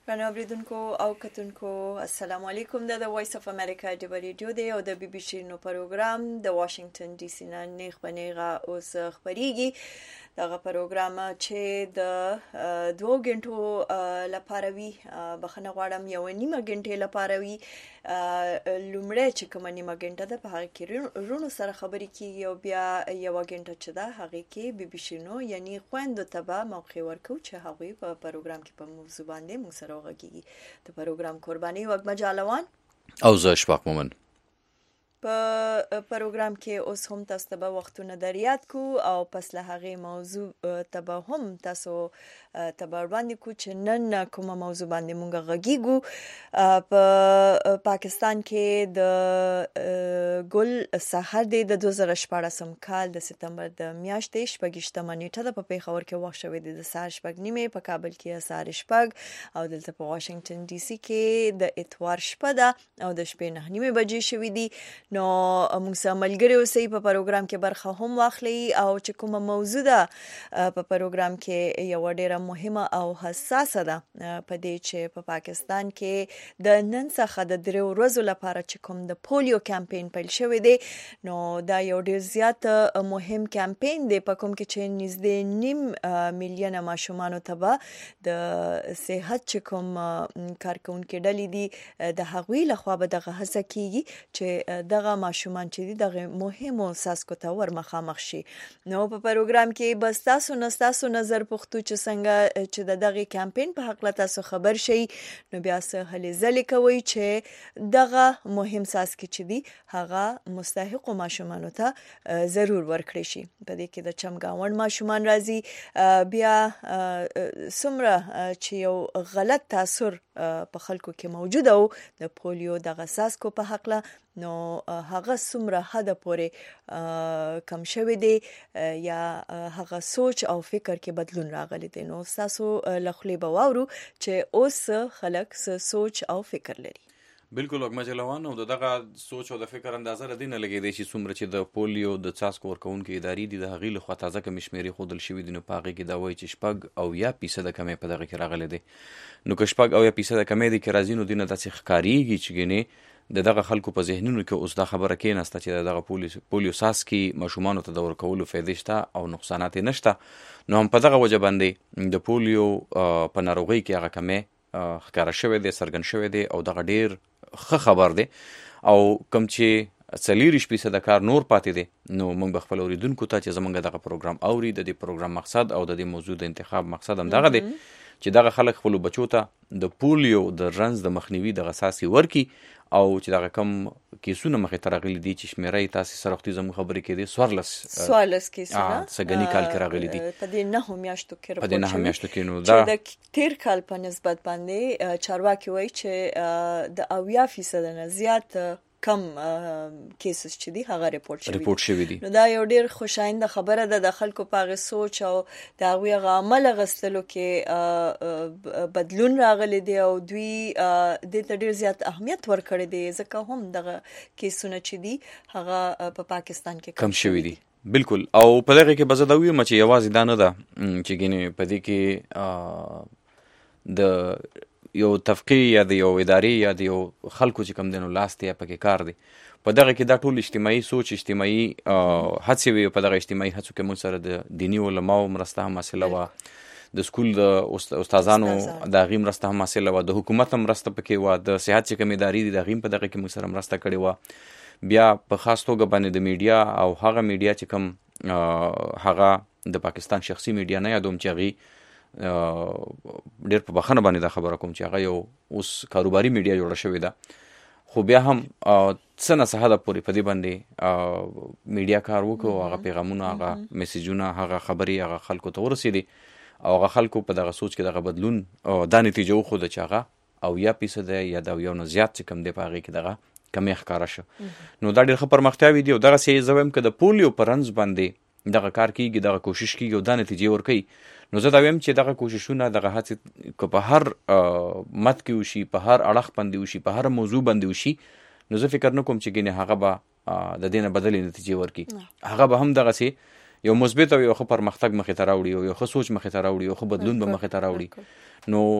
رانو اوریدونکو او کتونکو السلام علیکم. د وایس اف امریکا د ریډیو دی او د بي بي سي نو پروګرام د واشنگټن ډي سي نه نیغ بنیغه اوس خبريږي. دغه پروګرام چې د 2 غنټو لپاره وی بخنه غواړم یو نیمه غنټه لپاره وی لومړی چې کوم نیمه غنټه ده په هغه کې رونو سره خبرې کیږي او بیا یو غنټه چې ده هغه کې بي بي سي نو یعنی خويندو ته موقع ورکو چې هغه په پروګرام کې په موضوع باندې موږ سره وغږیږي. د پروګرام قرباني وګما جالوان او زه اشفاق مومن په پروګرام کې اوس هم تاسو ته وختونه دریات کو او پس له هغه موضوع ته هم تاسو ته باندې کو چې نن کومه موضوع باندې مونږ غږیږو. په پاکستان کې د ګل سحر د 2014 کال د سپتمبر د میاشتې شپږشتمه نیټه د په پیښور کې واقع شوې د سهار شپږ نیمه، په کابل کې سهار شپږ او دلته په واشنگټن ډي سي کې د اتوار شپه ده او د شپې 9 بجې شوې دي. نو موږ سره ملګری اوسئ، په پروګرام کې برخه هم واخلئ او چې کومه موضوع ده په پروګرام کې یو ډیره مهمه او حساسه ده په دې چې په پاکستان کې د نن څخه د 3 ورځې لپاره چې کوم د پولیو کمپاین پیل شوی دی، نو دا یو ډیر زیات مهم کمپاین دی په کوم کې چې نږدې 9 میلیون ماشومان ته د صحت چې کوم کارکونکو ډلې دي د هغوی لخوا به دغه هڅه کیږي چې دغه ماشومان چې دغه مهمو ساسکو ته ورمخامخ شي. نو په پروګرام کې بس تاسو نظر پختو چې څنګه چې دغه کمپاین په حق لا تاسو خبر شي، نو بیا سه هلي ځلې کوي چې دغه مهم ساسک چې دی هغه مستحق ماشومان ته ضرور ورکړي شي. په دې کې د چمګاوند ماشومان راځي، بیا سمره چې یو غلط تاثر په خلکو کې موجود او د پولیو دغه ساسکو په حق لا نو هغه سمره حد پورې کم شوی دی یا هغه سوچ او فکر کې بدلون راغلی دی. نو تاسو لخلې بواورو چې اوس خلک سوچ او فکر لري. بالکل وګما جلوان او دغه سوچ او د فکر اندازه لدینه لګی دی چې څومره چې د پولیو د څاڅکو ورکوونکو ادارې دي د هغې لخوا تازه کمې شمیرې ښودل شوي دي، نو په هغې کې دا وایي چې 6% کمې په دغه کې راغلی دی. نو که 6% کمې دي کې راځي، نو دینه داسې ښکارېږي چې ګینې دغه خلکو په ذهنونو کې اوس دا خبره کېناسته چې دغه پولیو څاڅکي ماشومانو ته د ورکولو فایدې شته او نقصانات یې نشته. نو هم په دغه وجه باندې د پولیو په ناروغۍ کې هغه کمې ښکاره شوی دی، څرګند شوی دی او دغه ډیر ښه خبر دی. او کوم چې 40% کار نور پاتې دی، نو موږ به خپل اوریدونکو ته چې زمونږ دغه پروګرام اوري د دې پروګرام مقصد او د دې موضوع د انتخاب مقصد هم دغه دی چې دغه خلک خپل بچو ته د پولیو د رنز د مخنیوي دغه اساسي ورکی او چې دغه کم کیسونه مخې ته راغلي دي چې شمیرې تاسو سره وختي زموږ خبرې کې دي 14 کیسونه سګنی کال کې راغلي دي په دې 9 میاشتو کې په دې 9 میاشتو کې. نو دا د تیر کال په نسبت باندې چارواکي وایي چې د 80% نه زیات کم کیسز چې دي هغه ریپورت شوی دي. نو دا یو ډیر خوشاینده خبره ده د خلکو په سوچ او د هغه عمل غستلو کې بدلون راغلی دی او دوی د ډیر زیات اهمیت ورکړی دی ځکه هم دغه کیسونه چې دي هغه په پاکستان کې کم شوی دي. بالکل. او په دغه کې بزه دا ویم چې یوازې دا نه ده چې ګینه په دې کې د یو تفقیه یا د یو ادارې یا د یو خلکو چې کم دینو لاس ته پکې کار دی. په دغه کې دا ټول اجتماعي سوچ، اجتماعي هڅې وي. په دغه اجتماعي هڅو کې موږ سره د دیني علماو مرسته هم حاصله وه، د سکول د استادانو د هغې مرسته هم حاصله وه، د حکومت هم مرسته پکې وه، د صحت چې کوم ادارې دي د هغې په دغه کې موږ سره مرسته کړې وه. بیا په خاص توګه باندې د میډیا او هغه میډیا چې کوم هغه د پاکستان شخصي میډیا نه یادوم چې هغې ډیر په بخنه باندې دا خبره کوم چې هغه یو اوس کاروباري میډیا جوړه شوې ده، خو بیا هم څه نه څه حده پورې په دې باندې میډیا کار وکړو، هغه پیغامونه، هغه میسیجونه، هغه خبرې هغه خلکو ته ورسېدې او هغه خلکو په دغه سوچ کې دغه بدلون دا نتیجه وښوده چې هغه 80% یا د 80 نه زیات چې کم دی په هغې کې دغه کمې ښکاره شو. نو دا ډېر ښه پرمختیاوې دي او دغسې زه وایم که د پولیو په رنځ باندې دغه کار کېږي، دغه کوشش کېږي او دا نتیجې ورکوي، نو زه دا وایم چې دغه کوششونه دغه هڅې که په هر مد کې وشي، په هر اړخ باندې وشي، په هر موضوع باندې وشي، نو زه فکر نه کوم چې ګینې هغه به د دې نه بدلې نتیجې ورکړي. هغه به هم دغسې یو مثبت او یو ښه پرمختګ مخې ته راوړي او یو ښه سوچ مخې ته راوړي، یو ښه بدلون به مخې ته راوړي. نو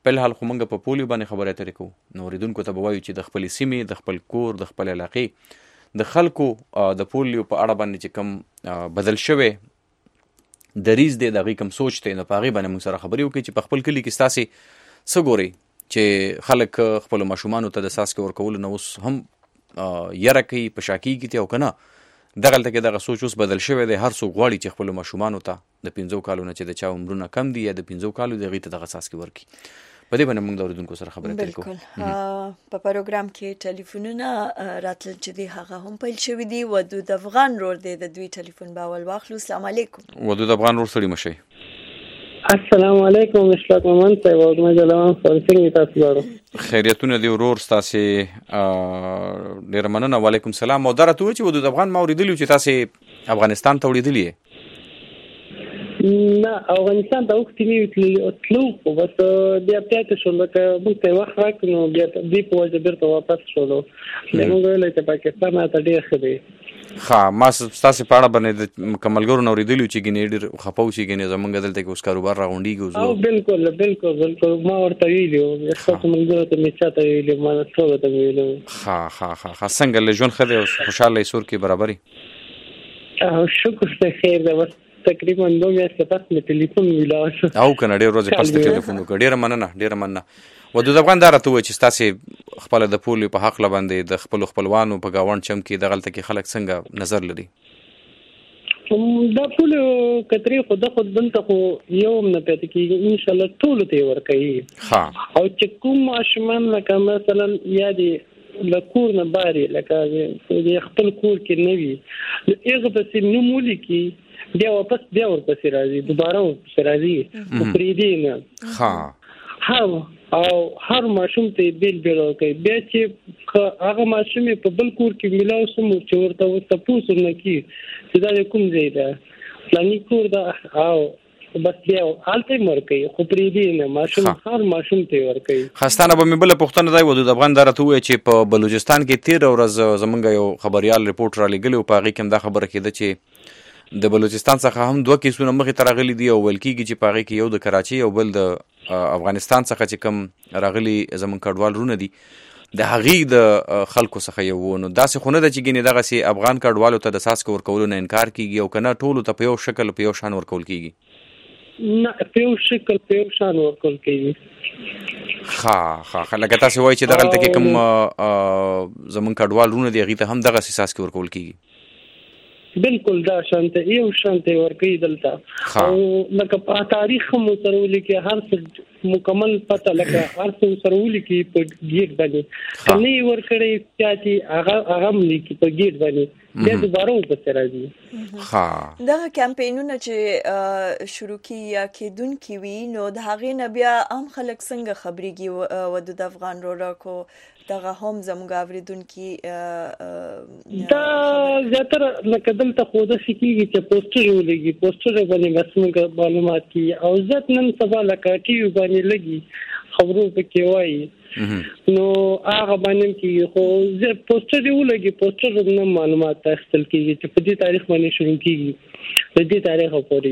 په حال خو موږ په پولیو باندې خبرې اترې کوو، نو اوریدونکو ته به وایو چې د خپلې سیمې، د خپل کور، د خپل علاقې د خلکو د پولیو په اړه باندې چې کوم بدل شوی دریځ دی، د هغې کوم سوچ دی، نو په هغې باندې موږ سره خبرې وکړئ چې په خپل کلي کې ستاسې څه ګورئ چې خلک خپلو ماشومانو ته د څاڅکي ورکولو نه اوس هم یره کوي، په شا کېږي تې او که نه دغلته کې دغه سوچ اوس بدل شوی دی. هر څوک غواړي چې خپلو ماشومانو ته د 5 کالو نه چې د چا عمرونه کم دي یا د 5 کالو د هغې ته دغه څاڅکي ورکړي. په دې باندې موږ د اورېدونکو سره خبرې اترې کوو. بالکل په پروګرام کې ټلیفونونه راتلل چې دی هغه هم پیل شوي دي. ودود افغان رور دی، د دوی ټلیفون به اول واخلو. السلام علیکم. ودود افغان رور ستړي مه شئ. السلام علیکم اشفاق محمد صاحب او مجلوان څنګه تاسو غواړو؟ خیریتونه دی ورور، ستاسې ډېره مننه. وعلیکم السلام. او دا راته ووایه چې ودود افغان ما اورېدلي چې تاسې افغانستان ته وړېدلي یې؟ نه افغانستان ته وختي نه تلو، خو بس بیا پاتې شو، لکه موږ ته وخت راکړ نو بیا دې په وجه بیرته واپس شولو. بیا موږ ویلی چې پاکستان راته ډېر ښه دی. ښه، ما ستاسې په اړه باندې د مکملګرو نه اورېدلي چې ګینې ډېر خفه اوسي، ګینې زموږ دلته کې اوس کاروبار راغونډېږي. او بالکل ما ورته ویلي وو، ستاسو ملګرو ته مې چاته ویلي، ما ټولو ته مې ویلي وو. ښه څنګه له ژوند ښه دی؟ اوس خوشحاله یې، سور کې برابرې؟ شکر دی، خیر دی. بس تقریبا 2 میاشتې پس مې ټلیفون ویلاو شو. او که نه ډېر ورځې پس ته ټلیفون وکړه. ډېره مننه. ودود افغان دا راته ووایه چې ستاسې خپله د پولیو په هکله باندې د خپلو خپلوانو په ګاونډ چم کې دغلته کې خلک څنګه نظر لري؟ دا پولیو کترې خو دلته خو یو هم نه پاتې کېږي، انشاءالله ټولو ته یې ورکوي. او چې کوم ماشومان لکه مثلا یا دې له کور نه باري، لکه د خپل کور کې نه وي، هغه پسې نوم ولیکي، بیا واپس بیا ورپسې راځي، دوباره ورپسې راځي، خو پرېږدي نه. او هر ماشوم ته بیل ورکوي. بیا چې هغه ماشوم په بل کور کې میلاو سم چې ورته تپوس ونه کړي چې دا د کوم ځای ده، فلاني کور ده، او بس بیا هلته یې ورکوي، خو پرېږدي نه. ماشوم هر ماشوم ته یې ورکوي. خاستانه به مې بله پوښتنه دی ودود افغان، دا راته ووایه چې په بلوچستان کې تېره ورځ زموږ یو خبریال رپورټ رالیږلی و، په هغې کې هم دا خبره کېده چې د بلوچستان څخه هم 2 کیسونه مخې ته راغلي دي، او ویل کېږي چې په هغې کې یو د کراچۍ او بل د افغانستان څخه چې کوم راغلي زموږ کډوال رونه دي، د هغې د خلکو څخه یو و. نو داسې خو نه ده چې ګینې دغسې افغان کډوالو ته د څاڅکو ورکولو نه انکار کېږي، او که نه ټولو ته په یو شکل په یو شان ورکول کېږي؟ نه، په یو شکل په یو شان ورکول کېږي. ښه لکه تاسې وایي چې دغلته کې کوم زموږ کډوال رونه دي هغې ته هم دغسې څاڅکي ورکول کېږي؟ بالکل دا شانته یو شانته ورکوي دلته. او لکه په تاریخ هم سره ولیکي، هر څه مکمل پته، لکه هر څه سره ولیکي په ګیټ باندې، کني ورکړي چې هغه ملیکي په ګیټ باندې، بیا دوباره ورپسې راځي. دغه کمپینونه چې شروع کیږي یا کېدونکي وي، نو د هغې نه بیا عام خلک څنګه خبرېږي؟ ودود افغان رورا کو دغه هم زموږ اورېدونکي دا زیاتره لکه دلته خو داسې کېږي چې پوسټر ولګي، پوسټر باندې بس موږ معلومات کېږي، او زیات نن سبا لکه ټي وي باندې لګي خبرو پکې وایي، نو هغه باندې کېږي. خو پوسټر یې ولګي، پوسټر نه معلومات اخیستل کېږي چې په دې تاریخ باندې شروع کېږي، په دې تاریخ پورې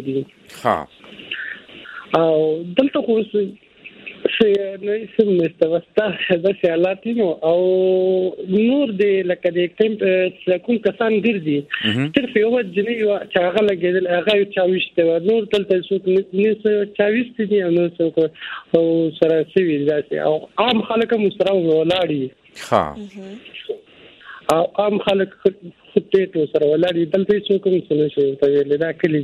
دي. او دلته خو نه سم مستوستا د حالاتینو او نور دی، لکه د کیمپ کوم کسان ګرځي، صرف یو جنې چې هغه لګېدل، هغه یو چاویشته و، نور دلته څوک نه چاویشته دي، او نور څوک او سره سوي داسې، او عام خلک هم سره ولاړي، او عام خلک خطېټو سره ولاړي، دلته څوک هم څه نشي ورته ویلی دا کلي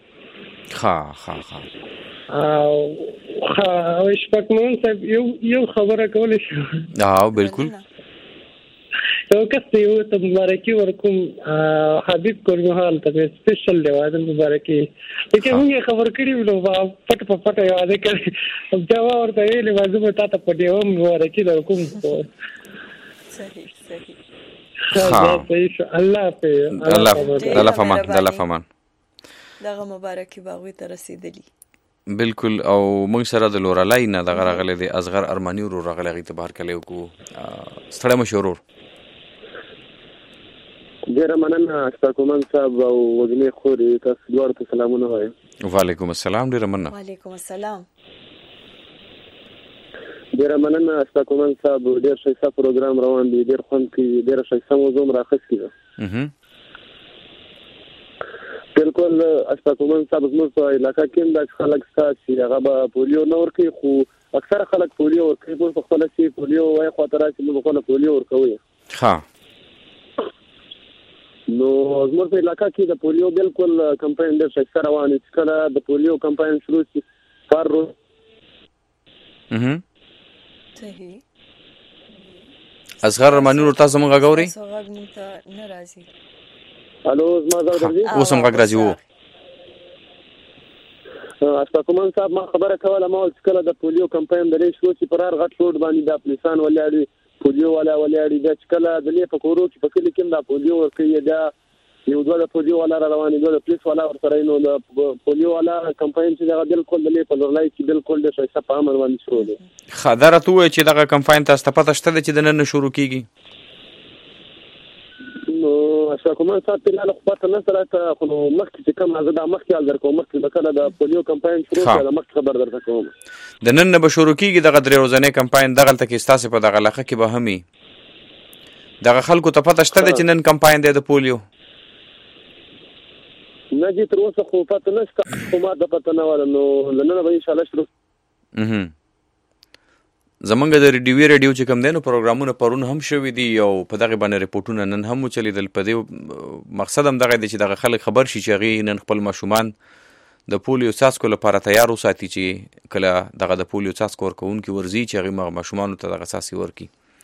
کې. او اشفاق محمد صاحب یو خبره کولی شو؟ بالکل. یو کس ته یو ته مبارکي ورکوم، حبیب کورمحال ته سپیشل دی واده مبارکي، لکه موږ خبر کړي نو پټ په پټه یې واده کړی، بیا ورته ویلې ما زه به تا ته په ډېوه مبارکي درکوم. الله فمان دغه مبارکي به هغوی ته رسېدلي. بالکل. او موږ سره د لورالای نه دغه راغلی دی اصغر ارماني ورور راغلی، هغې ته به هرکلی وکړو. ستړی مه شې ورور. ډېره مننه اشفاق محمد صاحب او وږمې خورې، تاسو دواړو ته سلامونه وایم. وعلیکم السلام. ډېره مننه. وعلیکم السلام. ډیره مننه استاکومن صاحب، ډیر ښه پروګرام روان دی، ډیر خوند کوي، ډیر ښه موضوع راخستې ده. بالکل استاکومن صاحب زموږ په علاقه کې د خلک ستاسي هغه به پولیو نه ورکوي، خو اکثر خلک پولیو ورکوي. موږ په خپل کې پولیو وای خو تر چې موږ خپل پولیو ورکوي. ها نو زموږ په علاقه کې د پولیو بالکل کمپاین ډېر ښه روان دي. کله د پولیو کمپاین شروع شي فارو صحیح اصغر رحماني ورته زموږ غاوري غږ مونږ ته نه راځي. الو زما زو درځي اوس هم غږ راځي. وو استاکومن صاحب ما خبره کوله ما چې کله د پولیو کمپاین درې شروع شي پرار غټ روډ باندې د پولیسان ولاړي پولیو ولاړي د کله د لې په کورو چې په کلی کې د پولیو ورکوي دا یو دوه د پولیو ولا روانې دوه د پولیس ولا ورسره نو د پولیو ولا کمپاین چې دا بالکل د لې په لړۍ کې بالکل د ښه په امر باندې شروع دي. خدای ته وایي چې دا کمپاین تاسو ته پته شته چې د نن شروع کیږي؟ نو استاکومن صاحب په لاله خبره نه سره خو مخکې چې کوم زه د مخکې حل درکوم مخکې کله د پولیو کمپاین شروع کړه مخکې خبر درته کوم د نن به شروع کیږي دغه درې ورځې کمپاین دغه تل کې ستاسو په دغه علاقه کې به همي دغه خلکو ته پته شته چې نن کمپاین دی د پولیو؟ نه دي تر اوسه خو پته نشته، خو ما د پته نه وره نو لنه به ان شاء الله شروع. زمونږ د ریډیو چې کوم دی نو پروګرامونه پرون هم شوي دي او په دغه باندې ریپورټونه نن هم وچلیدل. په دې مقصد هم دغه دی چې دغه خلک خبر شي چې هغې نن خپل ماشومان د پولیو څاڅکو لپاره تیار وساتي چې کله دغه د پولیو څاڅکو ورکوونکي ورځي چې هغې ماشومانو ته دغه څاڅکي ورکړي.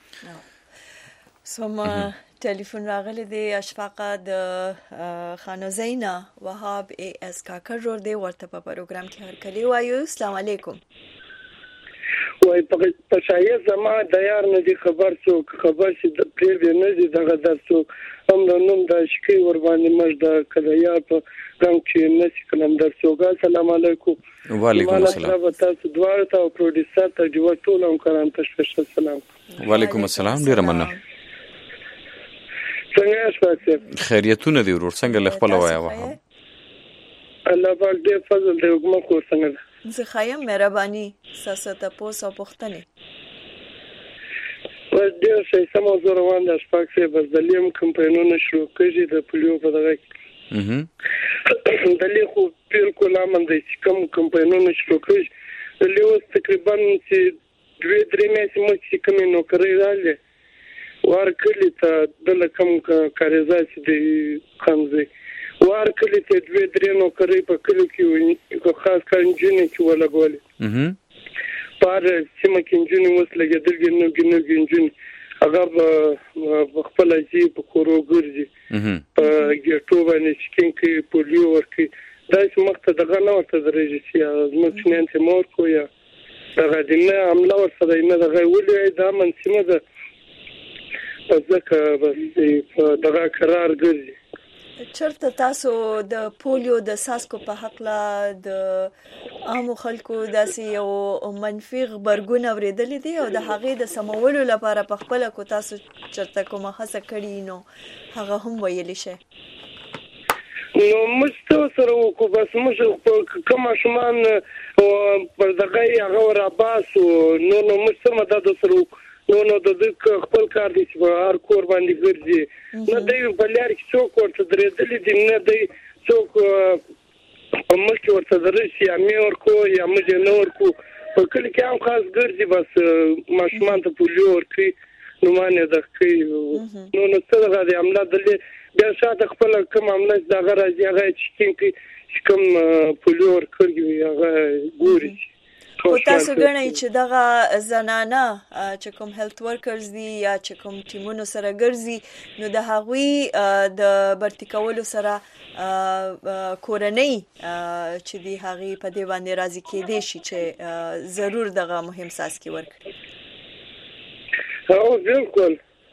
ټلیفون راغلی دی اشفاقه د خانو زینا وهاب اے اس کاکر ور دی ورته په پروګرام کې هرکلی وایو. السلام علیکم. وای په شایع زما د یار نه دي خبر څوک خبر شي د پرې نه دي دغه درسو هم د نوم د شکی ور باندې مش د کله یا په څنګه چې نشي کلم درسو. السلام علیکم. وعلیکم السلام. تاسو دوار ته او پروډوسر ته جو ټول هم کاران تاسو السلام. وعلیکم السلام. ډیر مننه. څنګه تاسو؟ خیریتونه دی ورور څنګه له خپل وایا وه؟ الله پاک دې فضل دې وکړي کو څنګه زه خایم مهرباني ساسه ته پوسو پختنه ور دې شي سم موضوع روان ده شپږ څه بدلیم کمپاینونه شروع کړي د پولیو په دغه دلې خو پیر کولا من دې کوم کمپاینونه شروع کړي دلې اوس تقریبا چې 2-3 میاشتې مخکې کوم نو کړی راځي وار کلی ته د کوم کاریزاسي د خمزه وار کلی ته 2-3 نو کړی په کلی کې خاص کار انجینیر کې ولګولې پر سیمه کې انجینیر اوس لګیدل نو انجینیر هغه خپل ځي په کورو ګرځي په ګټو باندې چې پولیو ورکي دا مخته دغه نه ورته درېږي چې موږ نه مور کو یا دغه دنه عمله ورسره نه دغه ولې دا منسمه ده ځکه بس دغه قرار ګرځي. چرته تاسو د پولیو د ساسکو په حق لا د عامو خلکو داسې یو منفي خبرګون اوریدلې دي او د هغې د سمولو لپاره په خپل کو تاسو چرته کومه هڅه کړې نو هغه هم ویلی شي؟ نو مستو سره کو بس موږ کوم شومان پر دغه هغه را باسو نو مستمه د سره نو د خپل کار دي چې هر کور باندې ګرځي نه دی په لار کې څوک ورته درېدلې دي نه دی څوک مخکې ورته درېږي یا مې ورکو یا موږ نه ورکو په کلي کې هم خاص ګرځي بس ماشومان ته پولیو ورکوي نو مانې د کوي نو څه دغه د عمله دلې بیا شاته خپل کوم عمله دغه راځي هغه چې کوم پولیو ورکوي هغه ګوري. خو تاسو ګڼئ چې دغه زنانه چې کوم هیلث ورکرز دي یا چې کوم ټیمونو سره ګرځي نو د هغوی د برتی کولو سره کورنۍ چې دی هغې په دې باندې راضي کېدی شي چې ضرور دغه مهم څاڅکي ورکړي. او بالکل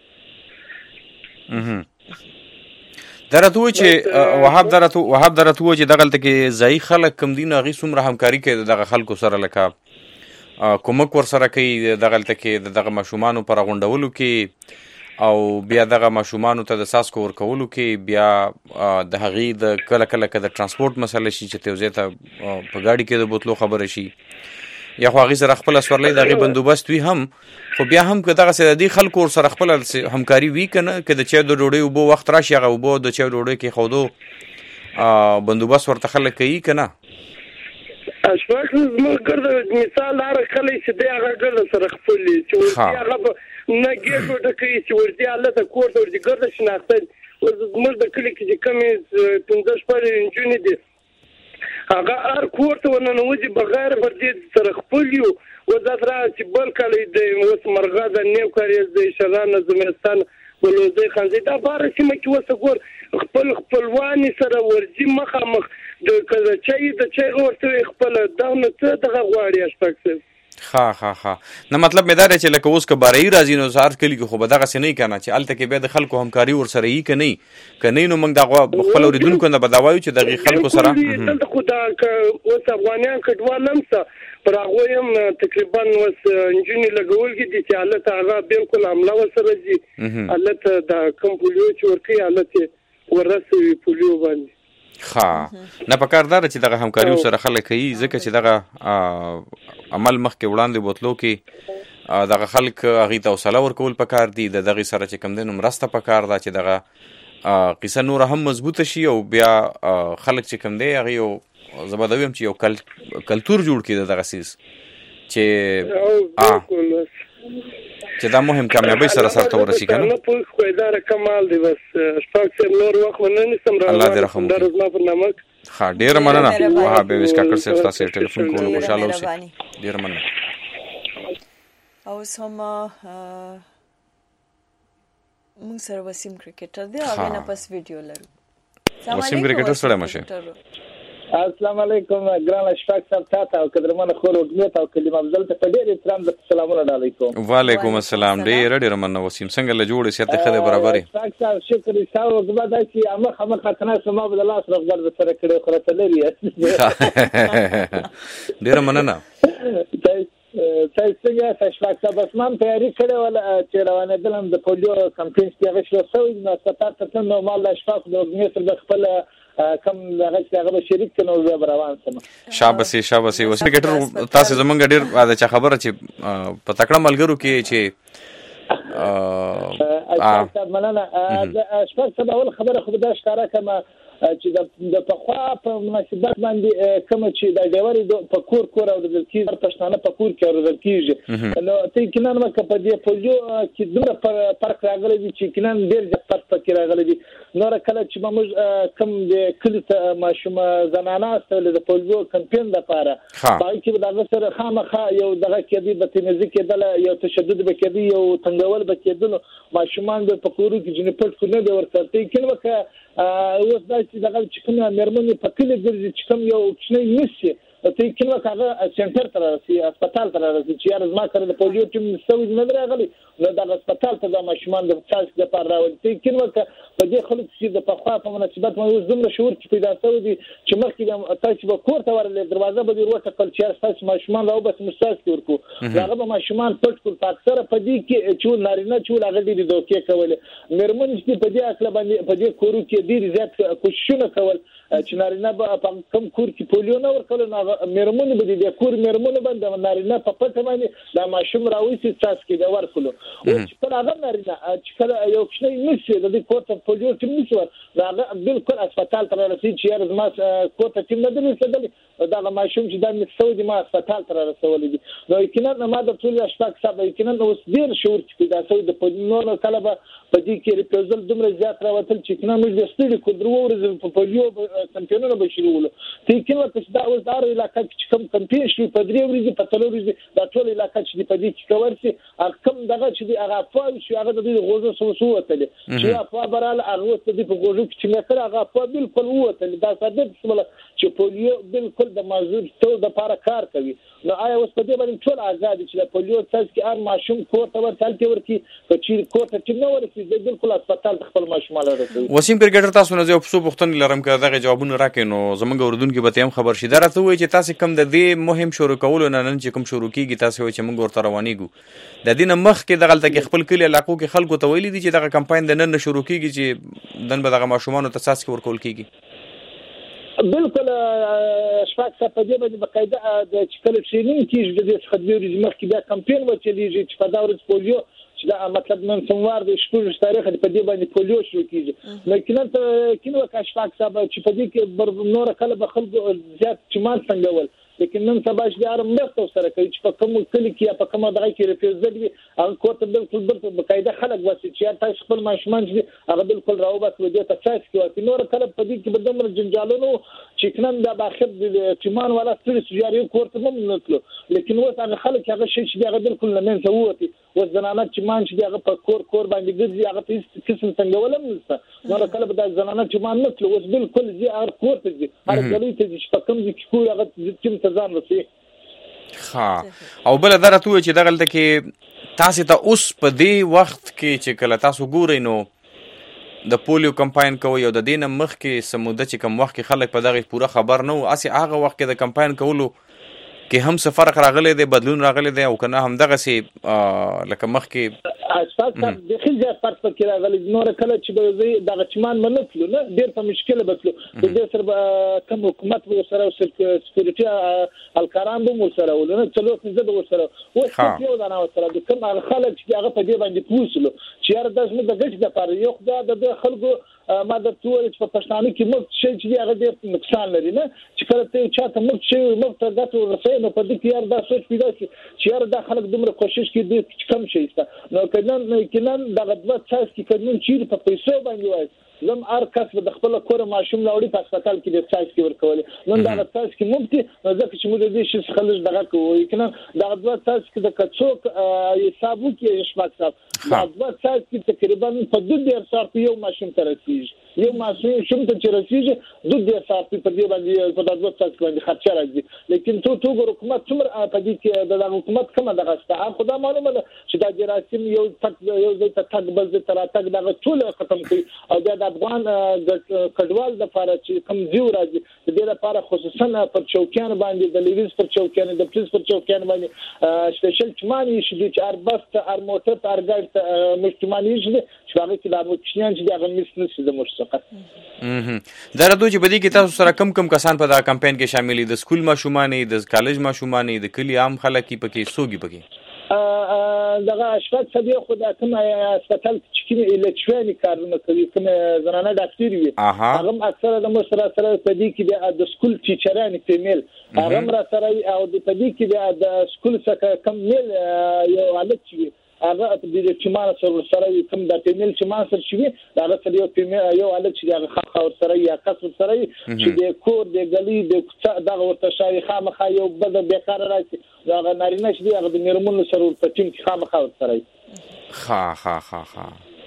درته و چې وهاب درته و چې دغلته کې ځای خلک کم دي هغې څومره همکاري کوي دغه خلکو سره لکه کومک ورسره کوي دغلته کې دغه ماشومانو پر غونډولو کې او بیا دغه ماشومانو ته د څاڅکو ورکولو کې بیا د هغې د کله کله که د ترانسپورټ مسله شي چې ته یو ځای ته په ګاډي کې د بوتلو خبره شي یا خو هغې سره خپله سورلۍ د هغې بندوبست وي هم، خو بیا هم که دغسې د دې خلکو سره خپله همکاري وي که نه، که د چای د ډوډۍ اوبو وخت راشي هغه اوبو د چای ډوډۍ کېښودو بندوبست ورته خلک کوي که نه؟ اشفاق زموږ ګرده مثال هر کلی چې دی هغه ګرده سره خپل وي چې ورځي هغه به نه ګېټ ډکوي چې ورځي هلته کور ته ورځي ګرده شناخته زموږ د کلي کې چې کومې 15 شپږ نجونې دي هغه هر کور ته ورننوځي بغیر ورځي سره خپل یو وزات را چې بل کلی دی اوس مرغه د نیو کاریز دی شران زمستان بلوزي خانزي دا بار سیمه کې وسه ګور خپلوانی سره ورځي مخامخ د کله چې د چای ورته خپل داونه ته دغه غواړي اشپاکس. ها نه مطلب مې دا دی چې لکه اوس که بارایي راځي نو سهار کلي کې خو به دغسې نه وي که نه، چې هلته کې بیا د خلکو همکاري ورسره وي که نه نو موږ د خپل اورېدونکو نه به دا وایو چې د هغې خلکو سره دلته خو دا اوس افغانیان کډوال هم شته پر هغوی هم تقریبا اوس نجونې لګولګي دي چې هلته هغه بالکل حمله ورسره ځي هلته د کوم پولیو چې ورکوي هلته ورسوي پولیو باندې. نه پکار دا چې دغه همکاري سره خلک کوي، ځکه چې دغه عمل مخکې وړاندې بوتلو کې دغه خلک هغې ته حوصله ورکول پکار دي، د دغې سره چې کوم دی نو مرسته پکار ده چې دغه قصه نوره هم مضبوطه شي او بیا خلک چې کوم دی هغې یو زه به دا ویم چې یو کلتور جوړ کړي د دغه څیز چې دا مهم کامیابی سره سرته ورسي که نه. خو اداره کمال دی بس اشفاق صاحب نور وخت ونه نیسم الله دې رحم وکړي. ښه ډېره مننه وهاب عویس کاکړ صاحب ستاسو ټلیفون کولو خوشحاله اوسئ. ډېره مننه. اوس هم موږ سره وسیم کرکټر دی هغې نه پس ویډیو لرو. وسیم کرکټر سره مشه. السلام علیکم ګران اشفاق صاحب تاته او قدرمنه خور وګمت او کلیم افضل ته په ډېر احترام د سلامونه علیکم. وعلیکم السلام. ډېر مننه وسیم، څنګه له جوړې سیاته خدای برابرې. اشفاق صاحب شکر ایساو وګما دا چې امه خطنا سما بل الله سره غوړ سره کړو خو ته لري. ډېر مننه. څنګه اشفاق صاحب اسمان تیاری کړو ولا چې روانه دلم د پولیو کمپاین کې هغه شو سوي نو ستاسو ته نو مال اشفاق د وګمت د خپل کم هغه چې هغه شریک کنو زه روان سم. شاباسي وسیم کرکټر تاسو زمونږ ډېر دا خبره چې په تکړه ملګرو کې چې اشفاق مننه اشفاق صاحب اول خبره خو دا ښکارا کما چې د پخوا په مناسبت باندې کوم چې د ډیوري په کور او د کیږي پښتانه په کور کې ورزل کیږي نو ته کینن مکه په دې پولیو چې دومره فرق راغلی دی چې کینن ډیر ځکه فرق پکې راغلی دی نو کله چې موږ کوم د کلی ته ماشوم زنانه استل د پولیو کمپاین لپاره باید چې دا سره خامخا یو دغه کې دی د تنظیم کېدل یو تشدد وکړي یو تنګول وکړي ماشومان په کورو کې جن پټ کو نه دی ورته کینه مکه اوس دا چې دغه چې کومه مېرمنې په کلی ګرځي چې کوم یو کوچنی نشي ته کینه هغه سنټر ته راځي هسپتال ته راځي چې یار زما کړه د پولیو ټیم سوي نه راغلي نو دا هسپتال ته د ماشومان د تاسو لپاره راوړي ته کینه په دې خلک چې د پخوا په مناسبت مې زموږ شعور کې پیدا شوی دی چې مخکې تاسو به کور ته ورلې دروازه به ورته کول چې تاسو ماشومان راو بس مستاسو ورکو هغه به ماشومان پټ کول اکثر په دې کې چې نارینه چې هغه دې دوکې کول مېرمن چې په دې اصل باندې په دې کورو کې ډیر زیات کوششونه کول چې نارینه په کم کور کې پولیو نه ورکول نو مېرمن به دې کور مېرمن باندې نارینه په پټ باندې دا ماشوم راوځي تاسو کې دا ورکول او چې کله هغه نارینه چې کله یو څه نشي د دې کور ته پولیو ټیم نشي دا بالکل هسپتال ته راځي چې یار زما کور ته ټیم نه دی رسېدلی دا ماشوم چې دا مڅو دي ما هسپتال ته رسولې دي نو یقینا ما د ټول اشفاق صاحب یقینا اوس ډیر شعور چې پیدا شوی د پولیو کله به په دې کې ریپرزل دومره زیات راوتل چې کنه موږ د ستړي کو درو ورځې په پولیو کمپاینونه بشریولو ته کینه چې دا اوس دار علاقې چې کوم کمپاین شي په درې ورځې په تلو ورځې دا ټول علاقې چې په دې کې کور شي کوم دغه چې هغه فاو شي هغه د دې غوږو سوسو وتل چې هغه براله هغه ست دې په غوږو کې چې هغه په بالکل وتل دا ثابت شول چې پولیو بالکل د معذور ټول د لپاره کار کوي نو آیا اوس په دې باندې ټول آزاد چې د پولیو تاسو کې هر ماشوم کور ته ورتلته ورکی چې کور ته چې نو ورسي د بالکل هسپتال خپل ماشومان راځي. وسیم کرکټر تاسو نه یو څه پوښتنه لرم که دغه جوابونه راکې نو زمونږ اوردونکو به هم خبر شي دا راته وایي چې تاسو کوم د دې مهم شروع کولو نه نن چې کوم شروع کیږي تاسو وایي چې موږ ورته روانېږو د دې نه مخکې دغلته کې خپل کلي علاقو کې خلکو ته ویلي دي چې دغه کمپاین د نن شروع کیږي چې دن به دغه ماشومانو ته څاڅکي ورکول کیږي. بالکل شفاق صاحب په دې باندې بقاعده د چکل ټرینینګ کیږي د دې خدمت رزمخ کې بیا کمپاین وچلیږي چې په دا ورځ پولیو چې دا مطلب نن سموار د شپږ تاریخ په دې باندې پولیو شروع کیږي لیکن ته کینو کا شفاق صاحب چې په دې کې نور کله به خلکو زیات چمان څنګه ول لیکن نن سبا چې ارم مرسته سره کوي چې په کوم کلی کې په کومه دغه کې ریفیوزل وي هغه کوته بالکل بقاعده خلک واسي چې تاسو خپل ماشومان چې هغه بالکل راوبس ودی ته تاسو کې نور کله په دې کې بدمر جنجالونو چې کنن د باخر د چمان ولا ستړي سجاري کوته هم نتلو لیکن اوس هغه خلک هغه شي چې هغه بالکل لمن سووتي وزنانه چمان چې هغه په کور باندې ګرځي هغه په قسم څنګه ولم نشته نور کله د زنانه چمان نتلو اوس بالکل زی هر کور ته دي هر غلي ته چې کوم ځای کې هغه چې ځان رسي او بل درته چې دغلته کې تاسو ته اوس په دې وخت کې چې کله تاسو ګورئ نو د پولیو کمپاین کوي او د دینه مخ کې سموده چې کوم وخت کې خلک په دغه پوره خبر نه وو اسی هغه وخت کې د کمپاین کولو کې هم څه فرق راغلی دی بدلون راغلی دی او کنه هم دغه سي لکه مخ کې اساس د خلجه فرق پکې راغلی نور کله چې د دغه چمان منتلو نه ډیر په مشکله بتلو د دې سره کوم حکومت و سره سکیورټي الکاران به سره ولنه چلو څه د سره او څه یو دا نه سره د کوم خلک چې هغه په دې باندې پوسلو چې یار داسې د غږ د پاره یو خدای د خلکو ما د توې په پښتانه کې مفت شي چې هغه ډېر نقصان لري نه چې کله ته چاته مفت شي مفت ګټه ورسې نو په دې کې یار دا سوچ پیدا شي چې یار دا خلک دومره کوشش کوي د کم شي نو کله دغه دوه څاس کې کډون چیر په پیسو باندې وای زم ار کس د خپل کور ماشوم لاوړي په هسپتال کې د څاس کې ورکول نن دا څاس کې مفت ځکه چې موږ دې شي خلک دغه کوي کنه دا دوه څاس کې د کڅوک حسابو کې شپږ صاحب دا دوه څاس کې تقریبا په 2 ساعت یو ماشوم تر رسیږي یو ماشوم شوم ته چې رسیږي 2 ساعت په دې باندې په دوه څاس باندې خرچه راځي لیکن تو حکومت څومره په دې کې د حکومت کومه دغه ستا خدا معلومه چې دا جراثیم یو ځای ته تک بل ځای ته تک دغه ټول ختم کوي او د افغان کډوال د لپاره چې کم زیو راځي د دې لپاره خصوصا پر چوکیان باندې د لیویز پر چوکیان د پولیس پر چوکیان باندې سپیشل چمانی شي چې اربست ار موټر ار ګړ مشتماني شي چې هغه کې د مچنیان چې هغه مثل شي د مرسقه دا راځي چې بدی کې تاسو سره کم کسان په دا کمپاین کې شامل دي د سکول ماشومان د کالج ماشومان د کلی عام خلک پکې سوګي پکې دغه اشفاق صدیق خدا کوم هسپتال چې کوم الکترونیک کارونه کوي کوم زنانه ډاکټر وي هغه اکثره د مشره سره صدیق کې د سکول ټیچران فیمیل هغه سره او د صدیق کې د سکول څخه کم میل یو الک وي هغه د چمانه سره کوم د فیمیل چمانه سره شي هغه سره یو فیمیل یو الک چې هغه خاور سره یا قصر سره چې د کور د غلی د دغه ورته شای خامخا یو بل بیکار راځي دا نارینه چې هغه د میرمنو سره په ټیم کې خامخا سره ها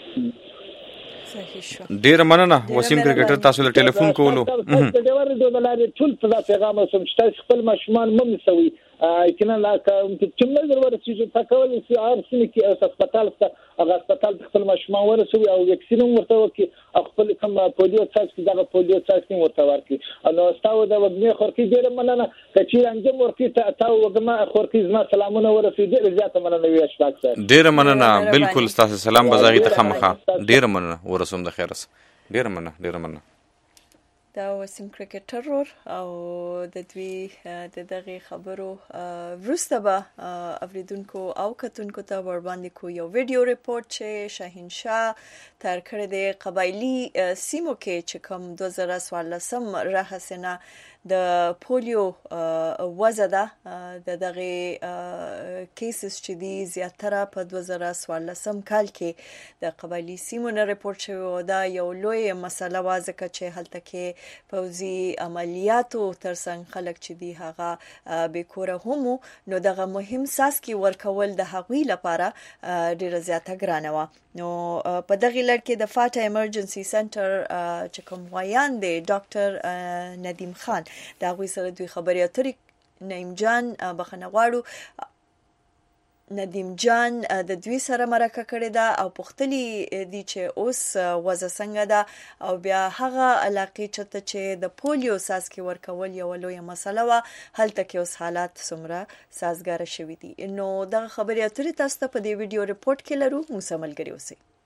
ډیر مننه وسیم کرکټر تاسو له ټلیفون کولو د ډیور د لارې ټول په پیغام سم چې خپل ماشومان مم سوي کنه لا چې موږ ورته چې تکول چې هر څه کې هسپتال هغه هسپتال خپل ماشومان ورسوي او وکسین ورته وکي خپل کوم پولیو څاڅ کې دا پولیو څاڅ کې ورته ورکي نو تاسو دا وګمه خورکی ډیر مننه چې انجام ورکي تاسو وګمه خورکی زما سلامونه ورسوي ډیر زیاته مننه وي اشفاق صاحب ډیر مننه بالکل تاسو سلام بزاغي ته خامخا ډیر مننه ورسوم د خیرس ډیر مننه دا وسیم کرکټر او د دوی د دغه خبرو وروسته به اوریدونکو او کتونکو ته ور باندې کو یو ویډیو ریپورت چې شاهین شاه تر کړه د قبایلی سیمو کې چې کوم 2014 راهسنه د پولیو وزه ده د دغه کیسز چې دي زیاتره په 2014 کال کې د قبایلی سیمو نه ریپورت شوی او دا یو لوی مسله وازکه چې هلته کې پوزي عملیاتو ترڅنګ خلک چې دي هغه به کوره هم نو دغه مهم ساس کې ورکول د هغوی لپاره ډیره زیاته ګرانه و نو په دغه لړ کې د فاټا ایمرجنسي سنټر چې کوم وایان دی ډاکټر ندیم خان دا غوي سره دوی خبري اترې نعیم جان بخنه غواړو ندیم جان د دوی سره مرکه کړې ده او پختلی دي چې اوس وزه څنګه ده او بیا هغه علاقې چې د پولیو ساس کې ورکول یو لوی مسله و هلته کې اوس حالات څومره سازګار شوي دي نو دا خبري اترې تاسو ته په دې ویډیو ریپورت کې لرو موږ سملګری اوسئ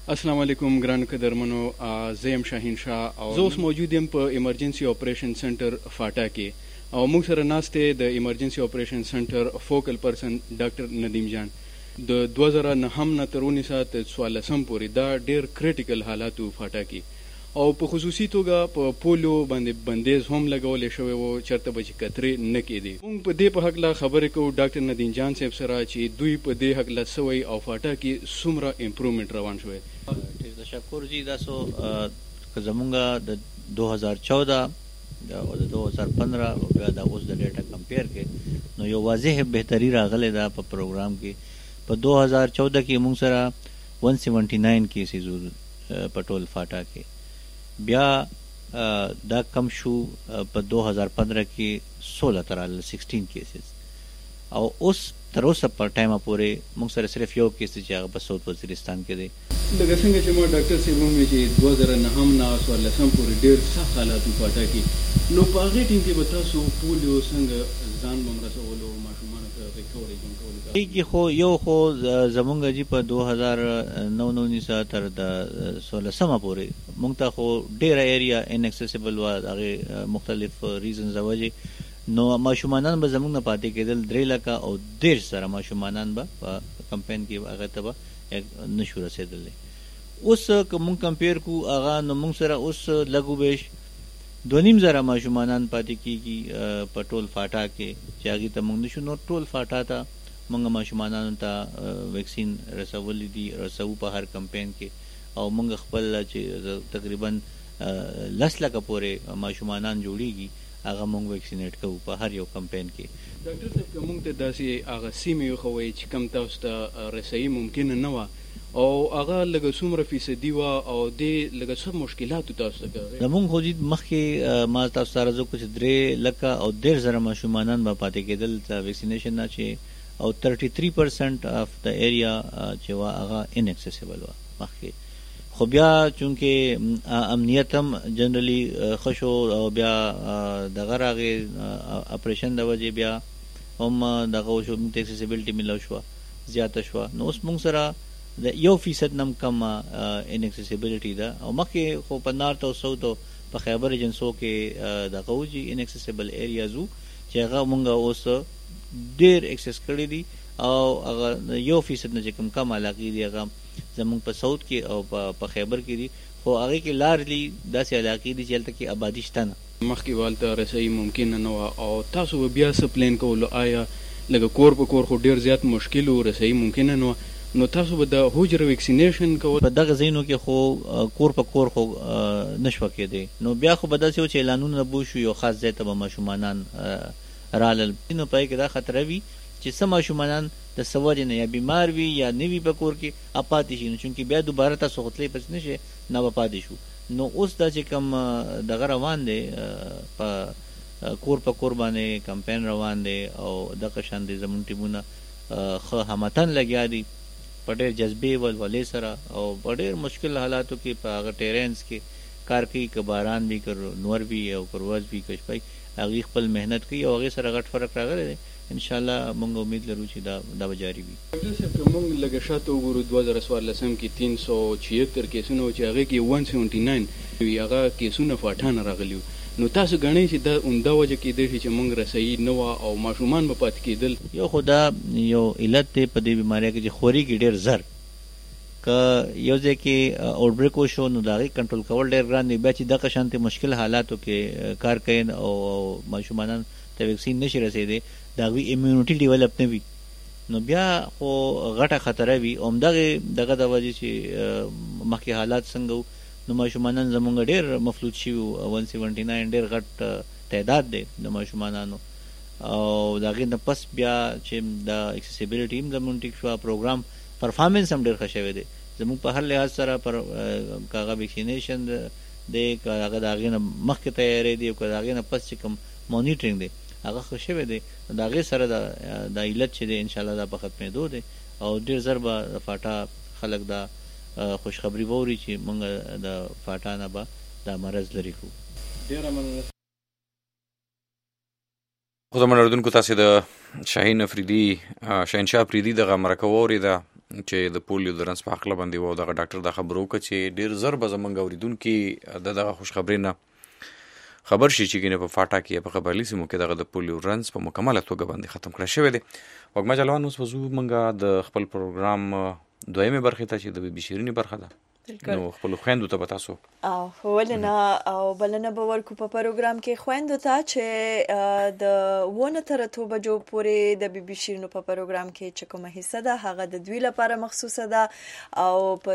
السلام علیکم ګران قدرمنو، زه یم شاهین شاه او زه اوس موجود یم په ایمرجنسي اپریشن سنټر فاټا کې او موږ سره ناست دی د ایمرجنسي اپریشن سنټر فوکل پرسن ډاکټر ندیم جان. د 2009 نه تر 2014 پورې دا ډېر کریټیکل حالات و فاټا کې او په خصوصي توګه په پولیو باندې بندیز هم لګولې شوی و، چېرته به چې کترې نه کېدې. موږ په دې په هکله خبرې کوو ډاکټر ندیم جان صاحب سره چې دوی په دې هکله څه وایي او فاټا کې څومره امپرومنټ روان شوی. تشکر جی. تاسو که زمونږ د 2014 او د 2015 او بیا د اوس د ډیټا کمپیر کې نو یو واضح بهتري راغلی ده په پروګرام کې. په 2014 کې موږ سره 179 کیسز په ټول فاټا کې، بیا دا کم شو په 2015 کې 16 تر 16 کیسز او اوس تر اوسه په ټایمه پورې موږ سره صرف یو کیس چې هغه په ساوث وزیرستان کې دی. لکه څنګه چې ما ډاکټر صاحب وویل چې 2009 نه 2014 پورې ډېر سخت حالات فاټا کې، نو په هغې ټیم کې به تاسو پولیو څنګه ځان به مرسولو ماشومانو ته ریکوري کول کې خو یو خو زمونږ جی په 2009 تر د 16 پورې موږ ته خو ډېره ایریا اناکسیسیبل وه، هغې مختلف ریزنز د وجې نو ماشومانان به زموږ نه پاتې کېدل. 3 لکه او 13 سره ماشومانان به په کمپین کې هغه ته به نشو رسېدلی. اوس که موږ کمپیر کو هغه نو موږ سره اوس لږ وبېش 2.5 ماشومانان پاتې کېږي په ټول فاټا کې چې هغې ته موږ نشو. نو ټول فاټا ته موږ ماشومانانو ته ویکسین رسولی دي، رسو په هر کمپین کې او موږ خپل چې تقریبا 10 لکه پورې ماشومانان جوړېږي هغه موږ ویکسینیټ کوو په هر یو کمپین کې. ډاکټر صاحب که موږ ته داسې هغه سیمې وښوئ چې کوم تاسو ته رسایي ممکنه نه وه او هغه لږه څومره فیصدي وه او دې لږه څه مشکلاتو تاسو ته کوي؟ زموږ خو مخکې ما تاسو ته عرض وکړو چې 3 لکه او 13 ماشومانان به پاتې کېدل د ویکسینیشن نه چې او 33% اف د ایریا چې وه هغه اناکسیسیبل وه مخکې. خو بیا چونکې امنیت هم جنرالي ښه شو او بیا دغه راغې اپریشن د وجې بیا هم دغه وشو، موږ ته اکسیسیبلټي میلو شوه، زیاته شوه. نو اوس موږ سره د 1% نه هم کم اناکسیسیبلټي ده او مخکې خو په نارت او ساوث او په خیبر ایجنسو کې دغه وجې اناکسیسیبل ایریاز وو چې هغه موږ اوس ډېر اکسس کړي دي او هغه 1% نه چې کم کم علاقې دي هغه زمونږ په ساوث کې او په خیبر کې دي، خو هغې کې لارلی داسې علاقې دي چې هلته کې آبادي شته نه. مخکې والته رسایي ممکنه نه وه او تاسو به بیا څه پلان کولو؟ آیا لکه کور په کور خو ډېر زیات مشکل و، رسایي ممکنه نه وه، نو تاسو به د حجره ویکسینیشن کول؟ په دغه ځایونو کې خو کور په کور خو نه شوه کېدی. نو بیا خو به داسې و چې اعلانونه به وشو، یو خاص ځای ته به ماشومانان رالل. نو په هغې کې دا خطره وي چې څه ماشومانان د څه وجې نه یا بیمار وي یا نه وي په کور کې پاتې شي، نو چونکې بیا دوباره تاسو خو تللی پسې نه شئ، نه به پاتې شو. نو اوس دا چې کوم دغه روان دی په کور په کور باندې کمپین روان دی او دغه شان دی زموږ ټیمونه ښه همتن لګیا دي په ډېر جذبې ولولې سره او په ډېر مشکل حالاتو کې په هغه ټیرینز کې کار کوي، که باران وي، که نور وي او که ورځ وي، که شپه وي، هغې خپل محنت کوي او هغې سره غټ فرق راغلی دی. انشاءالله موږ امید لرو چې دا به جاري وي. ډاکټر صاحب که موږ لږه شاته وګورو 2014 کې 376 کیسونه و چې هغې کې 179 وي، هغه کیسونه فاټا نه راغلي وو. نو تاسو ګڼئ چې دا عمده وجه کېدی شي چې موږ رسایي نه وه او ماشومان به پاتې کېدل؟ یو خو دا یو علت دی په دې بیمارۍ کې چې خورېږي ډېر زر. که یو ځای کې آوټبریک وشو نو د هغې کنټرول کول ډېر ګران دی. بیا چې دغه شانتې مشکل حالاتو کې کار کوي او ماشومانان ته ویکسین نشي رسېدی، د هغوی امیونټي ډیولپ نه وي، نو بیا خو غټه خطره وي. همدغې دغه د وجې چې مخکې حالات څنګه وو نو ماشومانان زمونږ ډېر مفلوج شوي وو. 179 ډېر غټ تعداد دی د ماشومانانو او د هغې نه پس بیا چې د اکسیسیبلټي هم زمونږ ټیک شوه، پروګرام پرفارمنس هم ډېر ښه شوی دی زمونږ په هر لحاظ سره. که هغه ویکسینیشن دی، که هغه د هغې نه مخکې تیاری دی او که د هغې نه پس چې کوم مانیټرنګ دی هغه ښه شوی دی، د هغې سره د علت چې دی انشاءالله دا په ختمېدو دی او ډېر زر به د فاټا خلک دا خوشخبري واوري چې موږ د فاټا نه به دا مرض لرې کړو. ډېره مننه. خو زموږ اورېدونکو تاسې د شاهین شاه افریدي دغه مرکه واورېده چې د پولیو د رنځ په حقله باندې و دغه ډاکټر دا خبر وکړه چې ډېر زر به زمونږ اورېدونکي دغه خوشخبرۍ نه خبر شي چې ګینه په فاټا کې په قبایلي سیمو کې دغه د پولیو رنځ په مکمله توګه باندې ختم کړی شوی دی. وږمه جلوان اوس وځو مونږ د خپل پروګرام دویمې برخې ته چې د بي بي شیرینې برخه ده. نو خپل خويندو ته به تاسو ولنه او بلنه به ورکو په پروګرام کې خويندو ته چې د ونه تر اتو بجو پورې د بي بي شیرینو په پروګرام کې چې کومه حصہ ده هغه د دوی لپاره مخصوصه ده او په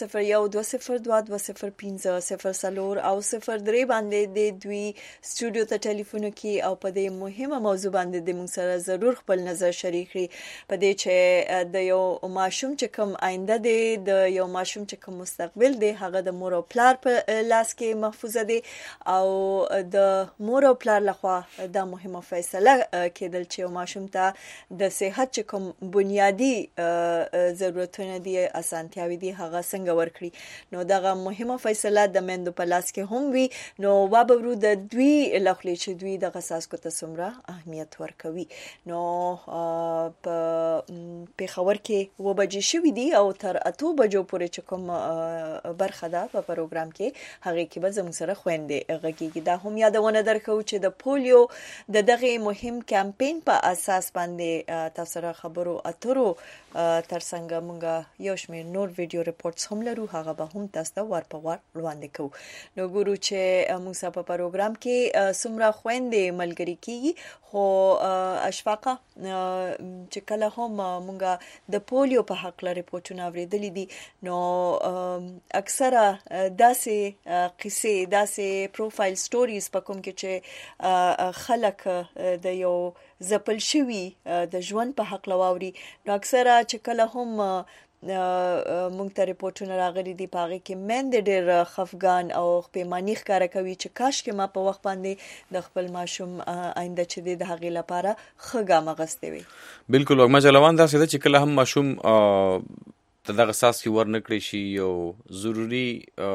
0012020500 او 03 باندې د دوی سټوډیو ته ټلیفون کوي او په دې مهمه موضوع باندې د موږ سره ضرور خپل نظر شریک کړي په دې چې د یو ماشوم چې کوم آینده دی د یو ماشوم چې کوم مستقبل دی هغه د مور او پلار په لاس کې محفوظه دی او د مور او پلار لخوا دا مهمه فیصله کېدل چې یو ماشوم ته د صحت چې کوم بنیادی ضرورتونه دي اسانتیاوي دي هغه څنګه ورکړي نو دغه مهمه فیصله د مندو په لاس کې هم وي نو وابرو د دوی لخوا چې دوی د غساس کو تسمره اهمیت ورکوي نو په خبر کې و بجې شوې دي او تر 8 بجو پورې چې کوم برخه ده په پروګرام کې هغه کې به زموږ سره خويندې غږیږي دا هم یادونه درکو چې د پولیو د دغه مهم کمپاین په اساس باندې تاسو سره خبرو اترو ترڅنګ مونږ یو شمېر نور ویډیو ریپورتس هم لرو هغه به هم تاسو ته ور په ور وړاندې کوو نو ګورو چې موږ په پروګرام کې سمرا خويندې ملګری کیږي خو اشفاقه چې کله هم مونږ د پولیو په حق لري ریپورتونه اوریدلې دي نو اکثره داسې قصې داسې پروفایل سټوریز په کوم کې چې خلک د یو زپل شوی د ژوند په حق لواوري نو اکثره چې کله هم مونږ ته ریپورتونه راغلي دي پاغه کې مند ډېر خفګان او پیمانی ښکارا کوي چې کاش کې ما په وخت باندې د خپل ماشوم آینده چې د هغې لپاره خګام غستې وي. بالکل وګما جلوان دا سده چې کله هم ماشوم ته دغه ساس کې ور نکړي شي یو ضروری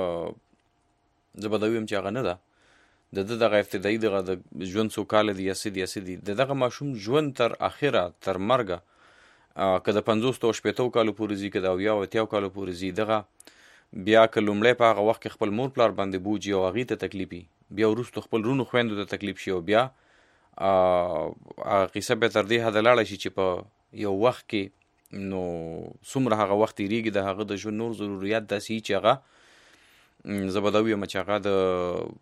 زبدویم چې هغه نه ده د دغه ابتدایي دغه ژوند سوکاله دی یاسي دغه ماشوم ژوند تر اخره تر مرګه که د 50 او 80 کالو پورې زی که د 80 کالو پورې زی دغه بیا که لومړی په هغه وخت کې خپل مور پلار باندې بوجي او هغې ته تکلیفي بیا وروسته خپل رونو خویندو ته تکلیف شي او بیا قصه به تر دې حده لاړه شي چې په یو وخت کې نو څومره هغه وخت تیریږي د هغه د ژوند نور ضرورت داسې چې هغه زبدوي چې هغه د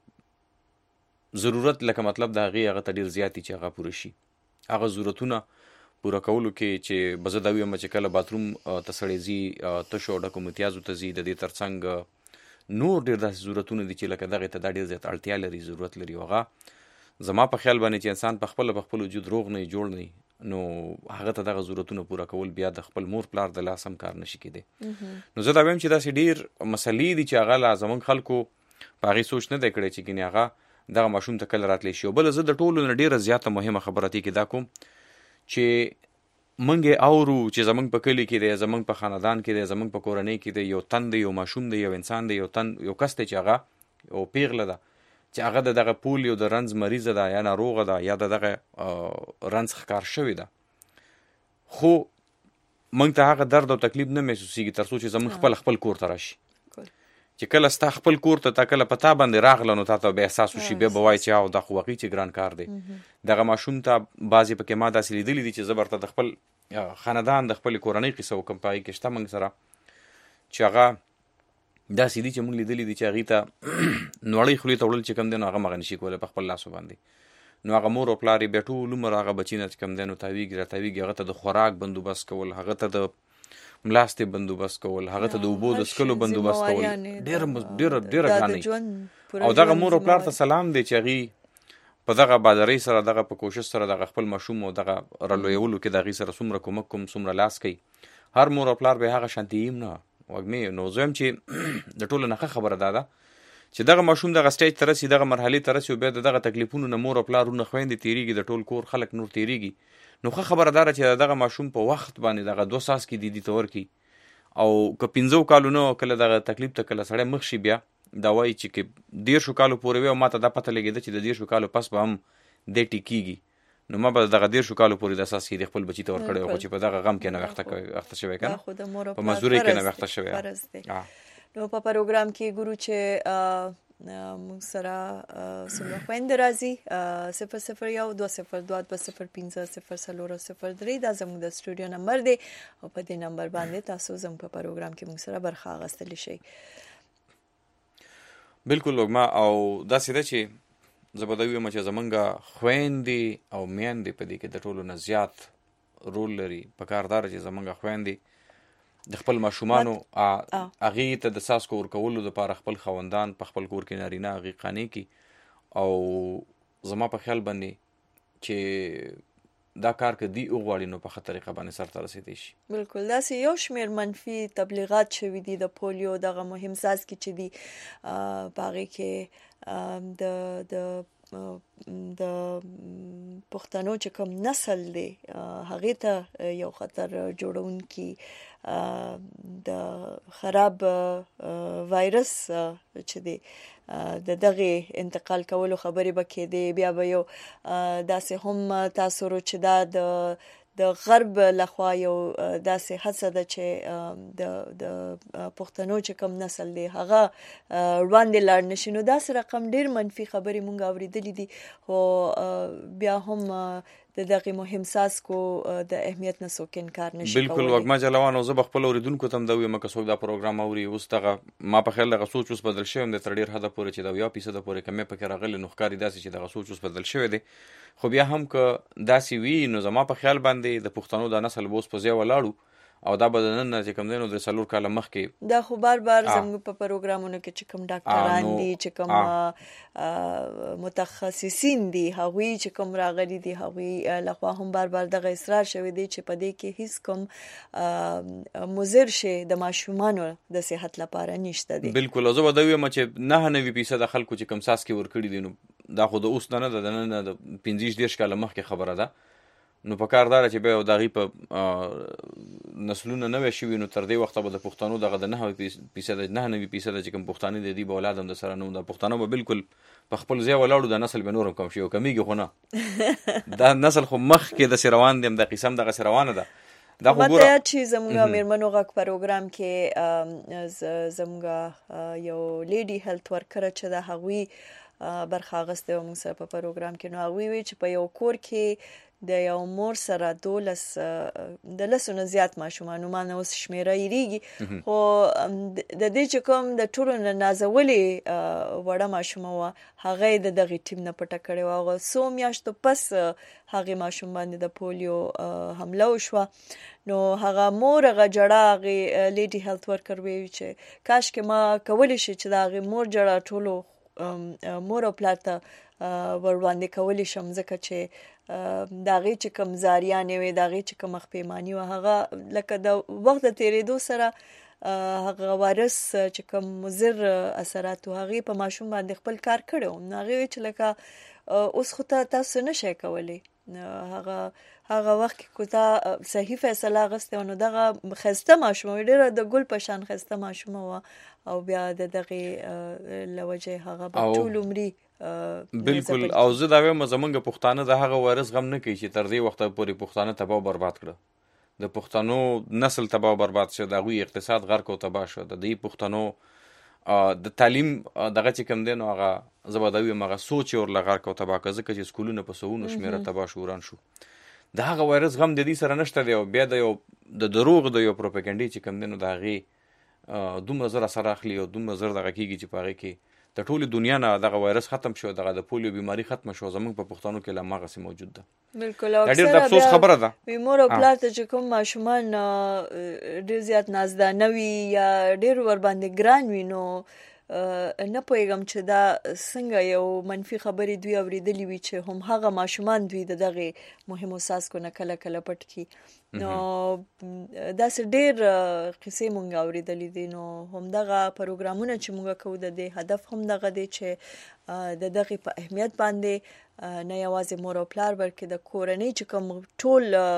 ضرورت لکه مطلب د هغه ته ډیر زیاتی چې هغه پوره شي هغه ضرورتونه پوره کولو کې چې بزدوي چې کله باتروم تسړې زی تشو ډکو متیازو ته زی د دې ترڅنګ نور ډیر داسې ضرورتونه دي چې لکه دغه ته ډیر زیات اړتیا لري ضرورت لري هغه زما په خیال باندې چې انسان په خپل وجود روغ نه جوړ نه نو هغه ته دغه ضرورتونه پوره کول بیا د خپل مور پلار د لاس هم کار نشي کېدی نو زه دا وایم چې دا سې ډیر مسلې دي چې هغه لازم خلکو په هغه سوچ نه دی کړی چې ګنې هغه دغه ماشوم ته کله راتلی شي بل زه د ټولو نه ډیره زیاته مهمه خبره دی کې دا کوم چې منګه اورو چې زمنګ په کلی کې دی زمنګ په خاندان کې دی زمنګ په کورنۍ کې دی یو تن دی یو ماشوم دی یو انسان دی یو کس دی چې هغه او پیغله ده چې هغه دغه پولیو د رنځ مریض ده یا ناروغه ده یا دغه رنځ ښکار شوی ده خو موږ ته هغه درد او تکلیف نه محسوسیږي تر څو چې زموږ خپل کور ته راشي چې کله ستا خپل کور ته کله پتا باندې راغله نو تاسو به احساس وشي بیا به وایي چې او دا خو واقعي چې ګران کار دی دغه ماشوم ته بعضې پکې ما داسې لیدلي دي چې زه برته د خپل خاندان د خپل کورنۍ قصه وکم په هغې کې شته موږ سره چې هغه داسې دي چې موږ لیدلي دي چې هغې ته نوړۍ خولې ته وړل چې کوم دی نو هغه مغه نشي کولی په خپل لاسو باندې نو هغه مور او پلار یې بیا ټول عمر هغه بچي نه چې کوم دی نو تاویږي راتاویږي هغه ته د خوراک بندوبست کول هغه ته د ملاستې بندوبست کول هغه ته د اوبو د څښلو بندوبست کول ډېره ګرانې او دغه مور او پلار ته سلام دی چې هغې په دغه بادرۍ سره دغه په کوشش سره دغه خپل ماشوم او دغه رالویولو کې د هغې سره څومره کومک کوم څومره لاس کوي هر مور او پلار به هغه شانتي یم نه وږمې نو زه یم چې د ټولو نه ښه خبره دا ده چې دغه ماشوم دغه سټیج ته رسي دغه مرحلې ته رسي او بیا د دغه تکلیفونو نه مور او پلارونه خویندې تېرېږي د ټول کور خلک نور تېرېږي نو ښه خبره دا ده چې دغه ماشوم په وخت باندې دغه 2 ساس کې دیدي ته ورکړي او که 15 کالو نه کله دغه تکلیف ته کله سړی مخ شي بیا دا وایي چې 10 کالو پورې وي او ما ته دا پته لګېده چې د 10 کالو پس به هم دی ټیکېږي نو ما به دغه 10 کالو پورې د اساس کې د خپل بچی ته ورکړی او چې په دغه غم کې نه وخته شوی کنه په مزدوري کې نه وخته شوی. نو په پروګرام کې ګورو چې موږ سره څومره خويندې راځي 001 202 205 04003 دا زموږ د سټوډیو نمبر دی او په دې نمبر باندې تاسو زموږ په پروګرام کې موږ سره برخه اخیستلی شئ. بالکل لوګما او دا سیده چې زبردوی مچ زمونږه خويندې او میندې په دې کې د ټولو نه زیات رول لري. په کاردار چې زمونږه خويندې د خپل ماشومانو اغه ته د ساس کور کولو لپاره خپل خوندان په خپل کور کې نارینه اغه قانی کی او زما په خیال باندې چې دا کار کې دی اوغواړي نو په خطر طریقه باندې سره رسیدي شي. بالکل دا یو شمیر منفي تبلیغات شوي دي د پولیو دغه مهم ساز کې چې دی باغې کې د پښتنو چې کوم نسل دی هغه ته یو خطر جوړونکي د خراب وایرس چې دی د دغه انتقال کولو خبرې بکې دی. بیا به یو داسې هم تاسو چې دا د غرب لخوا یو داسې هڅه ده چې د پښتنو چې کوم نسل دی هغه وړاندې لاړ نشي. نو داسې رقم ډیر منفي خبرې مونږ اوریدلې دي او بیا هم د دغه مهم ساس کو د اهمیت نه څوک انکار نشي کولی. بالکل وګما جلوان او زه خپل اوریدونکو تم دا ویم که څوک دا پروګرام اوري اوس دغه ما په خیال دغه سوچ اوس بدل شوی د تر ډیر حد پورې چې دا 1% پورې کمې پکې راغلي نو ښکاری داسې چې دغه سوچ اوس بدل شوی دی. خو بیا هم که داسې وی نو زما په خیال باندې د پښتنو د نسل بوس په ځای ولاړو او دا بدنن چې کوم دینو د سلور کاله مخکې دا خو بار زموږ په پروګرامونو کې چې کوم ډاکټران دي چې کوم متخصصین دي هغوی چې کوم راغلي دي هغوی لخوا هم بار دغه اصرار شوی دی چې په دې کې هیڅ کوم مضر شی د ماشومانو د صحت لپاره نشته دی. بالکل زه به دا وایم چې 99% خلکو چې کوم ساس کې ورکړي دي نو دا خو د اوس نه د 15 کاله مخکې خبره ده. نو په کاردار چې به دغه په نسلونه نوې شوی نو تر دې وخت به د پښتنو دغه د 99% چې کوم پښتانه دي به اولاد هم د سره نو د پښتنو به بالکل په خپل ځای ولاړو د نسل به نورم کم شي او کمیږي خو نه دا نسل خو مخ کې د سروان دیم د قسم دغه سروانه ده. دا خو ګوره چې زموږ میرمنو غږ پروګرام کې زموږ یو لیډي هیلث ورکر چې د هغوی برخه اخیسته موږ سره په پروګرام کې نو هغوی وی چې په یو کور کې د یو مور سره 12 نه زیات ماشومان نو مانه اوس شمیره یریږي خو د دې چې کوم د ټولو نازولې وړه ماشومه وا هغه د دغه ټیم نه پټه کړي واغه سو میاشتو پس هغه ماشوم باندې د پولیو حمله وشو نو هغه مور هغه جړه هغه لیډي هیلث ورکر وی چې کاش کې ما کولی شي چې دا هغه مور جړه ټولو مور او پلار ته ور باندې کولی شم ځکه چې داغه چې کوم زاریانې وي داغه چې کوم خپېمانی او هغه لکه د وخت تیرېدو سره هغه وایرس چې کوم مضر اثرات او هغه په ماشوم باندې خپل کار کړو هغه چې لکه اوس خو تاسو نشئ کولی هغه وخت کې کوته صحیح فیصله غسته نو دغه خسته ماشوم ډیره د ګل په شان خسته ماشوم او بیا دغه لوجه هغه په ټول عمرې بالکل او زه دا وایم زمونږ پښتانه د هغه وایرس غم نه کوي چې تر دې وخت پورې پښتانه تباہ برباد کړه د پښتنو نسل تباہ برباد شو د غوي اقتصاد غرق او تباہ شو د دې پښتنو د تعلیم دغه چې کم دین هغه زبردوی مغه سوچ او لغړ کو تباہ کړه چې سکولونه په سونو شمیره تباہ شوران شو د هغه وایرس غم د دې سره نشته دی او بیا د دروغ د یو پروپاګاندا چې کم دین د هغه دومره زره سره اخلي او دومره زره دغه کیږي چې پاره کې د ټولې دنیا نه دغه وایرس ختم شو دغه د پولیو بیماری ختم شو زموږ په پښتنو کې لمغه سي موجود ده. بالکل او ډېر د افسوس خبره ده ویمور او پلار ته چې کوم ماشومان ډېر زیات نازدانه وي یا ډېر ور باندې ګران وي نو نه پوهیږم چې دا څنګه یو منفي خبرې دوی اوریدلې وي چې هم هغه ماشومان دوی دغه مهمو ساسکو نه کله کله پټ کی نو دا څه ډېر قصې مونږ اوریدلې دي نو هم دغه پروګرامونه چې مونږ کوو د دې هدف هم دغه دی چې د دغه په اهمیت باندې نه یوازې مور او پلار بلکې د کورنۍ چې کوم ټول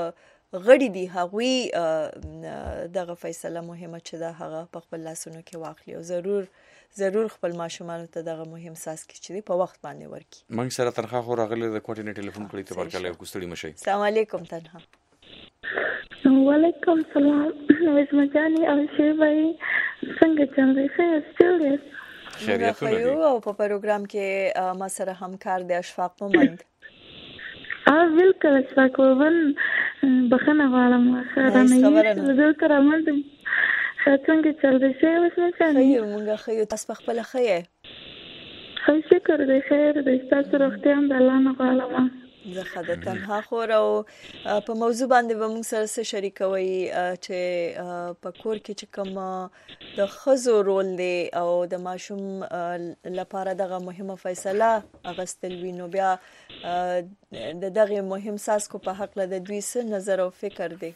غړي دي هغوی دغه فیصله مهمه چې دا هغه په خپل لاسونو کې واخلي او ضرور خپل ماشومان ته دغه مهم ساس کې چې په وخت باندې ورکړي. موږ سره تنخوا خو راغلی د کوټې نه ټلیفون کړی ته ورکړل کوستړي مشي. السلام علیکم تنها. وعلیکم السلام. وسمه جاني او شی بای څنګه چلې ښه استلې خیریتونه دي او په پروګرام کې ما سره همکار دی اشفاق مومند. بالکل اشفاق مومند بخنه غواړم خبرنه زه کرامت څنګه چلې ښه وسمه جاني موږ خو تاسو په خپل خیر شکر دې خیر دې تاسو روغتیا هم د الله نه غواړم. زه خدای تنها خور او په موضوع باندې به موږ سره څه شریکوي چې په کور کې چې کوم د ښځو رول دی او د ماشوم لپاره دغه مهمه فیصله اغستل وي نو بیا د دغه مهم ساسکو په حق له دوی څه نظر او فکر دی.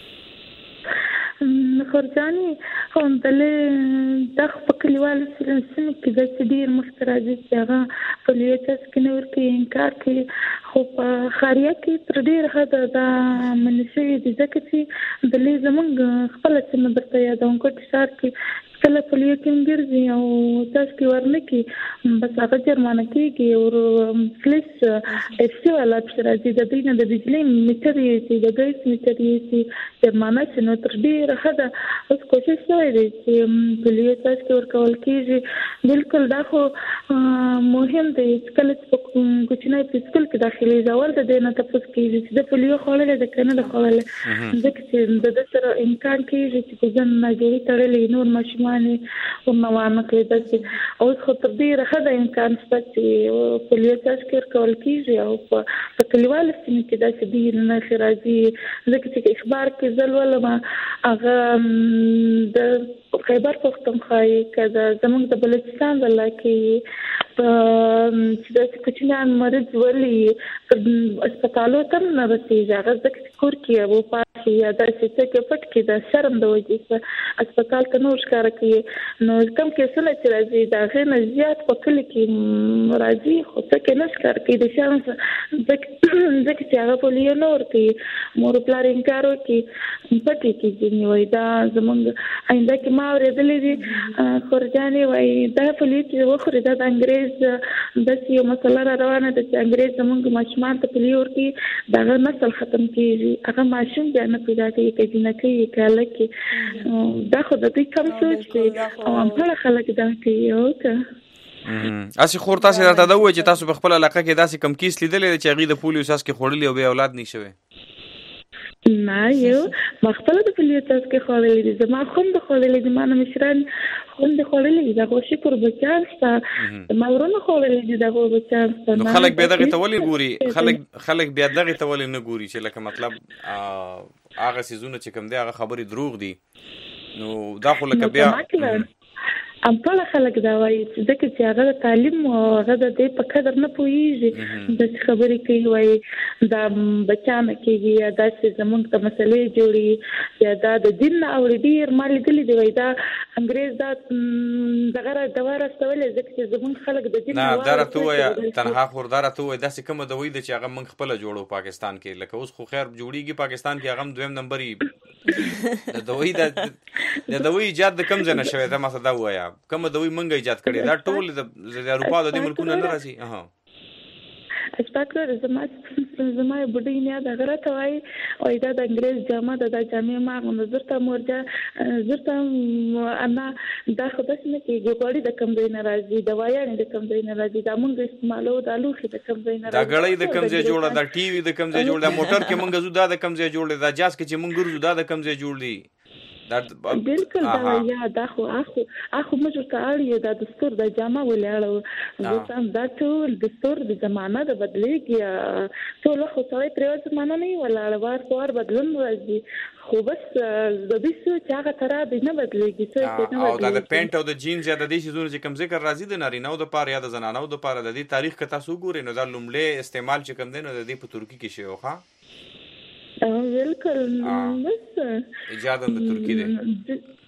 خورجاني هم دلې د خپل کلیوالو سره کې د ډیر مخترازي چې هغه په لیټس کې نور کې انکار کوي خو په خاریه کې تر ډیر حد دا منشي د ځکه چې دلې زمونږ خپل څه درته یادوم کوټ شهر کې کله په لیټ کې ګرځي او تاسو کې ورنه کې بس هغه جرمانه کېږي او پولیس افسي والا چې راځي د دې نه د بجلی میټر یې چې د ګیس میټر یې چې جرمانه چې نو تر ډیر حد اوس کوشش کوي چې په لیټ تاسو کې ورکول کېږي. بالکل دا خو مهم دی چې کله په کوچنۍ سکول کې داخلي ځول د دې نه تاسو کېږي چې د پولیو خولل د کنه د خولل ځکه چې د سره امکان کېږي چې ځن نه جوړي تړلې نور ماشومان او نوانه کې داسې اوس خو تر دې راځي امکان شته چې پولیو تاسو کې ورکول کېږي او په کلیوالو سیمه کې داسې دی نه راځي ځکه چې اخبار کې ځلول ما هغه د خیبر پختونخوا کده زموږ د بلوچستان ولایت چې د کوچنیان مریض ولي هسپتالو ته نه رسیږي هغه ځکه کور کې او پاتې یا داسې څه کې پټ کې د شرم د وجې هسپتال ته نور ښکار کوي نو کم کیسونه چې راځي دا غیر زیات په کلی کې راځي خو څه کې نه ښکار کوي د شرم ځکه چې هغه پولیو نور کوي مور پلار انکار کوي پټ کې ځینې وای دا زمونږ آینده کې ما اورېدلې دي خورجاني وای دا پولیو چې وخوري دا د انګریز د یو مسله روانه ده چې انګریز زمونږ ماشومان ته پولیو ورکوي دغه نسل ختم کېږي هغه ماشوم بیا نه پیدا کوي که جنکۍ که هلک دا خو د دوی کم سوچ دی او همپړه خلک دا کوي او که اسی خور تاسو راته دا وایي چې تاسو په خپل علاقه کې داسې کم کیس لیدلې چې هغې د پولیو ساس کې خوړلي او بیا اولاد نه شوی؟ نه یو ما خپل د پولیو ساس کې خوړلې دي زما خوند خوړلې دي ما نه مشران خوند خوړلې دي دا خو شکر بچان شته ما ورونه خوړلې دي دا خو بچان شته نو خلک بیا دغې ته ولې ګوري خلک بیا دغې ته ولې نه ګوري چې لکه مطلب هغه څیزونه چې کوم دی هغه خبرې دروغ دي نو دا خو لکه بیا ټول خلک دا وایي چې ځکه چې هغه د تعلیم او هغه د دې په قدر نه پوهېږي د خبرې کوي وایي دا بچانه کېږي یا داسې زمونږ ته مسلې جوړي یا دا د دین نه اوري ډېر ما لیدلي دي وایي دا انګریز دا دغه دوا راستولی ځکه چې زمونږ خلک د دین نه دا راته ووایه تنها خور دا راته ووایه داسې کومه دوایي ده چې هغه موږ خپله جوړو پاکستان کې لکه اوس خو خیر جوړېږي پاکستان کې هغه هم دویم نمبر د دوی ایجاد د کم ځای نه شوی دا ما ته دا ووایه کومه دوی منګه ایجاد کړې دا ټول د اروپا د دې ملکونو نه راځي اشپاکر زما بډای نه دا غره وای او دا د انګریز جامه د جامې ما نظرته مورجا زرته انا دا خدای نه کې ګوړې د کم ځای نه راځي دوايانې د کم ځای نه راځي دا مونږ استعمالو د لوخي د کم ځای نه راځي دا غړې د کم ځای جوړه دا ټي وي د کم ځای جوړه موټر کې مونږ زو دا د کم ځای جوړه دا جاز کې چې مونږ ګرځو دا د کم ځای جوړ دي بالکل دا یا دا خو اخو موږ ته اړیو دا دستور د جامه ولاړو دا ټول دستور د زمانه د بدلېږي ټول خو څوی پرې زمانه نه ولاړ وار بدلون راځي خو بس د دې څه چې هغه تر دې نه بدلېږي څه او دا د پینټ او د جینز یا د دې شیزونو چې کوم ذکر راځي د نارینه‌و د پاره یا د زنانه‌و د پاره د دې تاریخ کې تاسو ګورئ نو دا لومړی استعمال چې کوم دی نو د دې په ترکی کې شوی ښه بالکل بس ایجاد د ترکی دی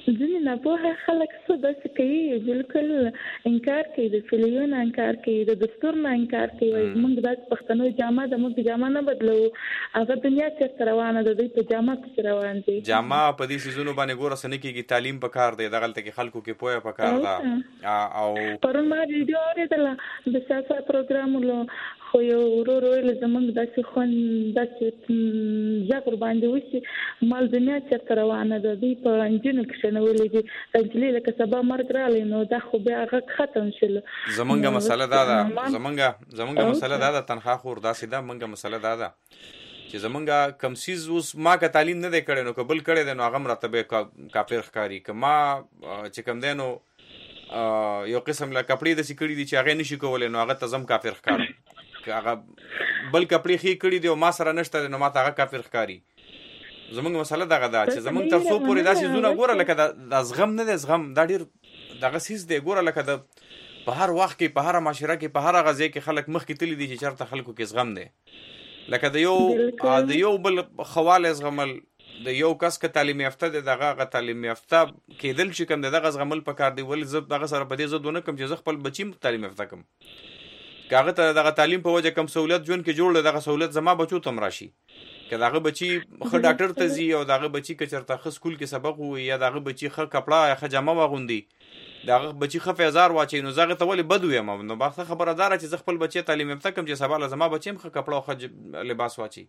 ځینې ناپوهه خلک څه داسې کوي بالکل انکار کوي د فلیو نه انکار کوي د دستور نه انکار کوي موږ داسې پښتنو جامه د موږ جامه نه بدلو هغه دنیا چېرته روانه ده دوی په جامه پسې روان دي جامه په دې سیزونو باندې ګوره څه نه کېږي تعلیم پکار دی دغلته کې خلکو کې پوهه پکار ده او پرون ما ویډیو اورېدله د سیاست پروګرامونو خو یو ورور ویل زموږ داسې خوند داسې ژغ ورباندې وشي مال دنیا چېرته روانه ده دوی په انجونو کښېنولي دي نجلۍ لکه سبا مرګ راغلی نو دا خو بیا غږ ختم شلو زمونږ مسله دا ده زمونږ مسله دا ده تنخوا خور داسې ده مونږ مسله دا ده چې زمونږ کم سیز اوس ما که تعلیم نه دی کړی نو که بل کړی دی نو هغه هم راته به کافر ښکاري که ما چې کوم دی نو یو قسم له کپړې داسې کړي دي چې هغې نشي کولی نو هغه ته زم کافر ښکارم که هغه بل کپړې ښې کړي دي او ما سره نشته دی نو ما ته هغه کافر ښکاري زمونږ مسله دغه ده چې زمونږ تر څو پورې دا سیزونه ګوره لکه دا زغم نه دی زغم دا ډېر دغه سیز دی ګوره لکه د په هر وخت کې په هره معاشره کې په هر هغه ځای کې خلک مخکې تللي دي چې چېرته خلکو کې زغم دی لکه د یو بل خواله زغمل د یو کس که تعلیم یافته دی دغه هغه تعلیم یافته کېدل چې کوم دی دغه زغمل پکار دی ولې زه دغه سره په دې ضد ونه کړم چې زه خپل بچي تعلیم یافته کړم که هغه ته دغه تعلیم په وجه کم سهولت ژوند کې جوړ دی دغه سهولت زما بچو ته هم راشي که دغه بچي ښه ډاکټر ته ځي او دغه بچي که چېرته ښه سکول کې سبق ووایي یا دغه بچي ښه کپړه یا ښه جامه واغوندي دغه بچي ښه فیضار واچوي نو زه هغې ته ولې بد ویم نو ښه خبره دا ده چې زه خپل بچی تعلیم یافته کړم چې سبا له زما بچي هم ښه کپړه او ښه لباس واچوي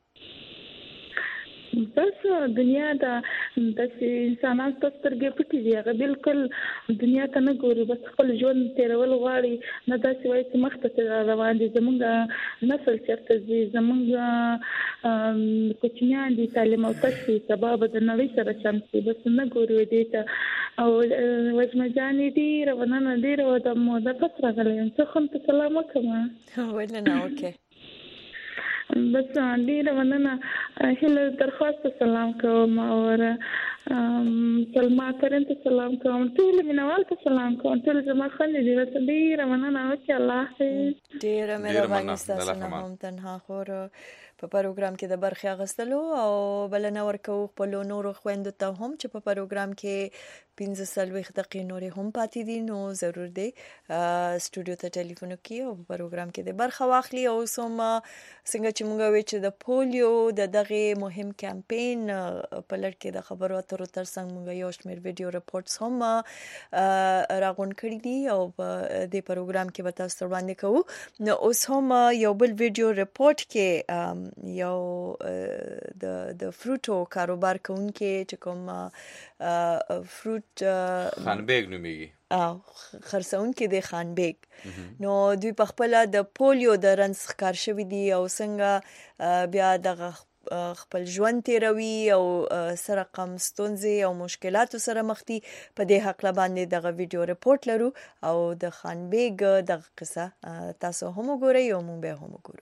بس دنیا دا داسې انسانان ته سترګې پټې دي هغه بالکل دنیا ته نه ګوري بس خپل ژوند تېرول غواړي نه داسې وایي چې مخته روان دي زموږ نسل چېرته ځي زموږ کوچنیان دي تعلیم یافته شي سبا به د نړۍ سره چم شي بس نه ګوري دې ته او وجمه جانې ډېره مننه ډېره د موده پس راغلی یم څه خو ته سلام وکړم ولې نه وکړې بس ډېره مننه هیله درخواست سلام کوم او سلما کرن ته سلام کوم ټول مینوال ته سلام کوم ټول زما خوندې دي بس ډېره مننه وکړه الله حافظ ډېره مهرباني ستاسو نه هم تنها خور په پروګرام کې د برخې اخیستلو او بلنه ورکوو خپلو نورو خویندو ته هم چې په پروګرام کې 15 دقیقې نورې هم پاتې دي نو ضرور دی سټوډیو ته ټلیفون وکړي او په پروګرام کې د برخه واخلي او څنګه چې موږ وایو چې د پولیو د دغه مهم کمپاین په لړ کې د خبرو اترو ترڅنګ موږ یو شمېر ویډیو ریپورټس هم راغونډ کړي دي او په دې پروګرام کې به تاسو وړاندې کوو نو اوس هم یو بل ویډیو ریپورټ کې یو د فروټو کاروبار کوونکي چې کوم فروټ خانبیگ نومیږي خرڅون کې د خانبیگ نو دوی په خپل د پولیو د رنځ ښکار شوی دي او څنګه بیا دغه خپل ژوند تیروي او سره کم ستونزې او مشکلاتو سره مخ دي په دې حق باندې دغه ویډیو ریپورټ لرو او د خانبیگ دغه قصه تاسو هم وګورئ او موږ به هم وګورو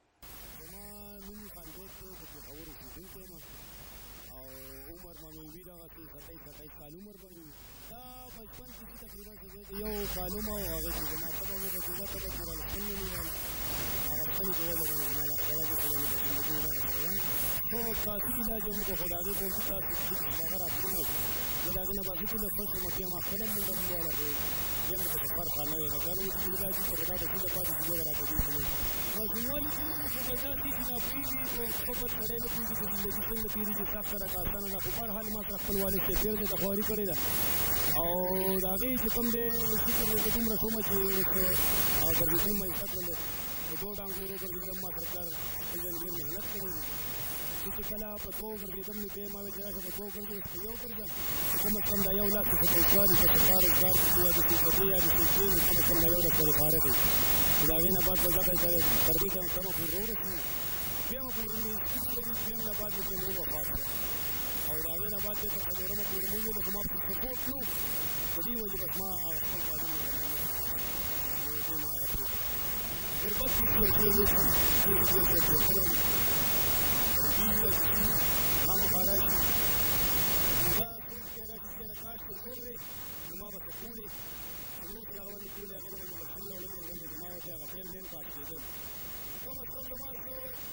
یو معلوم او هغه چې زما سبا مو په ځای ته به سره خپل نه نیول هغه څنګه په وجه باندې زما لا خبره کوي چې موږ دا کړو خو کافي علاج موږ خدای په دې تاسو چې هغه راځنو دا غنه به چې له خوشو مکه ما خپل موږ ولا خو یم په سفر خانه نه کارو چې علاج په خدای په دې پاتې چې راکړي نو شمالي چې په ځاتي چې نه پیږي په خبر کړي نه پیږي چې زندگی څنګه تیری چې سخت راکاسانه نه خو په حال ما خپل والد ته پیر دې تخواري کړی دا او دا غي چې کوم دې چې کوم رسومه چې او ګرځېدل مې فتل له دوه ډنګورو ګرځېدل ما سرکار ځان ډېر مهنت کړې چې کله په تو ګرځېدل نو به ما وځه چې په تو ګرځېدل یو ګرځم کوم دا یو لاس څه ځواني څه کاروبار کې یا د دې یا د دې کوم دا یو د فارغ دا غي نه بعد بځه سره تربیت هم سم پور ورسې بیا مو پور دې چې نه بعد دې مو وفات او دا غي نه بعد دې تر څلورمه پور موږ له کومه سپورټ نو په دې وجه بس ما هغه خپل تعلیم غربت کې هم خارج دا چې راځي کاش ته ګورې نو ما به تقولي نو څنګه باندې کولې هغه باندې ما وته هغه ټیم دین پات کېدل کوم څه ما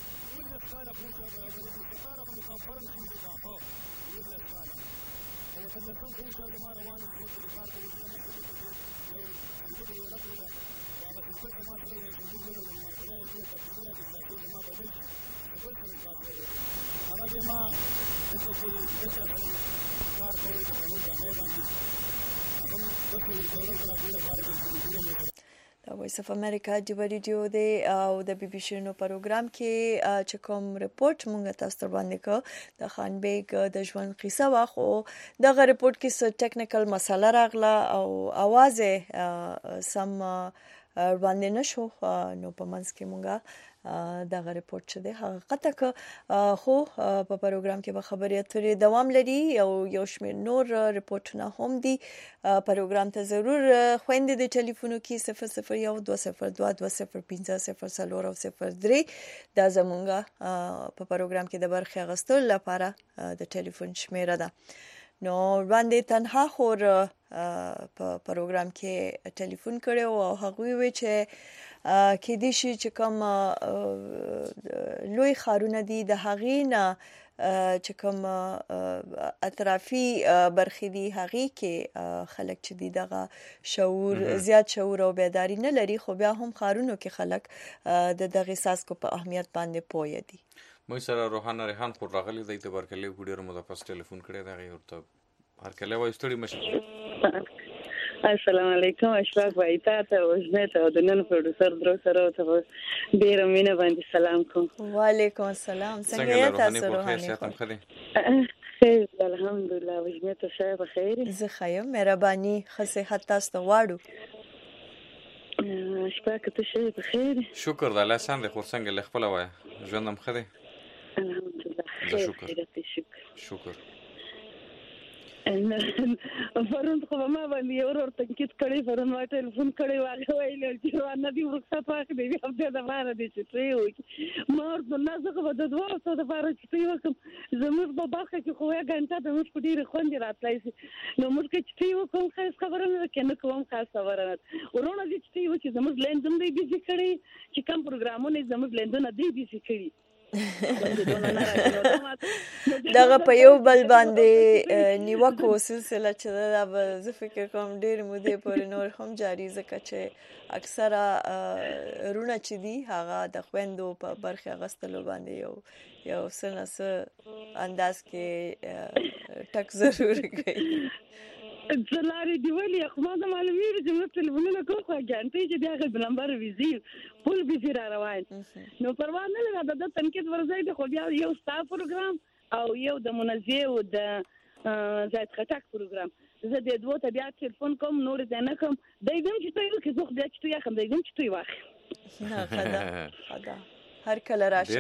ولې خاله خوشا برابرې ستاره په کنفرانس کې دی تاسو ولې خاله او اتلسم خو ته زما روان دي خو ته کار کوي یو انځور یو ډک ولا هغه څه چې ما سره د ګوګل او مارکیټ کې تفصیلات د ما بدل شي بل سره کار کوي هغه به ما د څه چې کار کوي د قانون باندې هغه د ټول ډول لپاره کې وایس اف امریکا دی ریډیو دی او د بي بي سي نو پروګرام کې چې کوم ریپورت مونږ تاسو ته باندې کو د خان بیگ د ژوند قصه واخو دغه ریپورت کې څه ټیکنیکل مسله راغله او आवाज سم باندې نشو نو په منځ کې مونږه دغه ریپورت چې دی حقیقت خو په پروګرام کې به خبرې اترې دوام لري او یو شمېر نور ریپورتونه هم دي پروګرام ته ضرور خويندې د ټلیفونو کې 00120220500 دا زمونږه په پروګرام کې د برخه غستل لپاره د ټلیفون شمیره ده نو باندې تنها خور په پروګرام کې ټلیفون کړو او هغه وی چې کې دي چې کوم لوی خارونه دي د هغې نه چې کوم اطرافي برخې دي هغې کې خلک چې دي دغه شعور زیات شعور او بیداری نه لري خو بیا هم خارونو کې خلک د دغه ساسکو په اهمیت باندې پوهه دي مې سره روحانه ریحان خور راغلی د تبرکلې وډیر مدافع ټلیفون کړی دا غي ورته هر کله وای ستړي مشه السلام علیکم اشراق بھائی ته وژنه ته د نن پروډوسر درو سره ته ډیر مینه باندې سلام کوم وعلیکم السلام څنګه یې تاسو روحاني خیر الحمدلله وژنه ته شه بخیر زه خیر مهرباني خصيحت تاسو ته واړو شپه ته شه بخیر شکر د الله سم د خورسنګ له خپل وای ژوندم خدي الحمدلله شکر فرون خو ما باندې اورور تنکیت کړي فرون ما ټلیفون کړي واغه ویل چې ونه دی ورخصت واخ دی په دې د بار دي چې ته مور د نازغه د دوه څه د بار چې ته وکم زموږ په باغ کې خو یې غنټه د موږ په ډیره خوند راتلای شي نو موږ کې چې وکم خاص خبره نه کنه کوم خاص خبره نه ورونه دي چې زموږ لیندون دی بيزي کړي چې کوم پروګرامونه زموږ لیندون دی بيزي کړي دغه په یو بل باندې نیوکو سلسله چې دا زه فکر کوم ډېر مودې پورې نور هم جاری ځکه چې اکثره رونه چې دي هغه د خويندو په برخه غستلو باندې یو سنس انداز کې ټک ضرور کوي زلاري دی ویلي خو ما د معلومیږي چې موږ ټلیفونونه کوو خو ګانټې چې دغه نمبر ویزي فول بيزي را روان نو پروا نه لګا د تنکیت ورځي د خو بیا یو ستا پروګرام او یو د منزه او د زید خټک پروګرام زه د دوه ته بیا ټلیفون کوم نور دې نه کوم دایم چې ته کې زه بیا چې ته یې دایم چې ته واخ نه خدا هر کله راشي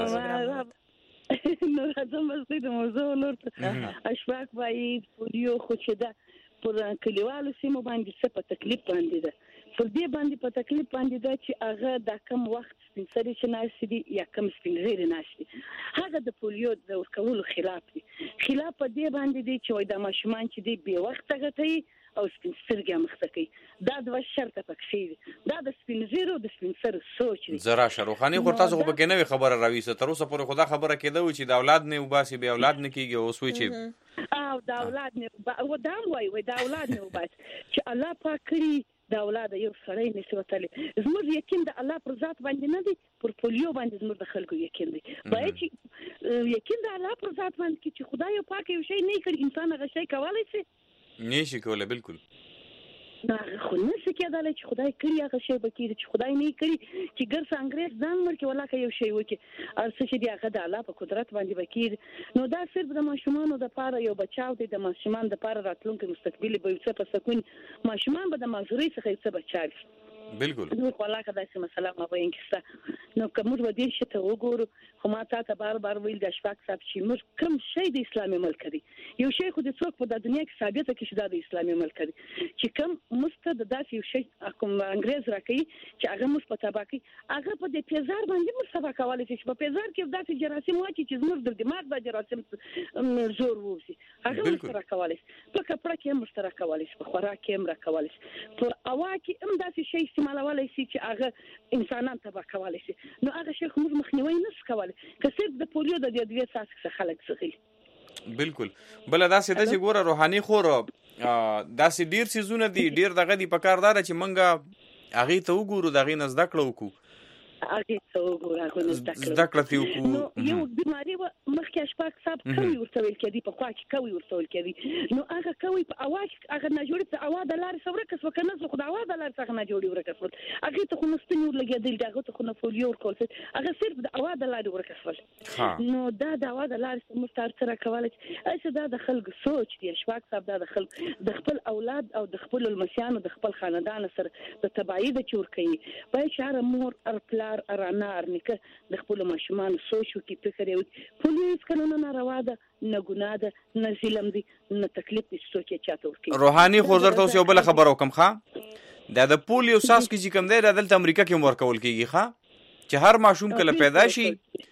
نو راځم چې د موضوع نور اشفاق وایي پولیو خو چې دا پر کلیوالو سیمو باندې څه په تکلیف باندې ده پر دې باندې په تکلیف باندې ده چې هغه د کم وخت سپینسري چې ناشې دي یا کم سپینغیري ناشې هغه د پولیو د ورکولو خلاف دي خلاف په دې باندې دي چې وای د ماشومان چې دی به وخت غټي او سپینسرګه مخته دا د شرط پکې دا د سپینزیرو د سپینسر سوچ دي زرا شروخانی خو تاسو خو پکې نه خبره راويسه تر اوسه پورې خدا خبره کېده چې د اولاد نه وباسي به اولاد نه کیږي اوس وی چې او د اولاد نه و دا وای د اولاد نه وباسي چې الله پاک کړی د اولاد یو سړی نسبتلی زموږ یقین د الله پر ذات باندې نه دی پر پولیو باندې زموږ د خلکو یقین دی باید چې یقین د الله پر ذات باندې چې خدای پاک یو شی نه کړی انسان هغه شی کولای شي نشي کولای بالکل دا خو نه څه کېدای چې خدای کړی هغه شی بکیر چې خدای نه کړی چې ګرځ انګريز ځان ورکه ولاکه یو شی وکي ارڅ چې دی هغه د الله په قدرت باندې بکیر نو دا صرف د ماشومان د پاره یو بچاو دی د ماشومان د پاره راتلونکي مستقبل به څه په سکون ماشومان به د مازوري څخه څه بچاوي بالکل نو ولاکه داسې مسله ما وایي کیسه نو کوم ودی شته وګورو خو ما ته بار ویل د اشفاق صاحب چې موږ کوم شی د اسلامي ملک دی یو شی خو د څوک په د دنیا کې ثابته کې شته د اسلامي ملک دی چې کوم مستد داسې یو شی کوم انګريز راکې چې هغه مس په تباکي هغه په دې پیزار باندې مس تباکواله چې په پیزار کې داسې جراثیم واچي چې زموږ د دماغ د جراثیم زور ووسی هغه مشترک کولای په کپړه کې مشترک کولای په خوراک کې مشترک په اوا کې هم داسې شی استعمالولای شي چې هغه انسانان تباکواله شي نو هغه شی موږ مخنیوي نه کولای که صرف د پولیو د دې اساس څخه خلک څخه بالکل. بل داسې د چې ګوره روحاني خور داسې ډیر سيزونه دي، ډیر دغه دي په کار دار چې منګه هغه ته وګورو، دغه نه زده کړو کو هغه ته وګورو، هغه زده کړو ته کو یو بیماری مخکې اشفاق صاحب کوي ورته ویل کېدی، په خوا کې کوي ورته ویل کېدی، نو هغه کوي په اواز هغه نه جوړي په اواز د لارې سره کس وکنه زه خدای اواز د لارې څخه نه جوړي ورکسل، هغه ته خو مستنی ورلګېدل، هغه ته خو نه فولیو ورکول، هغه صرف د اواز د لارې ورکسل. نو دا د اواز د لارې سره مستار سره کولای چې دا د خلکو سوچ دی. اشفاق صاحب دا د خلک د خپل اولاد او د خپل المسیانو د خپل خاندان سره د تبعید چور کوي. باید شهر مور ارپلار ارانا ارنکه د خپل ماشومان سوچ وکي، فکر وکي. پولیس قانون ناروا ده، نه ګناه ده، نه ظلم دی، نه تکلیف دي څوک یې چاته ورکوي. روحاني خور درته اوس یو بل خبر وکم ښه، دا د پولیو ساس کې چې کوم دی دا دلته امریکا کې ورکول کیږي ښه، چې هر ماشوم کله پیدا شي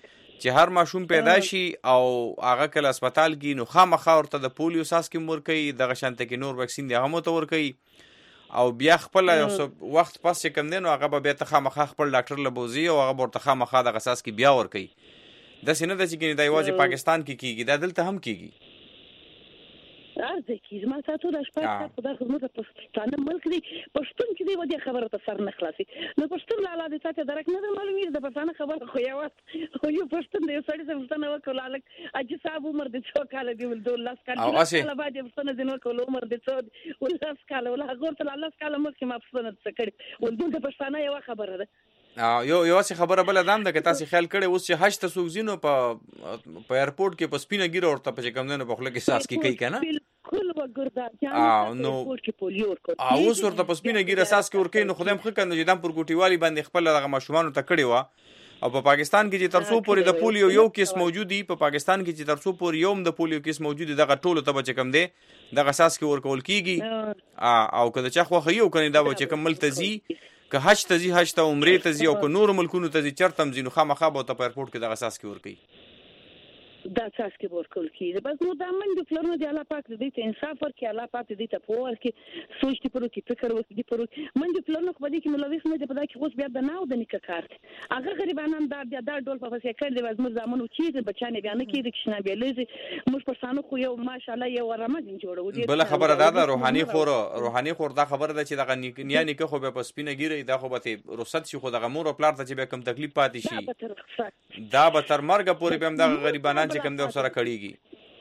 او هغه کله هسپتال کې نو خامخا ورته د پولیو ساس کې ورکوي، دغه شانته کې نور ویکسین دی هغه مو ته ورکوي، او بیا خپل یو وخت پس چې کوم دی نو هغه به بیا ته خامخا خپل ډاکټر له بوزي او هغه ورته خامخا دغه ساس کې بیا ورکوي. داسې نه ده چې دا یوازې پاکستان کې کیږي، دا دلته هم کیږي. ارزه کیږي ما تاسو د اشپاک په دغه موږ په پښتون ملک دی پښتون کې دی ودی خبره ته سر نه خلاصي، نو پښتون لا د تاسو درک نه معلومه ده پښتون خبره خو یو پښتون دی سړی څه پښتون وکول الک اجي صاحب عمر د څو کال دی ول دولس کال کله بعد پښتون د نو کول عمر د څو ولس کال ولا غورت الله کال مخکې ما پښتون څه کړی ول د پښتون یو خبره ده. یو خبره بل دام ده که تاسو خیال کړئ اوس چې حج ته سوزینو په ایرپورټ کې په سپینه ګیره ورته په کوم نه په خله کې ساس کې کوي کنه بالکل وګرځا نو اوس ورته په سپینه ګیره ساس کې ورکې نو خدایم خو کنه چې دم پر ګوټیوالي باندې خپل دغه ماشومان ته کړی و، او په پاکستان کې چې ترڅو پورې د پولیو یو کیس موجودي، په پاکستان کې چې ترڅو پورې یوم د پولیو کیس موجودي دغه ټولو ته چې کم دی دغه ساس کې ورکول کیږي، او کله چې خو یو کنه دا چې کوم ملک تزي که حج ته ځي، حج ته عمرې ته ځي، او که نور ملکونو ته ځي چرته هم ځي نو خامخا به ورته په ایرپورټ کې دغه اساس کې ورکوي. دا اساس کې ورکول کېږي. بس نو دا منډو پلرونو دی الله پاک دې ته انصاف ورکړي، الله پاک دې ته په ورکړي، سوچ دې پرو کې فکر وکړي پرو منډو پلرونو خو دې کې ملوث نه دي په دا کې اوس بیا د ناو د نیکه کار هغه غریبانان دا ډول په فسې کړ دی وزمر زمونو چې بچانه بیا نه کېږي کښنه بیا لږ موږ پښتانه خو یو ماشاءالله یو رمضان جوړو. بل خبره دا روحاني خور دا خبره ده چې دغه نیا نیکه خو به په سپینه ګیره دا خو به رخصت شي، خو دغه مور او پلار ته چې به کم تکلیف پاتې شي دا به تر مرګ پورې به هم دغه غریبانان چې کم د سره کړيږي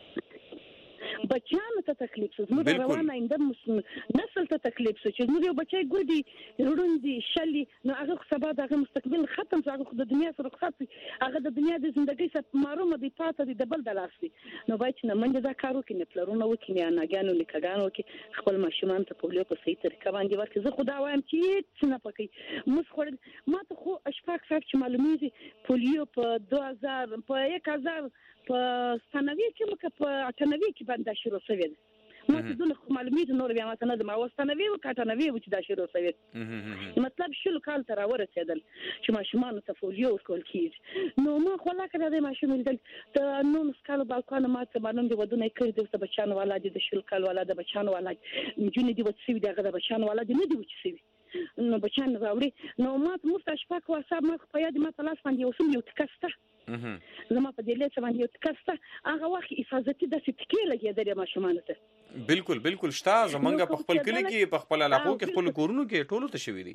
بچانو ته تکلیف شو، زموږ روانه اندم نسل ته تکلیف شو چې موږ یو بچای ګډي وروندي شلي نو هغه سبا دغه مستقبل ختم شو، هغه د دنیا سره ختم، هغه د دنیا د ژوندۍ سره معلومه دی پاتې دی د بل د لاسي نو باید چې منډه دا کارو کې نه پلرونه وکړي نه ناګانو لیکګانو کې خپل ماشومان ته پولیو په صحیح طریقه باندې ورکړي. زه خدا وایم چې څه نه پکې موږ خو ما ته خو اشفاق صاحب چې معلومیږي پولیو په 2000 په 1000 په ثانوي کې مکه په 98 کې باندې شروع شوی ما ته دغه معلومات نور بیا ماته نه د ما واستنوي او کاټنوي چې دا شروع شوی مطلب شل کال تر ورسېدل چې ماشومان ته فولیو ورکول کیږي. نو ما خو لا کړه د ماشومان ته نو مسکالو بالکان ما ته باندې د ودونه کړی د بچانو والا د شل کال والا د بچانو والا جونې دی وڅوي دغه د بچانو والا دی نه دی وڅوي نو بچان راوړي نو ما مستشفاق واساب ما په یاد ما په لاس باندې یو تکسته زما په دې لته باندې یو تکسته هغه وخت حفاظتي د سټکې لګیدل ماشومان ته بالکل شتا زمونږ په خپل کلی کې په خپل علاقو کې خپل کورونو کې ټولو ته شوی دی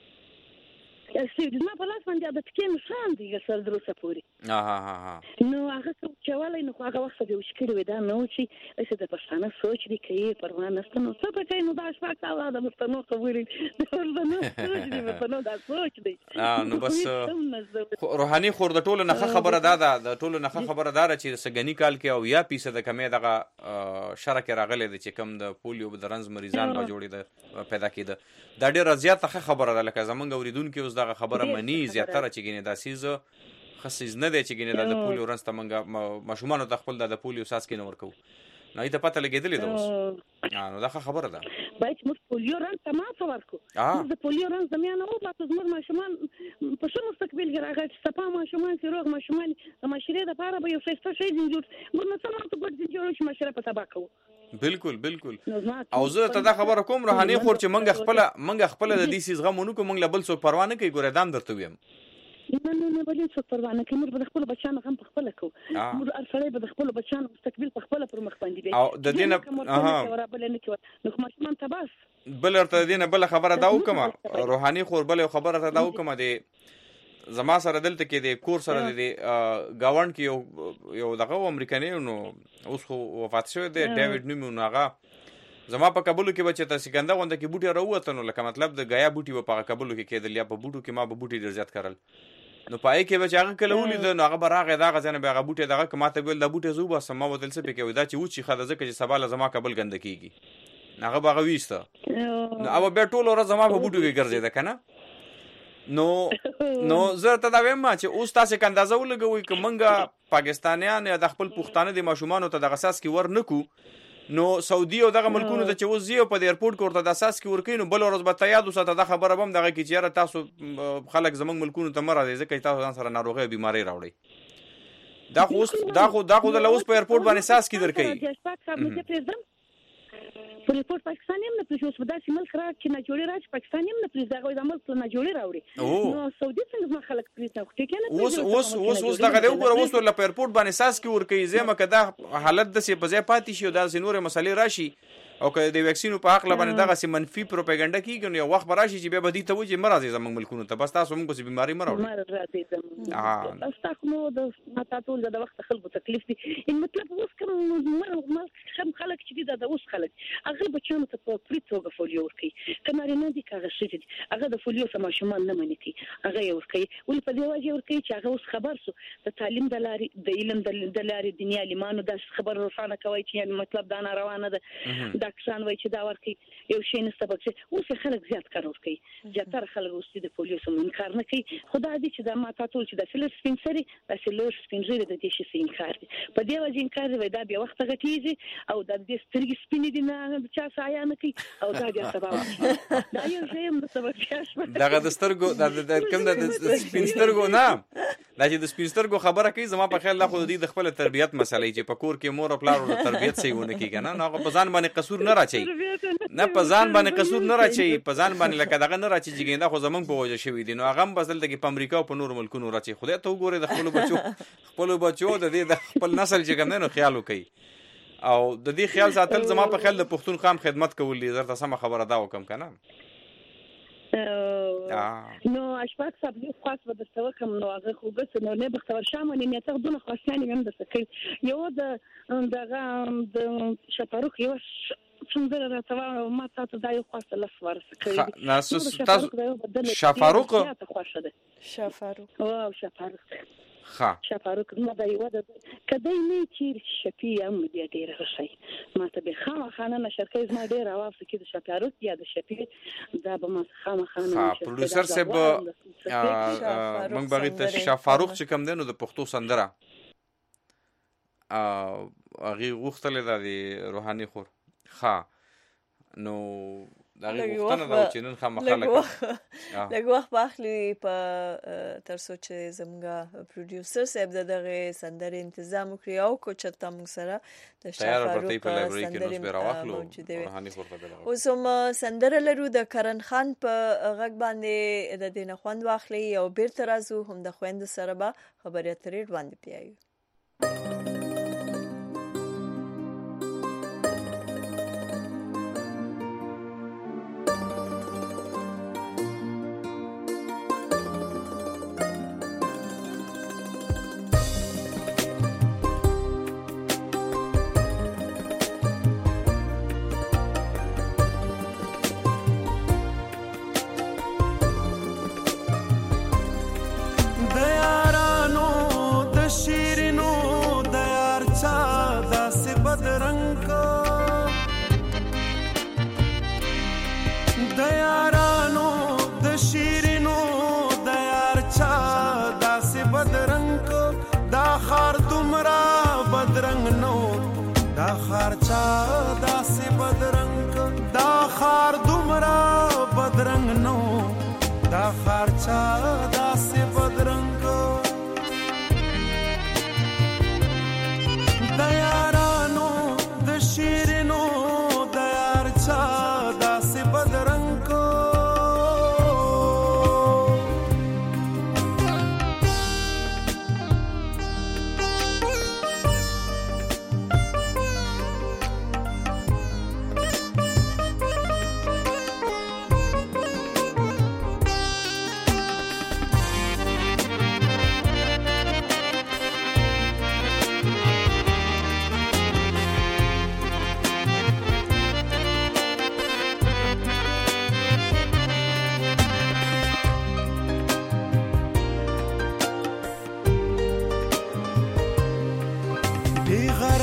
ما په لاس باندې د تکې نشان دی سر دروسه پوری نو هغه څه چوالای نو هغه وخت دی وشکړی ودا نو چې اته د پښتانه سوچ دی کوي پروا نه ستنو څه په کوي نو دا شپه تا د مستنو خبرې نو سوچ دی په نو دا سوچ دی نو بس روحاني خور د ټولو نه خبره د ټولو نه خبره دار چې سګنی کال کې او یا پیسه د کمې دغه شرکه راغله د چې کم د پولیو د رنز مریضان به جوړي د پیدا کېده دا ډېر زیاته خبره ده لکه زمونږ اوریدونکو اوس دغه خبره منی زیاتره چې ګینه د سیزه خصیز نه دی چې ګینه د پولیو رنس ته منګه ماشومان ته خپل د پولیو ساس کې نه ورکو نه ته پته لګیدلې ده اوس نو دا خبره ده باید موږ پولیو رنس ته ما ورکو د پولیو رنس د میانه او تاسو زموږ ماشومان په څه مستقبل کې راغلي چې سپا ماشومان چې روغ ماشومان د مشرې د پاره به یو څه شي جوړ موږ نه سمه ته ګډ جوړ شي مشره په تبا کوو بالکل او زه ته دا خبره کوم روحاني خور چې منګه خپل د دې سیس غمونو کو منګ لبل څوک پروا نه کوي ګوره دام درته ویم نه بلې څه پروا نه کوي موږ به خپل بچیانو هم په خپل کو موږ ارسلې به خپل بچیانو مستقبل په خپل پر مخ باندې دي او د دینه نو کوم ته بس بل ارته دینه بل خبره دا وکما روحاني خور بل خبره ته دا وکما دي زما سره دلته کې د کور سره د گاوند کې یو دغه امریکایي نو اوس خو وفات شوی دی ډیوډ نیمون هغه زما په کابل کې بچی ته سکندر غونډه کې بوټي راوته نو لکه مطلب د غیا بوټي په کابل کې کېدل یا په بوټو کې ما په بوټي ډیر زیات کړل نو پای کې بچ هغه کله ولید نو هغه براغه دا غزنه به هغه بوټي دغه کماته ویل د بوټي زوبه سم ما ودل څه پکې ودا چې و چې خاله ځکه چې سبا لازم کابل غند کیږي هغه باغ ویسته نو او به ټول ورځ ما په بوټو کې ګرځیدا کنه نو زه ته دا وایم چې اوس تاسو کاندازه ولګوي ک منګه پاکستانیان یا د خپل پښتانه د ماشومان ته د اساس کې ور نکو نو سعودي او دغه ملکونو ته چې وزي په ایرپورټ کې ورته د اساس کې ورکینو بل ورځ به تیاد وساته د خبره بم دغه کې چې تاسو خلک زمنګ ملکونو ته مراد ځکه تاسو ځان سره ناروغي بيماري راوړي دا خو د لوس په ایرپورټ باندې اساس کې درکې په ریپورت پاکستان هم نه پریږدي اوس په داسې ملک را چې نه جوړي راځي پاکستان هم نه پریږدي هغه د ملک نه جوړي راوړي نو سعودي څنګه ما خلک پریږدي اوس دغه دی وګوره اوس ول په ایرپورټ باندې اساس کې ورکې زما کدا حالت د سی په ځای پاتې شي او د نورې مسلې راشي او که د ویکسینو په حق لبنه دغه سی منفي پروپاګاندا کیږي نو یو وخت براشي چې به بدی ته وځي مرزي زمنګ ملکونو ته بس تاسو موږ څه بیماری مراوړي تاسو نو د ماته د وخت خلکو تکلیف دي ان مطلب اوس کوم خلک چې د اوس خلک هغه بچانو ته په پریتوګه فولیو ورکي کمر نه دي کاغه شي هغه د فولیو سم شمال نه مني کی هغه یو ورکي ول په دی واجی ورکي چې هغه اوس خبر سو د تعلیم د لارې د علم د لارې دنیا لیمانو د خبر روښانه کوي چې مطلب دا نه روانه ده داکسان وای چې دا ورکي یو شی نه سبب چې اوس خلک زیات کار ورکي زیاتره خلک اوس د فولیو سم انکار نه کوي خدای دې چې دا ماته ټول چې د فلر سپینسري د فلر سپینسري د دې شي انکار دي په دی واجی انکار وای دا بیا وخت غټیږي او د دې سترګې سپینې دي نه چا سایه نه کوي او دا بیا سبب دا یو شی هم سبب دغه د سترګو د کوم د سپین سترګو نه دا چې د سپین سترګو خبره کوي زما په خیال لا خو د خپل تربيت مسلې چې په کور کې مور او پلار او تربيت صحیح ونه کیږي نه هغه په ځان باندې قصور نه راچي نه په ځان باندې قصور نه راچي په ځان باندې لکه دغه نه راچي چې دا خو زمونږ په وجه شوی دي نو هغه بدل د امریکا او په نور ملکونو راچي خدای ته وګوره د خپل بچو د دې د خپل نسل چې کوم نه خیال وکي او د دې خیال ساتل زما په خیال د پښتون خام خدمت کول دي زړه سم خبره دا وکم کنه نو اشفاق صاحب یو خاص به درته وکم نو هغه خو بس نو نه بختور شامل نه ته دونه خوشالي هم د سکه یو دغه د شپاروخ یو څنګه راته ما تاسو دا یو خاص لس ورسه کوي ناسوس تاسو شفاروق او شفاروق ها شفاروق نو دا یو د کدی نه چې شپې هم دې ډیر غشي ما ته به خامخانه نشرکې ما ډیر اواز کې د شفاروق یا د شپې دا به ما خامخانه پروډوسر صاحب موږ باغی ته شفاروق چې کوم دینو د پښتو سندره هغه غوښتل د روحاني خور ها نو دا غوښتنه دا چې نن خامخاله لږ وخت باخلي په ترڅو چې زموږ پروډوسر صاحب دغه سندره تنظیم کړی او کو چتا موږ سره د شفاروق سندره اوس هم سندره لرو د کرن خان په غږ باندې د دینه خوند واخلي او بیرته راځو هم د خويند سره به خبرې اترې باندې پیایو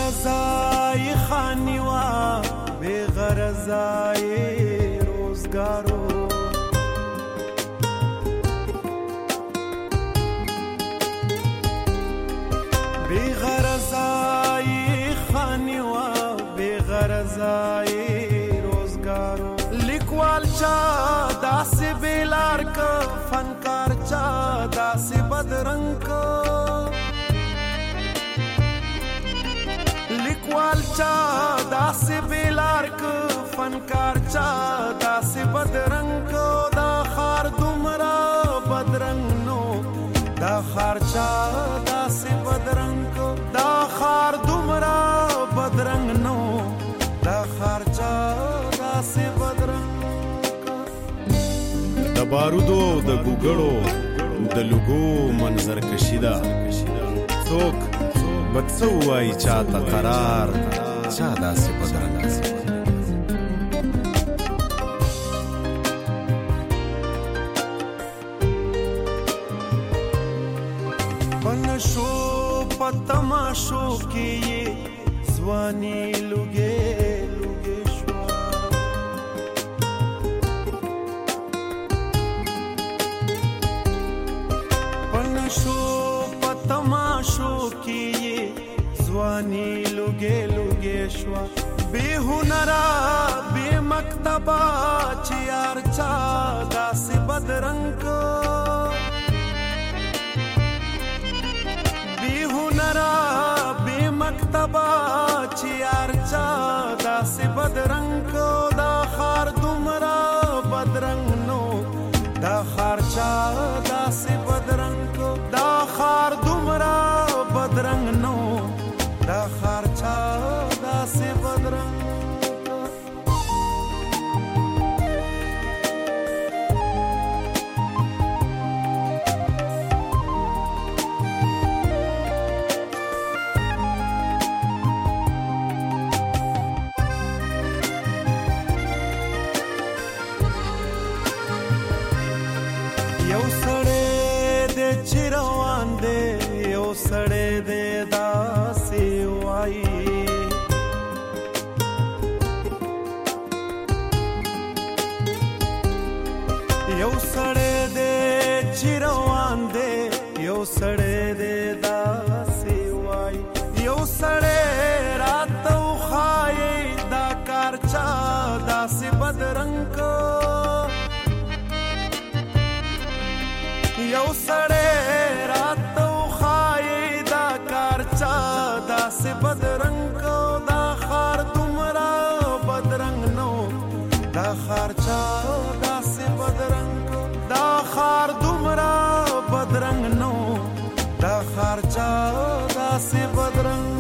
غرضای خانیوا بی غرضای روزگارو بی غرضای خانیوا بی غرضای روزگارو لیکوال چا داسې بیلار که فنکار چا داسې بدرنګ که لیکوال چا داسې بیلار که فنکار چا داسې بدرنګ که دا خار دومره بدرنګ نو دا خار چا داسې بدرنګ که دا خار دومره بدرنګ نو دا خار چا داسې بدرنګ د بارودو د ګوګړو د لوګو منظر کشیدا څوک بڅو وای چاته قرار چا داسې بدرنګ بنشو پتماشو کې ځواني لوګې لوګې شو بنشو پتماشو کې ځواني لوګې لوګې شو بے هنرا بے مکتبا چې یار چا داسې بدرنګ بے هنرا بے مکتبا چې یار چا داسې بدرنګ دا خار دومره بدرنګ نو دا خار چا داسې بدرنګ دا خار دومره بدرنګ نو دا خار چا داسې بدرنګ یو سړی د چیروان دی یو سړی د داسې وایي یو سړی د چیروان دی یو سړی د داسې وایي یو سړی راته وښایي دا کار چا داسې بدرنګ یو سړی راته وښایي دا کار چا داسې بدرنګ دا خار دومره بدرنګ نو دا خار چا داسې بدرنګ دا خار دومره بدرنګ نو دا خار چا داسې بدرنګ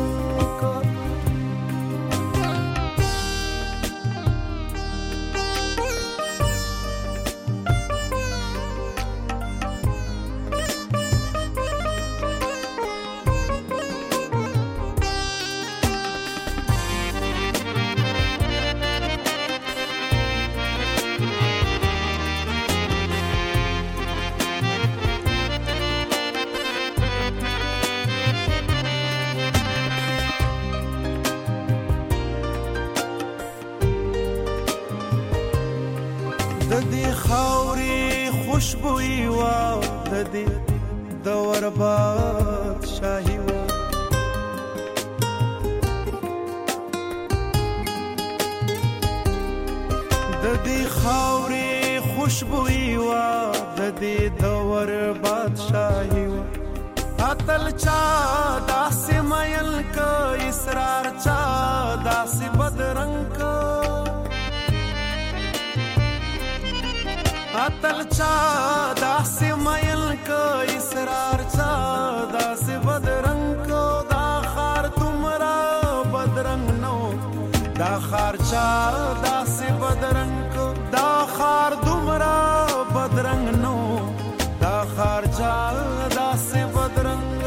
د دې خاورې خوشبويي وا د دې د ورباد شاهي وا د دې خاورې خوشبويي وا د دې د ورباد شاهي وا اتل چا داسې مایل کا اسرار چا داسې بدرنګ اتل چا داسې مایل کا اسرار چا داسې بدرنګ دا خار دومره بدرنګ نو دا خار چا داسې بدرنګ دا خار دومره بدرنګ نو دا خار چا داسې بدرنګ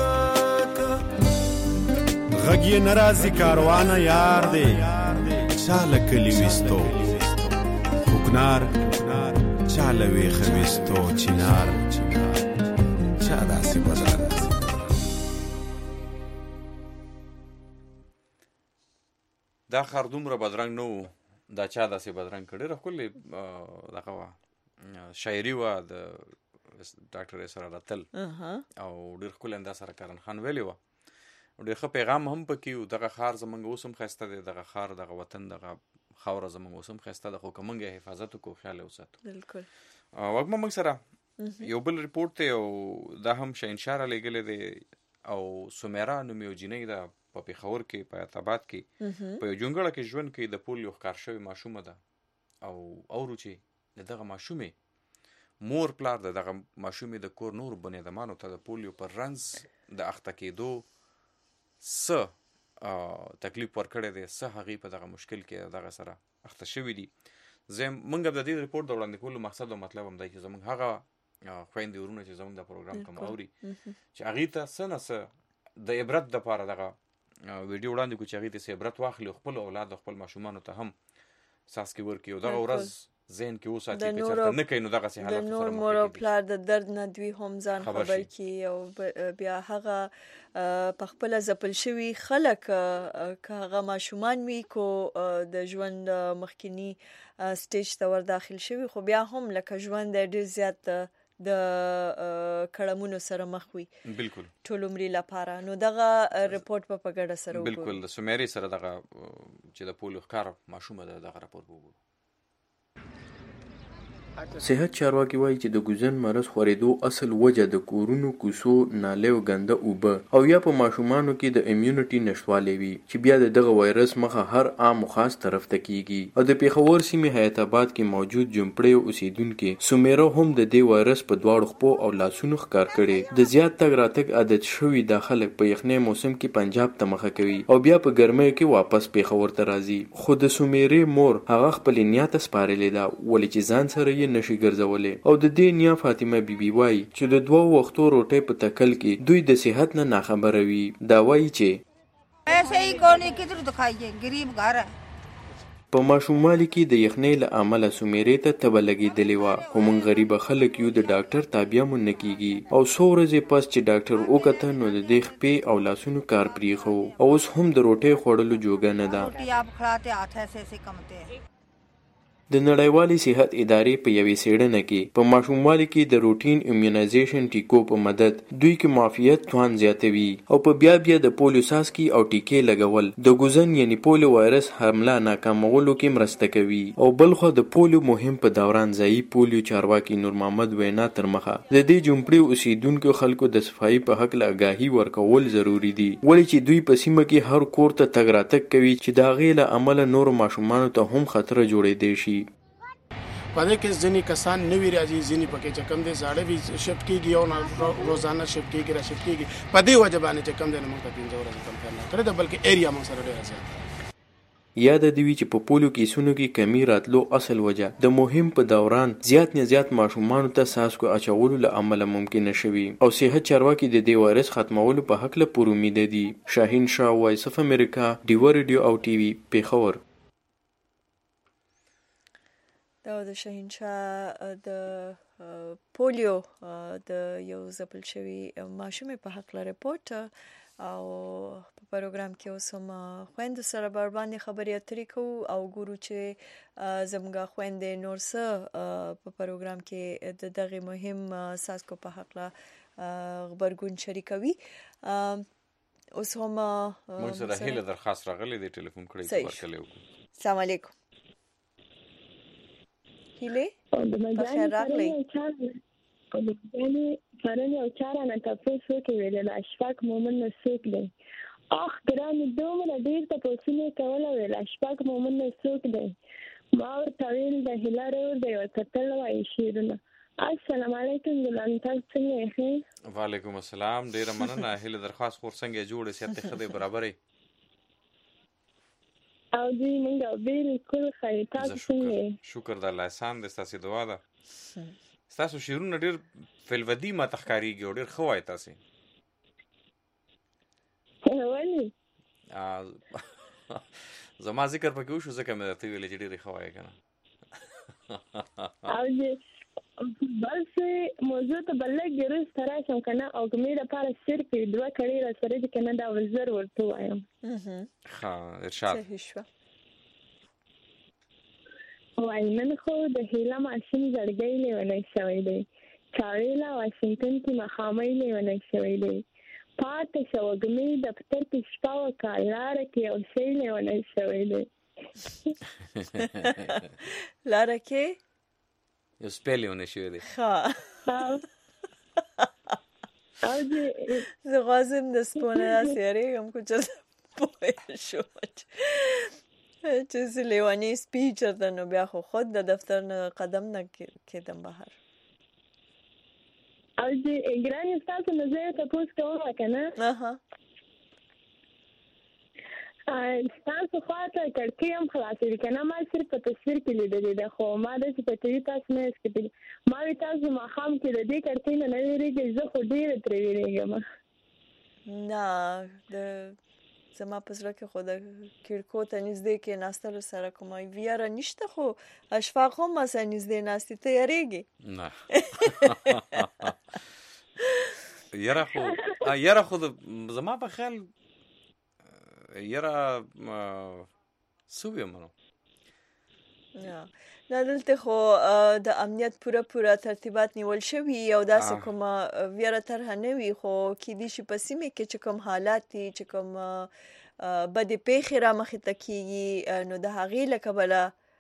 غږ یې ناراضي کاروانه یار دی چاله کلی وستو کوکنار چاله وی خويستو چینار چا داسې بدرنګ دا خر دومره بدرنګ نه و، دا چا داسې بدرنګ کړی ډېره ښکلې دغه وه شاعري وه د ډاکټر اسرار اتل او ډېر ښکلی انداز سره کرن خان ویلې وه. ډېر ښه پیغام هم پکې و. دغه ښار زموږ اوس هم ښایسته دی، دغه ښار دغه وطن دغه خاوره زموږ اوس هم ښایسته ده، خو که موږ یې حفاظت وکړو، خیال یې وساتو. بالکل. وږمه موږ سره یو بل ریپورټ دی او دا هم شهنشاه رالیږلی دی او سمیرا نوم یو جینۍ ده په پېښور کې په حیات کې په یو جونګړه کې ژوند کوي. د پولیو ښکار شوې ماشومه ده او اورو چې د دغه ماشومې مور پلار د دغه ماشومې د کور نورو بنیادمانو ته د پولیو پر رنځ د اخته کېدو څه تکلیف ورکړی دی، څه هغې په دغه مشکل کې دغه سره اخته شوي دي. موږ د دې ریپورټ د وړاندې کولو مقصد او مطلب هم دی چې زموږ هغه خویندې ورونه چې زموږ د پروګرام کوم اوري چې هغې ته څه نه څه د عبرت دپاره دغه ویډیو وړاندې کړو چې هغې ته څه عبرت واخلي او خپل اولاد او خپل ماشومانو ته هم څاڅکي ورکړي او دغه ورځ ذهن کې وساتي که چېرته نه کوي نو دغسې حالاتو سره د نور مور او پلار د درد نه دوی هم ځان خبر کړي او بیا هغه په خپله ځپل شوي خلک که هغه ماشومان وي کو د ژوند مخکینی سټیج ته ور داخل شوي خو بیا هم لکه ژوند ډېر زیات د کړمونو سره مخ وي بالکل ټول عمرې لپاره. نو دغه ریپورټ په ګډه سره وګورو. بالکل د سمیرې سره دغه چې د پولیو ښکار ماشومه ده دغه راپور وګورو. صحت چارواکي وایي چې د ګوزن مرض خورېدو اصل وجه د کورونو کوڅو نالۍ او ګنده اوبه او یا په ماشومانو کې د امیونټي نشتوالی وي چې بیا د دغه وایرس مخه هر عام او خاص طرف ته کیږي. او د پېښور سیمې حیات آباد کې موجود جمپړې اوسیدونکي سمیرا هم د دې وایرس په دواړو خپو او لاسونو ښکار کړي. د زیات تګ راتګ عادت شوي دا خلک په یخنۍ موسم کې پنجاب ته مخه کوي او بیا په ګرمۍ کې واپس پېښور ته راځي. خو د سمیرې مور هغه خپلې نیا ته سپارلې ده ولې چې ځان سره نشي ګرځولې او د دې نیا فاطمه بیبي وایي چې د 2 وختو روټۍ په تکل کې دوی د صحت نه ناخبره وي. دا وایي چې ایسے ہی کون کدھر دکھائیے غریب گھر ہے. په ماشوموالي کې د یخنۍ له امله سمیرې ته تبه لګېدلې وه خو موږ غریبه خلک یو د ډاکټر تابعه مو نه کېږي او څو ورځې پس چې ډاکټر وکته نو د دې خپې او لاسونو کار پرېښو او اوس هم د روټۍ خوړلو جوګه نه ده. د نړیوالې صحت ادارې په یوې څېړنه کې په ماشوموالي کې د روټین امیونایزیشن ټیکو په مدد دوی کې معافیت توان زیاتوي او په بیا د پولیو څاڅکي او ټیکې لګول د ګوزن یعنی پولیو وایرس حمله ناکامولو کې مرسته کوي. او بلخو د پولیو مهم په دوران ځایي پولیو چارواکي نور محمد وینا تر مخه د دې جمپړې اوسیدونکو خلکو د صفایي په حق له آګاهي ورکول ضروری دي ولې چې دوی په سیمه کې هر کور ته تګ راتګ کوي چې د هغې له امله نورو ماشومانو ته هم خطر جوړېدی شي. په دې کې ځینې کسان نوي راځي ځینې پکې چې کم دي زاړه وي شفت کېږي او روزانه شفت کېږي را شفت کېږي په دې وجه باندې چې کم دی موږ ته 15 ورځې کم کار نه کړی ده بلکې ایریا موږ سره ډېره زیاته یاد دی چې په پولیو کیسونو کې کمی راتلو اصل وجه د مهم په دوران زیات نه زیات ماشومانو ته څاڅکو اچولو له امله ممکن نشوي او صحت چارواکي د دې وایرس ختمولو په حق له پوره امید دي. شاهین شاه وایس اف امریکا ډیو ریډیو او ټي وي پېښور. دا د شهنشاه د پولیو د یو ځپل شوي ماشومې په هکله ریپورټ او په پروګرام کې اوس هم خویندو سره باندې خبرې اترې کوو او ګورو چې زموږ خویندې نور څه په پروګرام کې د دغه مهم څاڅکو په هکله غبرګون شریکوي. اوس هم موږ سره هیله درخواست راغلی دی ټلیفون کړی ورکړلی وکړو. السلام علیکم هیله بخیر راغلی. یعنی فرنی او چاره نه تاسو کې ویل اشفاق مومن نو څوک دی اخ ګرانې دومره ډېر تاسو کوله ویل اشفاق مومن نو څوک دی ما ورته ویل د هلار ور دی وکتل وای شیرونه. السلام علیکم ګلان تاسو څنګه یې؟ وعلیکم السلام ډیره مننه. هله درخواست خور څنګه جوړه سیاست خدای برابرې او دوی موږ بالکل خیر تاسو څنګه؟ شکر د الله احسان د تاسو دعا ده. تاسو شیرونه ډیر فلودی ما تخکاریږي او ډیر خو وای تاسو. ولی زما ذکر پکې وشو ځکه مې ته ویلې چې ډیر خو وای کنه او دې بس موضوع ته بلګ ګرځ ترا شم کنه او کومې لپاره صرف 2 کړي را سره دي کنه دا وزر ورته وایم. ها ارشاد صحیح شو. وای نن خو د هیله ماشین زړګی لیونی شوی دی چاویلا واشنگټن کې مخامې لیونی شوی دی پاتې شوګمې دفتر کې شپه وکړه کې او شی لیونی شوی دی لاره کې یو سپیل لیونی شوی دی ها او دې زه غواړم د سپونه داسې یارېږم خو چېرته پوه شوم چې زه لیونی سپي چېرته نو بیا خو خود د دفتر نه قدم نه کېدم بهر او دې ګرانې ستاسو نه زه تپوس کوم که نه ستاسو خواته کړکۍ هم خلاصې دي که نه ما صرف په تصویر کې لیدلې ده خو ما داسې په ټي وي تاسو نه یاست کتلي ما وې تاسو ماښام کې د دې کړکۍ نه وېرېږئ زه خو ډېره ترې وېرېږم نه زما په زړه کې خو د کړکو ته نږدې کېناستلو سره کومه ویره نشته خو اشفاق هم ماسره نږدې ناستې ته یارېږې نه یاره خو زما په خیال یاره سوی منو نه دلته خو د امنیت پوره ترتیبات نیول شوي او داسې کومه ویره طرحه نه وي خو کیدای شي په سیمه کې چې کوم حالات دي چې کوم بدې پیښې رامخې ته کیږي نو د هغې له کبله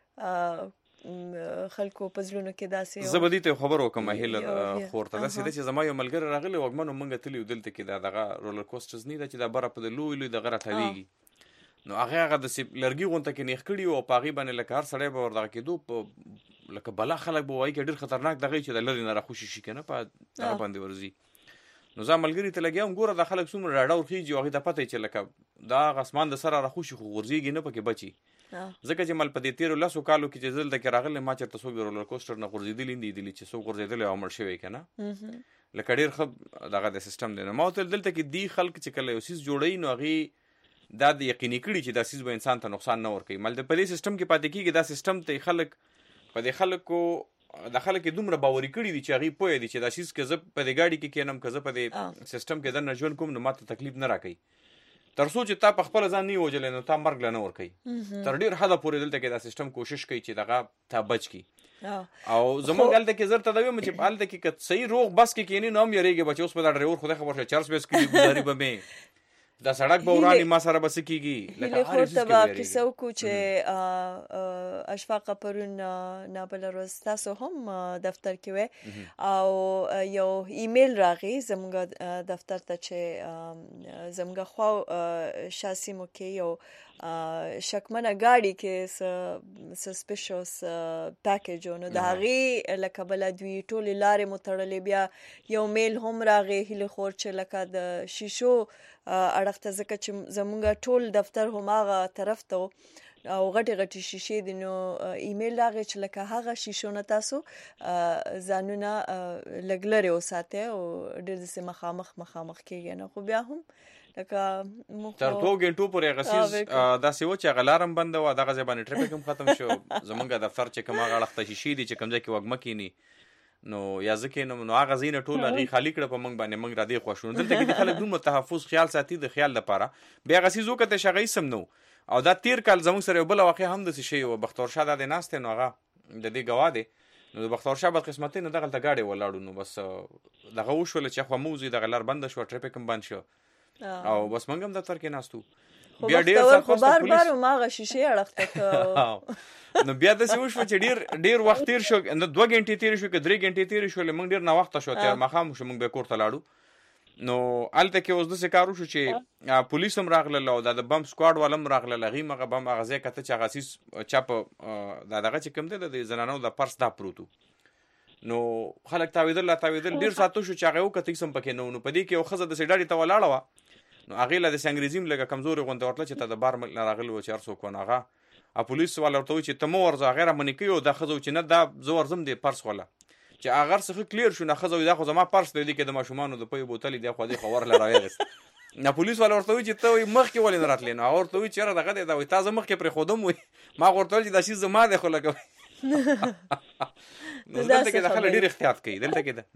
خلکو په زړونو کې داسې زه به دې ته خبر وکړم هیله خور ته داسې ده چې زما یو ملګری راغلی وږمنو موږ تللي یو دلته کې دغه رولر کوسټرز نه ده چې دا بره په د لوی دغه راټاویږي نو هغه د لرګي غونته کې نیخ کړي او په هغې باندې لکه هر سړی به ور دغه کېدو لکه بلا خلک به وایي که ډېر خطرناک دغه چې د لرې نه راخوشي شي که نه په دغه باندې ورځي نو زه ملګري ته لګیا هم ګوره دا خلک څومره ډاډه ورخېږي او هغې ته پته چې لکه دا هغه اسمان د سره راخوشي خو غورځېږي نه پکې بچي ځکه چې مل په دې تېرو 10 کالو کې چې دلته کې راغلی ما چېرته څوک د رولر کوسټر نه غورځېدلي نه لیدلي چې څوک غورځېدلی او مړ شوی که نه لکه ډېر ښه دغه د سیسټم دی نو ما ورته دلته کې دې خلک چې کله یو څیز جوړوي نو هغې دا د یقیني کړي چې دا څیز به انسان ته نقصان نه ورکوي مل په دې سیسټم کې پاتې کېږي دا سیسټم ته خلک په دې خلکو د خلک دومره باوري کړي دي چې هغې پوه دي چې دا څیز که زه په دې ګاډي کې کېنم که زه په دې سیسټم کې دننه ژوند کوم نو ما ته تکلیف نه راکوي تر څو چې تا په خپله ځان نه وژلی نو تا مرګ له نه ورکوي تر ډېر حده پورې دلته کې دا سیسټم کوشش کوي چې دغه تا بچ کړي او زمونږ هلته کې زر ته دا ویم چې هلته کې که صحیح روغ بس کې کښېني نو هم یارېږي به چې اوس به دا ډریور خدای خبر شه چرس بس کړي ګزاري به مې دا سړک به وراني ما سره به څه کېږي هیلې خور ته به کیسه وکړو چې اشفاقه پرون نابله ورځ تاسو هم دفتر کې وی او یو ایمیل راغی زموږ دفتر ته چې زموږ خوا شاسیمو کې یو شکمنه ګاډي کې سسپیشس پاکیج نو د هغې له کبله دوی ټولې لارې مو تړلې بیا یو میل هم راغی هیلې خور چې لکه د شیشو اړخ ته ځکه چې زموږ ټول دفتر هماغه طرف ته او غټې شیشې دي نو ایمیل راغی چې لکه هغه شیشو نه تاسو ځانونه لږ لرې وساتئ او ډېر داسې مخامخ کېږي نه خو بیا هم لکه تر 2 غنټو پورې هغه څیز داسې و چې هغه لار هم بنده وه دغه ځای باندې ټریفک هم ختم شو زموږ دفتر چې کوم هغه اړخ ته شیشې دي چې کوم ځای کې وږمه کېني نو یا زه کېنم نو هغه ځای نه ټول هغې خالي کړه په موږ باندې موږ را دې خوښ شو دلته کې د خلک دومره تحفظ خیال ساتي د خیال لپاره بیا هغه څیز وکړه چې هغه هېڅ هم نه و او دا تېر کال زموږ سره یو بله واقع هم داسې شوې وه بختورشاه دا دی ناست دی نو هغه د دې ګواه دی نو د بختورشاه بدقسمتۍ نه دغلته ګاډۍ ولاړو نو بس دغه وشوله چې اخوا موځي دغه لار بنده شوه ټریفک هم بند شو او بس موږ هم دفتر کې ناستو بیا ډېر سخت بار هماغه شیشې اړخ ته نو بیا داسې وشوه چې ډېر وخت تېر شو 2 غنټې تېرې شوې که 3 غنټې تېرې شولې موږ ډېر ناوخته شو تېر ماښام شو موږ بیا کور ته لاړو نو هلته کې اوس داسې کار وشو چې پولیس هم راغلل او دا د بم سکواډ والا هم راغلل هغې هغه بم هغه ځای کته چې هغه څیز چا په دا دغه چې کوم دی د زنانو د پرس دا پروت و نو خلک تاوېدل ډېر ساعت وشو چې هغه یې وکته هېڅ هم پکې نه و نو په دې کې یو ښځه داسې ډاډې ته ولاړه وه نو هغې له داسې انګریزي هم لږه کمزورې غونته ورتله چې ته د بار ملک نه راغلي وه چې هر څوک و نو هغه پولیس والا ورته وایي چې ته مه ورځه هغې رامنې کوي او دا ښځه چې نه دا زه ورځم دې پرس خوله چې هغه څخه کلیر شو نه ښځه وایي دا خو زما پرس دی دې کې د ماشومانو د پیو بوتل دی خو دې خو ورله راویغست نه پولیس والا ورته وایي چې ته وایي مخکې ولې نه راتلې نو هغه ورته وایي چې یاره دغه دی دا وایي تا زه مخکې پرېښودم وایي ما خو ورته ویل چې دا شي زما دی خو لکه نو دلته کې د خلک ډېر احتیاط کوي دلته کې ده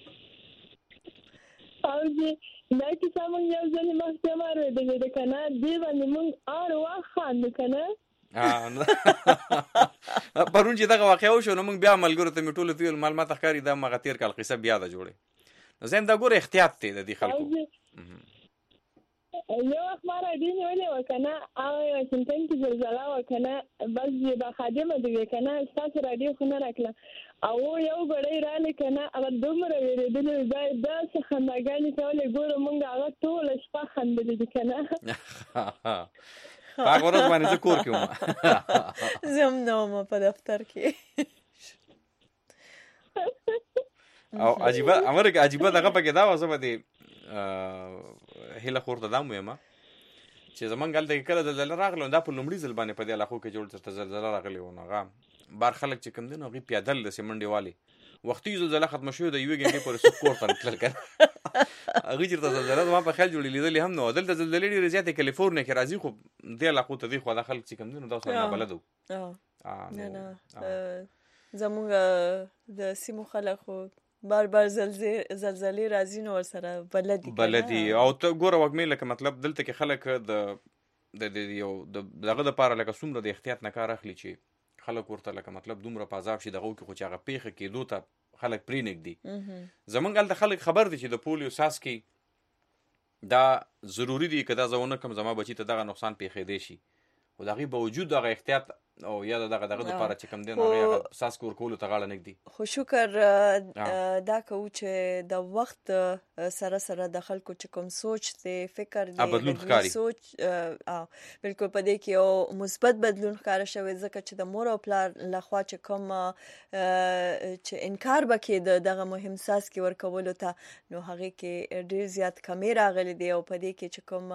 او دا کیسه موږ یو ځلې مخکې هم اورېدلې ده که نه دې باندې موږ هر وخت خاندو که نه پرون چې دغه واقعه وشو نو موږ بیا ملګرو ته مې ټولو ته ویل ما ته ښکاري دا مغه تېر کال قصه بیا ده جوړې نو زه هم دا ګوره احتیاط دی د دې خلکو یو وخت ما راډیو نیولې وه که نه هغه واشنګټن کې زلزله وه که نه بس با خادمه دې وې که نه ستاسو راډیو خو نه راکړه او یو ګړی راغلی که نه هغه دومره وېرېدلې دا داسې خنداګانې کولې ګوره مونږ هغه ټوله شپه خندلې دي که نه په هغه ورځ باندې زه کور کې وم زه هم نه وم په دفتر کې او عجیبه دغه پکې دا وه زه به دې هیله خور ته دا هم ویم چې زمونږ هلته کې کله زلزله راغله دا په لومړي ځل باندې په دې علاقو کې جوړ درته زلزله راغلې وه نو هغه بار خلک چې کوم دي نو هغوی پیادل داسې منډې والې وختي زلزله ختمه شوې د یوې ګنټې پورې څوک کور ته تلل که نه هغوی چېرته زلزله زما په خیال جوړې لیدلې هم نه وه دلته زلزلې ډېرې زیاتې کلیفورنیا کې راځي خو دې علاقو ته دې خوا دا خلک چې کوم دي نو دا اوس نابلده وو زمونږ د سیمو خلک خو بار زلزلې راځي نو ورسره بلدي او ته ګوره وږمې لکه مطلب دلته کې خلک د یو دغه دپاره لکه څومره د احتیاط نه کار اخلي چې خلک ورته لکه مطلب دومره په عذاب شي دغه وکړي خو چې هغه پیښه کېدو ته خلک پرېنږدي زمونږ هلته خلک خبر دي چې د پولیو څاڅکي دا ضروري دي که دا زه ونه کړم زما بچي ته دغه نقصان پیښېدی شي خو د هغې باوجود دغه احتیاط او یا دغه دپاره چې کوم دی نو هغې هغه څاڅکي ورکولو ته غاړه نږدي خو شکر دا کوو چې د وخت سره سره د خلکو چې کوم سوچ دی فکر دی بدلون ښکاري سوچ بلکل په دې کې یو مثبت بدلون ښکاره شوی ځکه چې د مور او پلار لخوا چې کوم چې انکار به کېده دغه مهم څاڅکي ورکولو ته نو هغې کې ډېر زیات کمې راغلي دی او په دې کې چې کوم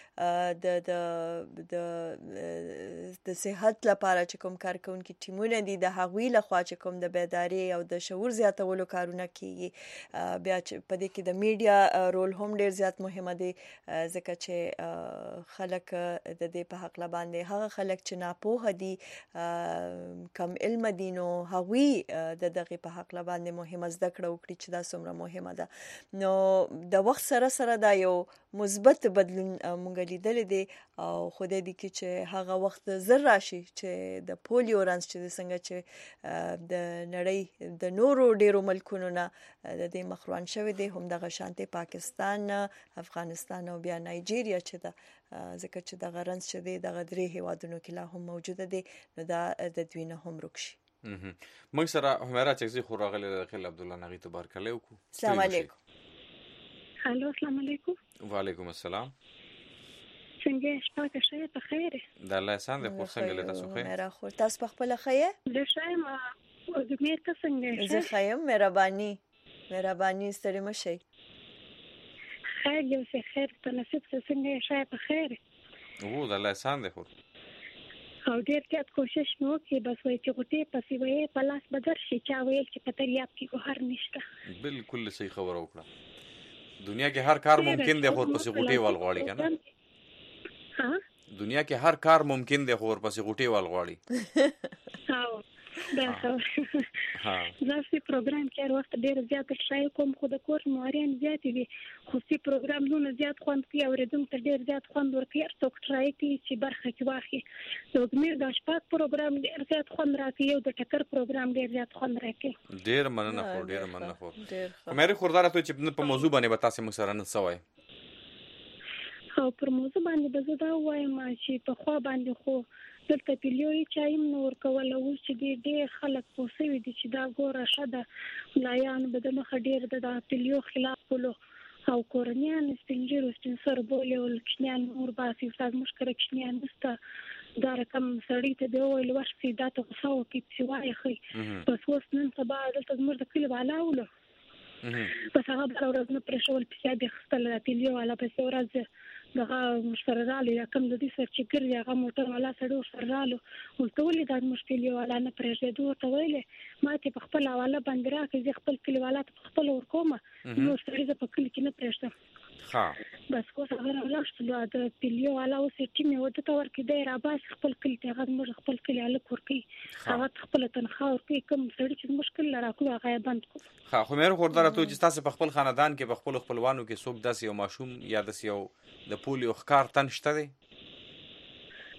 د صحت لپاره چې کوم کارکونکي ټیمونه دي د هغوی لخوا چې کوم د بیداري او د شعور زیاتولو کارونه کیږي بیا چې په دې کې د میډیا رول هم ډېر زیات مهمه دی ځکه چې خلک د دې په حقله باندې هغه خلک چې ناپوهه دي کم علم دي نو هغوی د دغې په حقله باندې مهمه زده کړه وکړي چې دا څومره مهمه ده نو د وخت سره سره دا یو مثبت بدلون مونږ لیدلی دی او خدای دې کړي چې هغه وخت زر راشي چې د پولیو رنځ چې څنګه چې د نړۍ د نورو ډیرو ملکونو نه د دې مخروان شوی دی هم دغه شانتي پاکستان افغانستان او بیا نایجیریا چې دا ځکه چې دغه رنځ چې دی دغه درې هیوادونو کې لا هم موجوده دی نو دا د دوی نه هم ورک شي موږ سره همیرا چکزي خو راغلی د خیل عبدالله نغی تبارکله وکړو السلام علیکم الو السلام علیکم وعلیکم السلام څنګه شپه ښه په خیر د الله احسان د خو څنګه له تاسو خیر مېرا خو تاسو په خپل خیر د شایم او د مې ته څنګه زه خیر مهرباني ستړي مشي خیر یو څه خیر په نصیب څنګه شای په خیر او د الله احسان د خو او ډېر زیات کوشش مې وکړې بس وایي چې غوټې پسې وایي په لاس به درشي چا ویل چې په دریاب کې ګوهر نشته بالکل صحیح خبره وکړه دنیا کې هر کار ممکن دی خو پسې غوټې وال غواړي کنه دنیا کې هر کار ممکن دی خو ورپسې غوټې وال غواړي دا زه پروګرام کې هر وخت ډېر زیات شای کوم خو د کور مهارین زیات دي خو سي پروګرام نو زیات خوند کوي او ردونکو ته ډېر زیات خوند ورکوي هر څوک ټرای کوي چې برخه کې واخلي نو زموږ د شپږ پروګرام ډېر زیات خوند راکوي او د ټکر پروګرام ډېر زیات خوند راکوي ډېر مننه خو مېري خوردار ته چې په موضوع باندې به تاسو موږ سره نن سوای او پر موضوع باندې به زه دا وایم چې په خوا باندې خو دلته پیلیوي چایم نور کول او چې ډېر خلک پوسوي دي چې دا ګوره شده لایان به د مخه ډېر د پیلیو خلاف کولو او کورنیان سپینجیرو سپین سر بولې او کشنیان نور باسي استاد مشکره کشنیان نسته دا رقم سړی ته دی ویل ورشي دا ته غوسه وکړي چې وایي خي بس اوس نن سبا دلته زموږ د کلي والاولو بس هغه بله ورځ نه پرېښول پیسې بې اخیستل د پیلیو والا پسې ورځ دغه ورسره راغلی دا کوم د دې سر چې ګرځي هغه موټر والا سړی ورسره راغلو ورته ولې دا زموږ کلي والا نه پرېږدېدو ورته ویلې ما ته په خپل حواله باندې راکړې زه خپل کلي والا ته په خپله ورکوم نور سړي زه په کلي کې نه پرېږدم بس اوس هغه راولاړ شولو د پیلیو والا اوس یې ټیم یې ورته ته ورکړي دی راباسي خپل کلي ته هغه زموږ خپل کلي هلک ورکوي هغه خپله تنخواه ورکوي کوم سړي چې زموږ کلي له راکړو هغه یې بند کړو خو مېرو خورداره تو چې تاسو په خپل خاندان کې په خپلو خپلوانو کې څوک داسې یو ماشوم یا داسې یو د پولیو ښکار تن شته دی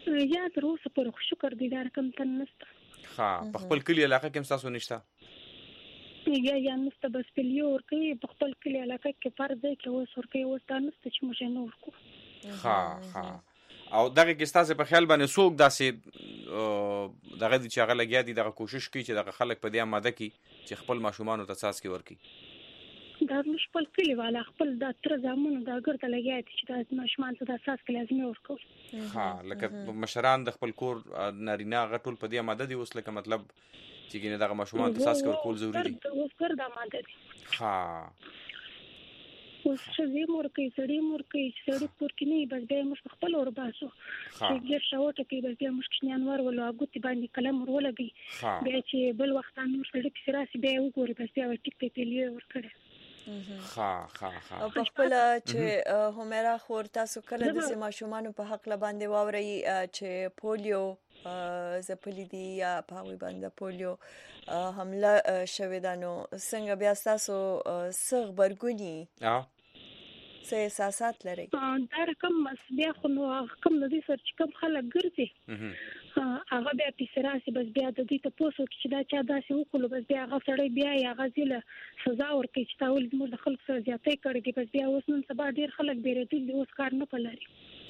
یا تر اوسه پر شکر دي دا رقم تن نشته ها په خپل کلی علاقه کې تاسو نشته یا نشته بس پلیو ورکي په خپل کلی علاقه کې فرض دی چې اوس ورکي اوس دا نشته چې موږ نه ورکو ها او دغه کې ستاسو په خیال باندې څوک داسې دغه چې هغه لګیا دي دغه کوشش کوي چې دغه خلک په دې آماده کی چې خپل ماشومان ته اساس کې ورکي دا مش خپل کلی والا خپل د تر زمونو دا ګرځه لګیا دي چې د ماشومان ته د اساس کې لازمي ورکو ها لکه مشران د خپل کور نارینه غټول په دې آماده دي اوس لکه مطلب چې ګینه دغه ماشومان ته اساس کې ورکول ضروری دي اوس ګرځه آماده دي ها اوس شزي مورکي سړي مورکي سړي پور کې نه بس به مش خپل اور باسو چې ګر شاوټه کې بس به مش کښنان ور ولو اګوتي باندې کلم ورولګي بیا چې بل وخت نور سړي کې راسي به وګوري بس بیا ټیک ته پیلې ور کړه ها او په خپل چې همرا خور تاسو کله د ماشومان په حق لباندې واوري چې پولیو زپلی دی یا په وی باندې پولیو حمله شوه دانو څنګه بیا تاسو سغ برګونی څه احساسات لري دا رقم بیا خو نو کوم د دې سر چې کوم خلک ګرځي هغه بیا پیسراسي بس بیا د دې ته پوسو چې دا چا داسې وکړو بس بیا هغه سړی بیا یا غزله سزا ورکړي چې تاول موږ د خلک سره زیاتې کړې دي بس بیا اوس نن سبا ډیر خلک بیرېدل دي اوس کار نه پلاري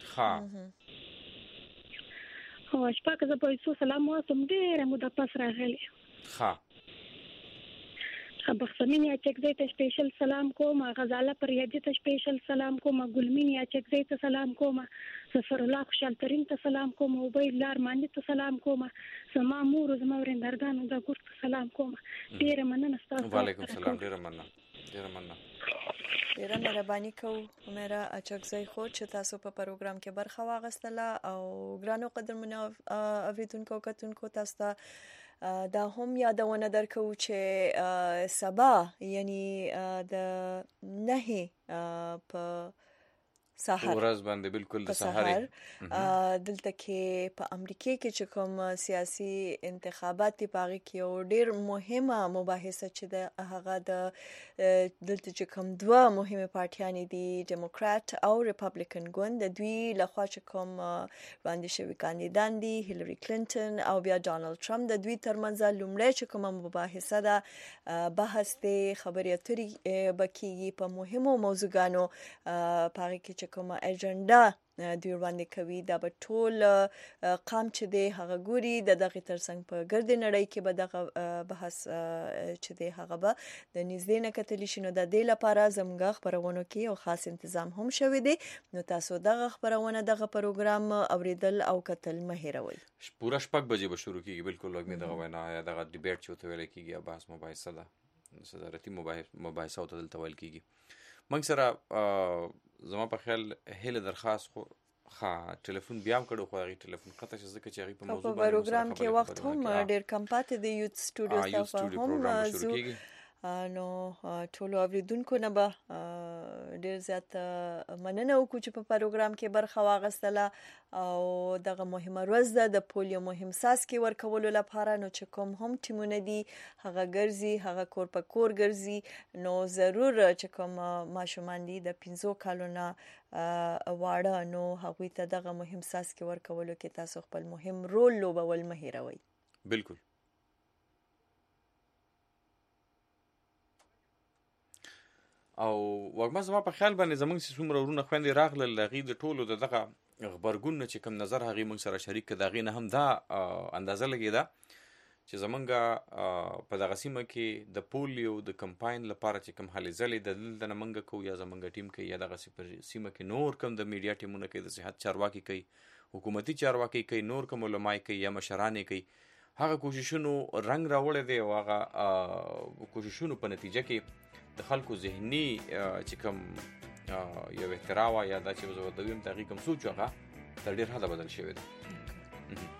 او شپه که زه په سلام واسم ډېر مو د پاس راغلی بخصمین یا چک زیت سپیشل سلام کوم غزاله پر یادی ته سپیشل سلام کوم ګلمین یا چک زیت سلام کوم سفر الله خوشال ترین ته سلام کوم او بې لار مانی ته سلام کوم سما مور زما ورندرګانو د ګور ته سلام کوم ډیر مننه تاسو وعلیکم السلام ډیر مننه ډیره مهرباني کوم عمره اچکزی خو چې تاسو په پروګرام کې برخه واغستله او ګرانو قدرمنو اوریدونکو کتونکو تاسو دا هم یادونه درکو چې سبا یعنی د نه په سحر ورځ باندې بالکل د سحر دلته کې په امریکا کې چې کوم سیاسي انتخابات دی پاره کې او ډیر مهمه مباحثه چې د هغه د دلته چې کوم دوه مهمه پارټیان دي ډیموکرات او ریپابلیکن ګوند د دوی لخوا چې کوم وړاندې شوی کاندیدان دي هیلری کلینټن او بیا ډانلډ ټرمپ د دوی ترمنځ لومړی چې کوم مباحثه ده بحث دی خبرې اترې بکیږي په مهمو موضوعګانو پاره کې کومه اجنډا دوی وړاندې کوي دا به ټول قام چې دی هغه ګوري د دغه ترڅنګ په ګرد نړۍ کې به دغه بحث چې دی هغه به د نږدې نه کتلی شنو د دې لپاره زموږ خبرونو کې یو خاص تنظیم هم شوی دی نو تاسو دغه خبرونه دغه پروګرام اوریدل او کتل مه هیروئ پورا شپږ بجې به شروع کیږي بالکل وګمه دغه وینا یا دغه ډیبیټ چې وته ویل کیږي بحث مباحثه ده صدارتي مباحثه او تدل تویل کیږي موږ سره زما په خیال هله درخواست خو ټلیفون بیا هم کړو خو هغه ټلیفون قطع شي ځکه چې هغه په موضوع باندې پروګرام کې وخت هم ډیر کم پاتې دی یوت سټوډیو ته هم زو نو ټول اوریدونکو نه به ډیر زیات مننه وکړو چې په پروګرام کې برخه واغستله او دغه مهمه ورځ ده د پولیو مهم ساس کې ورکولو لپاره نو چې کوم هم ټیمونه دي هغه ګرځي هغه کور په کور ګرځي نو ضرور چې کوم ماشومان دي د 15 کالونو واړه نو هغه ته دغه مهم ساس کې ورکولو کې تاسو خپل مهم رول لوبول مه هیروئ بالکل او وګما زما په خیال باندې زمونږ څومره ورونه خويندې راغله لغې د ټولو دغه خبرګون چې کوم نظر هغه موږ سره شریک کړه دغه نه هم دا اندازه لګیدا چې زمونږ په دغه سیمه کې د پولیو د کمپاین لپاره چې کوم حل زلې د دلته منګه کو یا زمونږ ټیم کې یا دغه سیمه کې نور کوم د میډیا ټیمونه کې د صحت چارواکي کوي حکومتي چارواکي کوي نور کوم علماء کوي یا مشران کوي هغه کوششونو رنگ راوړل دی او هغه کوششونو په نتیجه کې د خلکو ذهني چې کوم یو احترام یا دا چې زه دویم تحقیق کوم سوچ هغه تر ډیر حد بدل شوی دی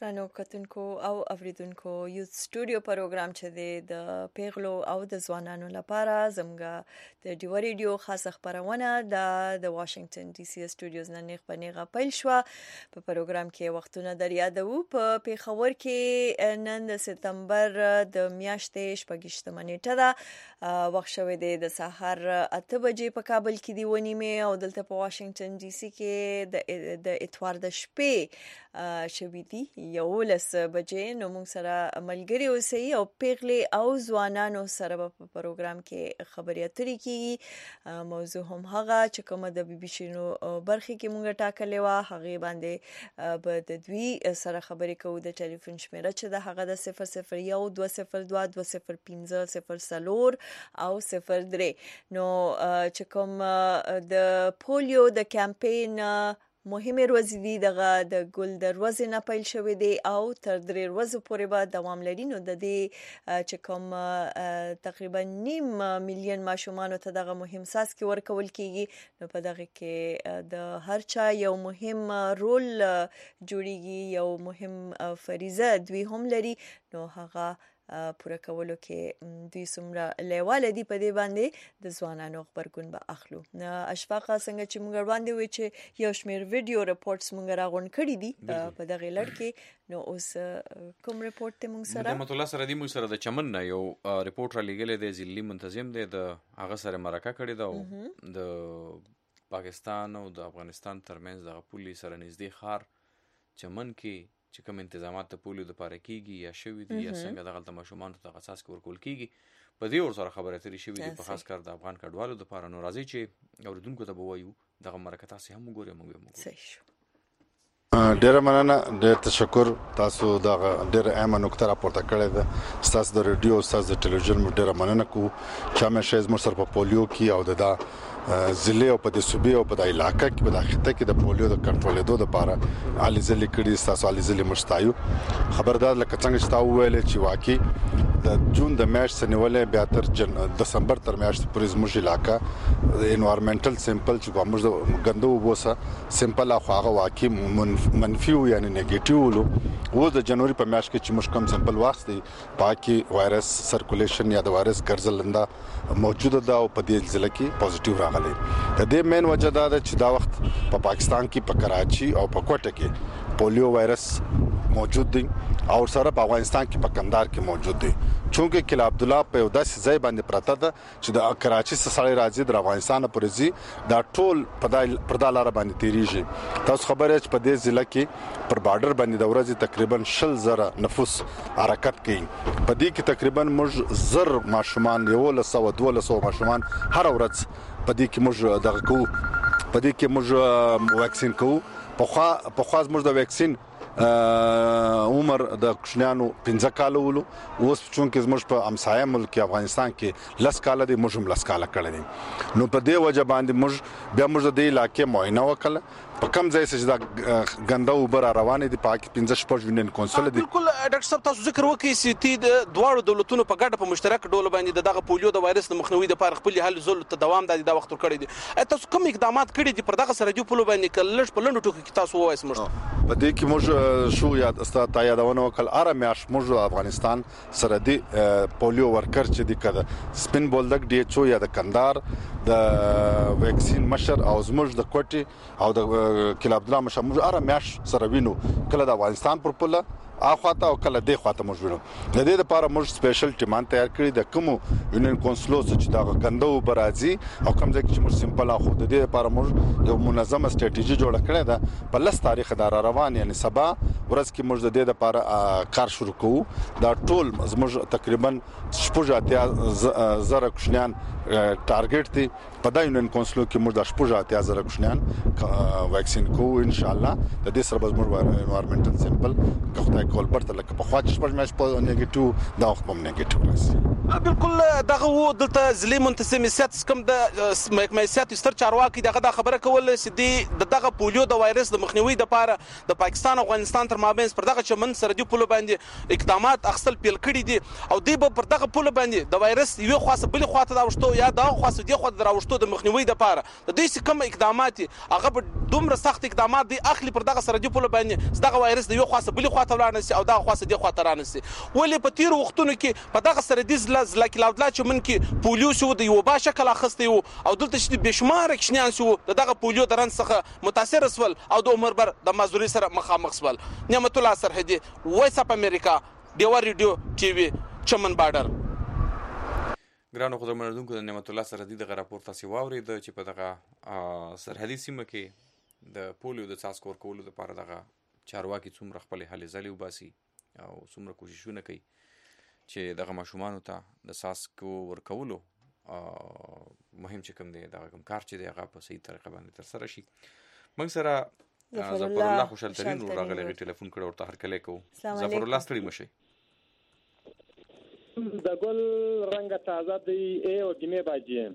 ګرانو کتونکو او اوریدونکو یوث سټوډیو پروګرام چې د پیغلو او د ځوانانو لپاره زموږ د ډیو ریډیو خاصه خبرونه د واشنگټن ډي سي سټوډیوز نه نیغ پنیغه پیل شو په پروګرام کې وختونه در یادو په پیښور کې نن د سپتمبر د میاشتې شپږشتمه نیټه ده وخت شوی دی د سحر 8 بجې په کابل کې دی ونیمه او دلته په واشنگټن ډي سي کې د اتوار د شپې شوی دی 11 بجې نو موږ سره ملګری اوسئ او پیغلې او ځوانانو سره په پروګرام کې خبرې اترې کیږي موضوع هم هغه چې کومه د بي بي سي نو برخه کې موږ ټاکلې و هغه باندې به د دوی سره خبرې کوو د ټلیفون شمیره چې د هغه د 001 202 205 0 او 03 نو چې کوم د پولیو د کمپاین مهمه ورځ دی د ګل دروازه نه پیل شوې دی او تر 3 ورځې پورې به دوام لري نو د دې چې کوم تقریبا 9 میلیون ماشومان ته دغه مهم ساس کې ورکول کیږي نو په دغه کې د هر چا یو مهم رول جوړیږي یو مهم فریضه دوی هم لري نو هغه پوره کولو کې دوی سمره لیواله دی په دې باندې د ځوانانو خبرګون به اخلو اشفاقه څنګه چې موږ وړاندې وی چې یو شمیر ویډیو ریپورتس موږ راغون کړی دي په دغه لړ کې نو اوس کوم ریپورت ته موږ سره رحمت الله سره دی موږ سره د چمن نه یو ریپورت را لګل دی ځلی منتظم دی د هغه سره مرکه کړی دا د پاکستان او د افغانستان ترمنځ د پولیس سره نږدې خار چمن کې چې کوم انتظامات ته پولیو د پاره کیږي یا شوی دي یا څنګه دغه ماشومان ته اساس کې ورکول کیږي په دې ور سره خبره اترې شوی دي په خاص کار د افغان کډوالو د پاره نو راځي چې اوریدونکو ته بوایو دغه مرکه تاسو هم وګورئ موږ صحیح ډیر مننه ډیر تشکر تاسو دا ډیر اهم نقطه راپورته کړې ده تاسو د ریډیو تاسو د ټلویزیون ډیر مننه کو چې همیشه زموږ سره په پولیو کې او د ضلع او په د صوبې او په د علاقې کې په د خطه کې د پولیو د کنټرولېدو لپاره علي ځلې کړي تاسو علي ځلې مشتایو خبردار لکه څنګه چې تاسو ویل چې واقعي د جون د میاشتې نیولې بیا تر دسمبر تر میاشتې پورې زموږ علاقې د انوایرنمنټل سیمپل چې موږ غندو وبوسه سیمپل هغه واقعي منفي یعنی نیگیټیو و د جنوري په میاشت کې چې موږ کوم سیمپل واخستي پاکي وایرس سرکولیشن یا د وایرس ګرځلنده موجوده ده او په دې ځل کې پوزټیو راغلی د دې مین وجه دا ده چې دا وخت په پاکستان کې په کراچي او په کوټه کې پولیو وایرس موجود دي او سره په افغانستان کې په کندهار کې موجود دي چونکه کله عبد الله په داسې ځای باندې پراته ده چې د کراچي سره راځي د افغانستان پرځي دا ټول په دالار باندې تیریږي تاسو خبره چې په دې ضلع کې پر بارډر باندې د ورځې تقریبا 100,000 نفوس حرکت کوي په دې کې تقریبا موږ زر ماشومان 100 ماشومان هر ورځ په دې کې موږ دغه کوو په دې کې موږ واکسین کوو په خاص موږ د واکسین عمر د کښنانو 15 کال ولو اوس چونکه زموږ په امسایه ملک افغانستان کې لس کال دي موږ لس کال کړل نو په دې وجه باندې موږ د علاقې معاینه وکړه په کم ځای چې دا غنده وبر روانې دي پاک 15 شپږ یونین کونسل دي بالکل ډاکټر صاحب تاسو ذکر وکړئ چې تی د دواړو دولتونو په ګډه په مشترک ډول باندې دغه پولیو د وایرس د مخنیوي لپاره خپل حل زول ته دوام د وخت کړی دي تاسو کوم اقدامات کړی دي پر دغه سره دی په باندې کلش په لندو ټکو کې تاسو وایس مړ په دې کې موږ شو یاد استا یادونه وکړ ارمیاش موږ افغانستان سره دی پولیو ورکر چې دی کده سپین بولدک ډي ایچ او یا د کندهار د ویکسین مشر او زموږ د کوټي او د کله عبد الله مشمول ارمیاش سره وینو کله د افغانستان پر پله اخواته او کله د خواته موږ وینو د دې لپاره موږ سپیشل ټیمان تیار کړی د کوم یونین کونسلوز چې دا غندو برازي او کوم ځکه چې موږ سیمپل اخو د دې لپاره موږ یو منظمه ستراتیژي جوړ کړې ده په لس تاریخ دا روان یعنی سبا ورځ کې موږ د دې لپاره کار شروع کوو دا ټول موږ تقریبا 80,000 کوشنیان ټارګټ دي په دا یونین کونسلو کې موږ د 80,000 کوشنیان واکسین کوو ان شاء الله د دې سره به موږ انوایرنمنټل سیمپل کوخته کول پرته لکه په خواچ پر مېش په نیگیټیو دا وخت هم نیگیټیو راشي بالکل دغه و دلته ضلعي منتظم سیاست کوم د محکمه سیاست ستر چارواکي دغه خبره کوله چې دغه پولیو د وایرس د مخنیوي لپاره د پاکستان او افغانستان تر مابین پر دغه چمن سرحدي پوله باندې اقدامات اخیستل پیل کړي دي او دوی به پر دغه پوله باندې د وایرس یو خاصه بل خواته راوښتو یا دغه خاصه دی خواته راوښتو د مخنیوي لپاره د دې کوم اقدامات هغه په دومره سخت اقدامات دي اخلي پر دغه سرحدي پوله باندې دغه وایرس د یو خاصه بل خواته لاړ او دغه خاصه دی خواته رانسي ولې په تیر وختونو کې په دغه سرحدي زلکی لاودلا چې من کې پولیو شو د یو با شکل اخستي او دلته چې بشمار کشنیان شو دغه پولیو درن څخه متاثر سول او د عمر بر د مازوري سره مخامخ سول. نعمت الله سرحدي وایس اپ امریکا ډیوا ریډیو ټي وي چمن بارډر. ګرانو خدای مردونکو د نعمت الله سرحدي دغه راپور تاسو واورید چې په دغه سرحدي سیمه کې د پولیو د څاڅکو ورکولو لپاره دغه چارواکي څومره خپل هلې ځلې وباسي او څومره کوششونه کوي چې دغه ماشومانو ته د څاڅکو ورکولو مهم چې کوم دی دغه کوم کار چې دی هغه په صحیح طریقه باندې ترسره شي. موږ سره ظفر الله خوشالترین راغلی ټلیفون کړی ورته هرکلی کوو. ظفر الله ستړي مشئ. د ګل رنګ تازه دی او ګمې باجی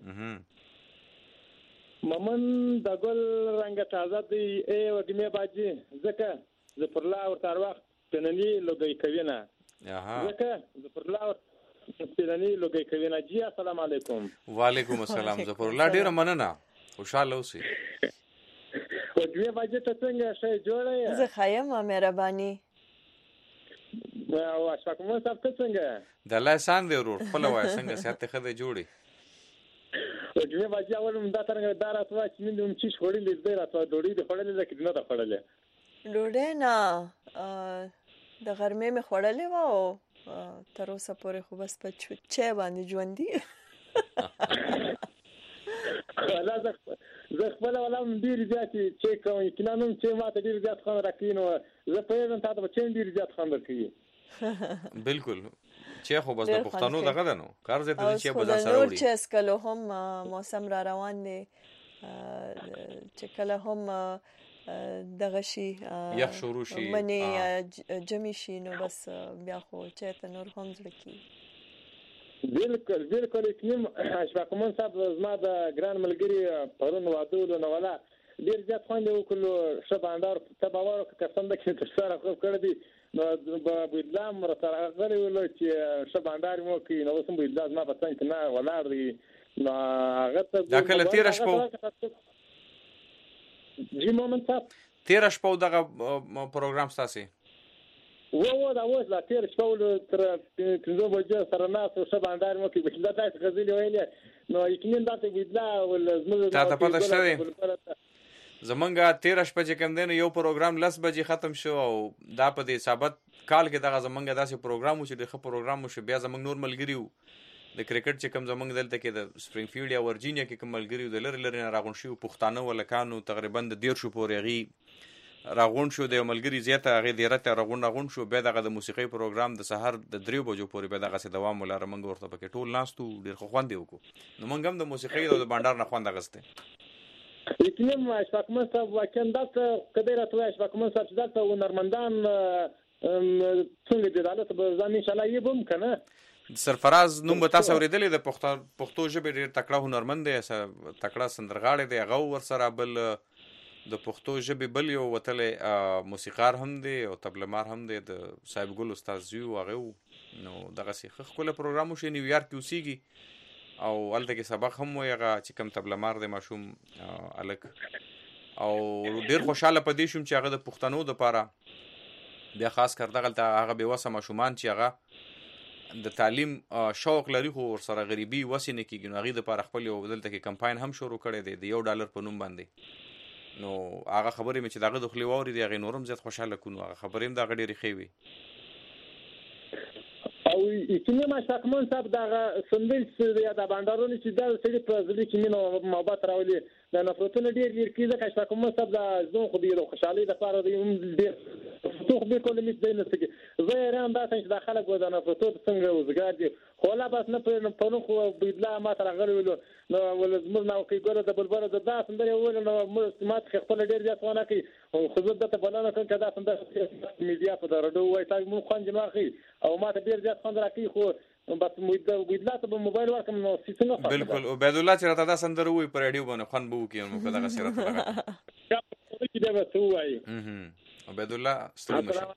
ممن د ګل رنګ تازه دی او ګمې باجی ځکه ظفر الله ورته وخت تنلی لوګي کوي نه ځکه ظفر الله تنلی لوګي کوي نه. جی السلام علیکم. وعلیکم السلام ظفر الله ډیره مننه خوشاله اوسئ. او ګمې باجی ته څنګه شي جوړه زه خایم مهرباني او اشفاق مو صاحب څنګه د الله احسان دی ورور خپل وای څنګه سیاست خدای جوړي او ګمې باجی اول مونږ دا ترنګ دار اتوا چې مونږ چې خورلې دې راتوا ډوډۍ دې خورلې ده نه ده خورلې ډوډۍ نه د غرمې مې خوړلې و او تر اوسه پورې خو بس په چای باندې ژوند دي. ولا زه خپل ولا ډیر زیات چې کوم کینانو چې ماته ډیر زیات خبر راکې نو زه په دې ته ته چې ډیر زیات خبر کوي. بالکل چې خو بس د پښتنو دغه ده نو کار زه ته چې بازار سره وړي چې اسکلو هم موسم را روان دي چې کله هم دغه شي یخ شروع شي منی جمع شي نو بس بیا خو چې ته نور هم ځل کی. بالکل اقلیم اشفاق من صاحب زما د ګران ملګری پرون واده نو ولا ډیر زیات خوند وکړو شباندار تباور کسان د کې سره خو کړی دي نو په بلام سره غلي ول چې شباندار مو کې نو سم بلاد ما پتن کې نه ولار دي نو هغه ته دا کله تیر شپه جی مومن صاحب تیر شپه دغه پروګرام ستاسي و دا اوس لا تیر شپه تر 15 بجې سره ناس او شباندار مو کې بلاد تاسو غزلې ویلې نو یقینا دا ته بلاد ول زموږ تا ته پته شوی زمونږه تیر شپه چې کوم دین یو پروګرام 10 بجې ختم شو او دا په دې ثابت کال کې دغه زمونږه داسې پروګرام چې د پروګرام شو بیا زمونږ نور ملګریو د کرکټ چې کوم زمونږ دلته کې د سپرینګفیلډ یا ورجینیا کې کوم ملګریو د لری نه راغون شو پښتانه ولکانو تقریبا د 1.5 شو پورې غي راغون شو د ملګری زیاته هغه دیرته راغون شو بیا دغه د موسیقي پروګرام د سحر د 3 بجو پورې به دغه سه دوام ولر منګ ورته پکې ټول ناستو ډیر خو خوند دی وکړو نو منګم د موسیقي او د بانډار نه خوند غسته یقیناً اشفاق من صاحب واکن دلته کدی راتوي اشفاق من صاحب دلته ونرمندان څنګه دي دلته به ځان ان شاء الله یې بم کنه سرفراز نوم به تاسو اوریدلې د پښتو ژبې ډیر تکړه هنرمند دی تکړه سندرغاړی دی هغه ور سره بل د پښتو ژبې بل یو وتلې موسیقار هم دی او تبلمار هم دی د صاحب ګل استاد زیو هغه نو دغه سیخ خپل پروګرام شو نیویارک کې اوسېږي او الته کې سبق هم ویغه چې کوم تبلمار دی ماشوم الک او ډیر خوشاله پدې شوم چې هغه د پښتنو د پاره بیا خاص کر دغه هغه به وسه ماشومان چې هغه د تعلیم شوق لري خو ور سره غریبي وسینه کېږي نو هغه د پاره خپل یو دلته کې کمپاین هم شروع کړی دی د $1 په نوم باندې نو هغه خبرې مې چې دغه د خلی ووري دی هغه نورم زیات خوشاله کونو هغه خبرې هم دغه ډېری خوي او یقیني ما شکمن صاحب دغه سندل یا د باندارونو چې د سړي په ځلې کې مینه محبت راولي د نفرتونو ډېر کیږي چې شکمن صاحب د زون خو ډېر خوشالي د پاره دی ډېر تو خو به کولې مې دینه چې زه ران دا چې د خلک و د نفرتونو څنګه وزګار دي خو لا بس نه په نو خو بيدلا ما تر غلې ول نو ول زمر نو کې ګوره د بلبل د داس اندر ول نو مات خپل ډېر ځات ونه کوي خو زه د ته بلنه کوم کدا څنګه میډیا په درډو وای تاسو مون خوان جماخي او ما ته ډیر زیات خوند راکې خو بس ویدلا ته موبایل ورکم نو څنګه بالکل عبید الله چې راته دا سندره وای پر رادیو باندې خوان بو کې نو کدا سره راغله چې دا به وای عبید الله ستړي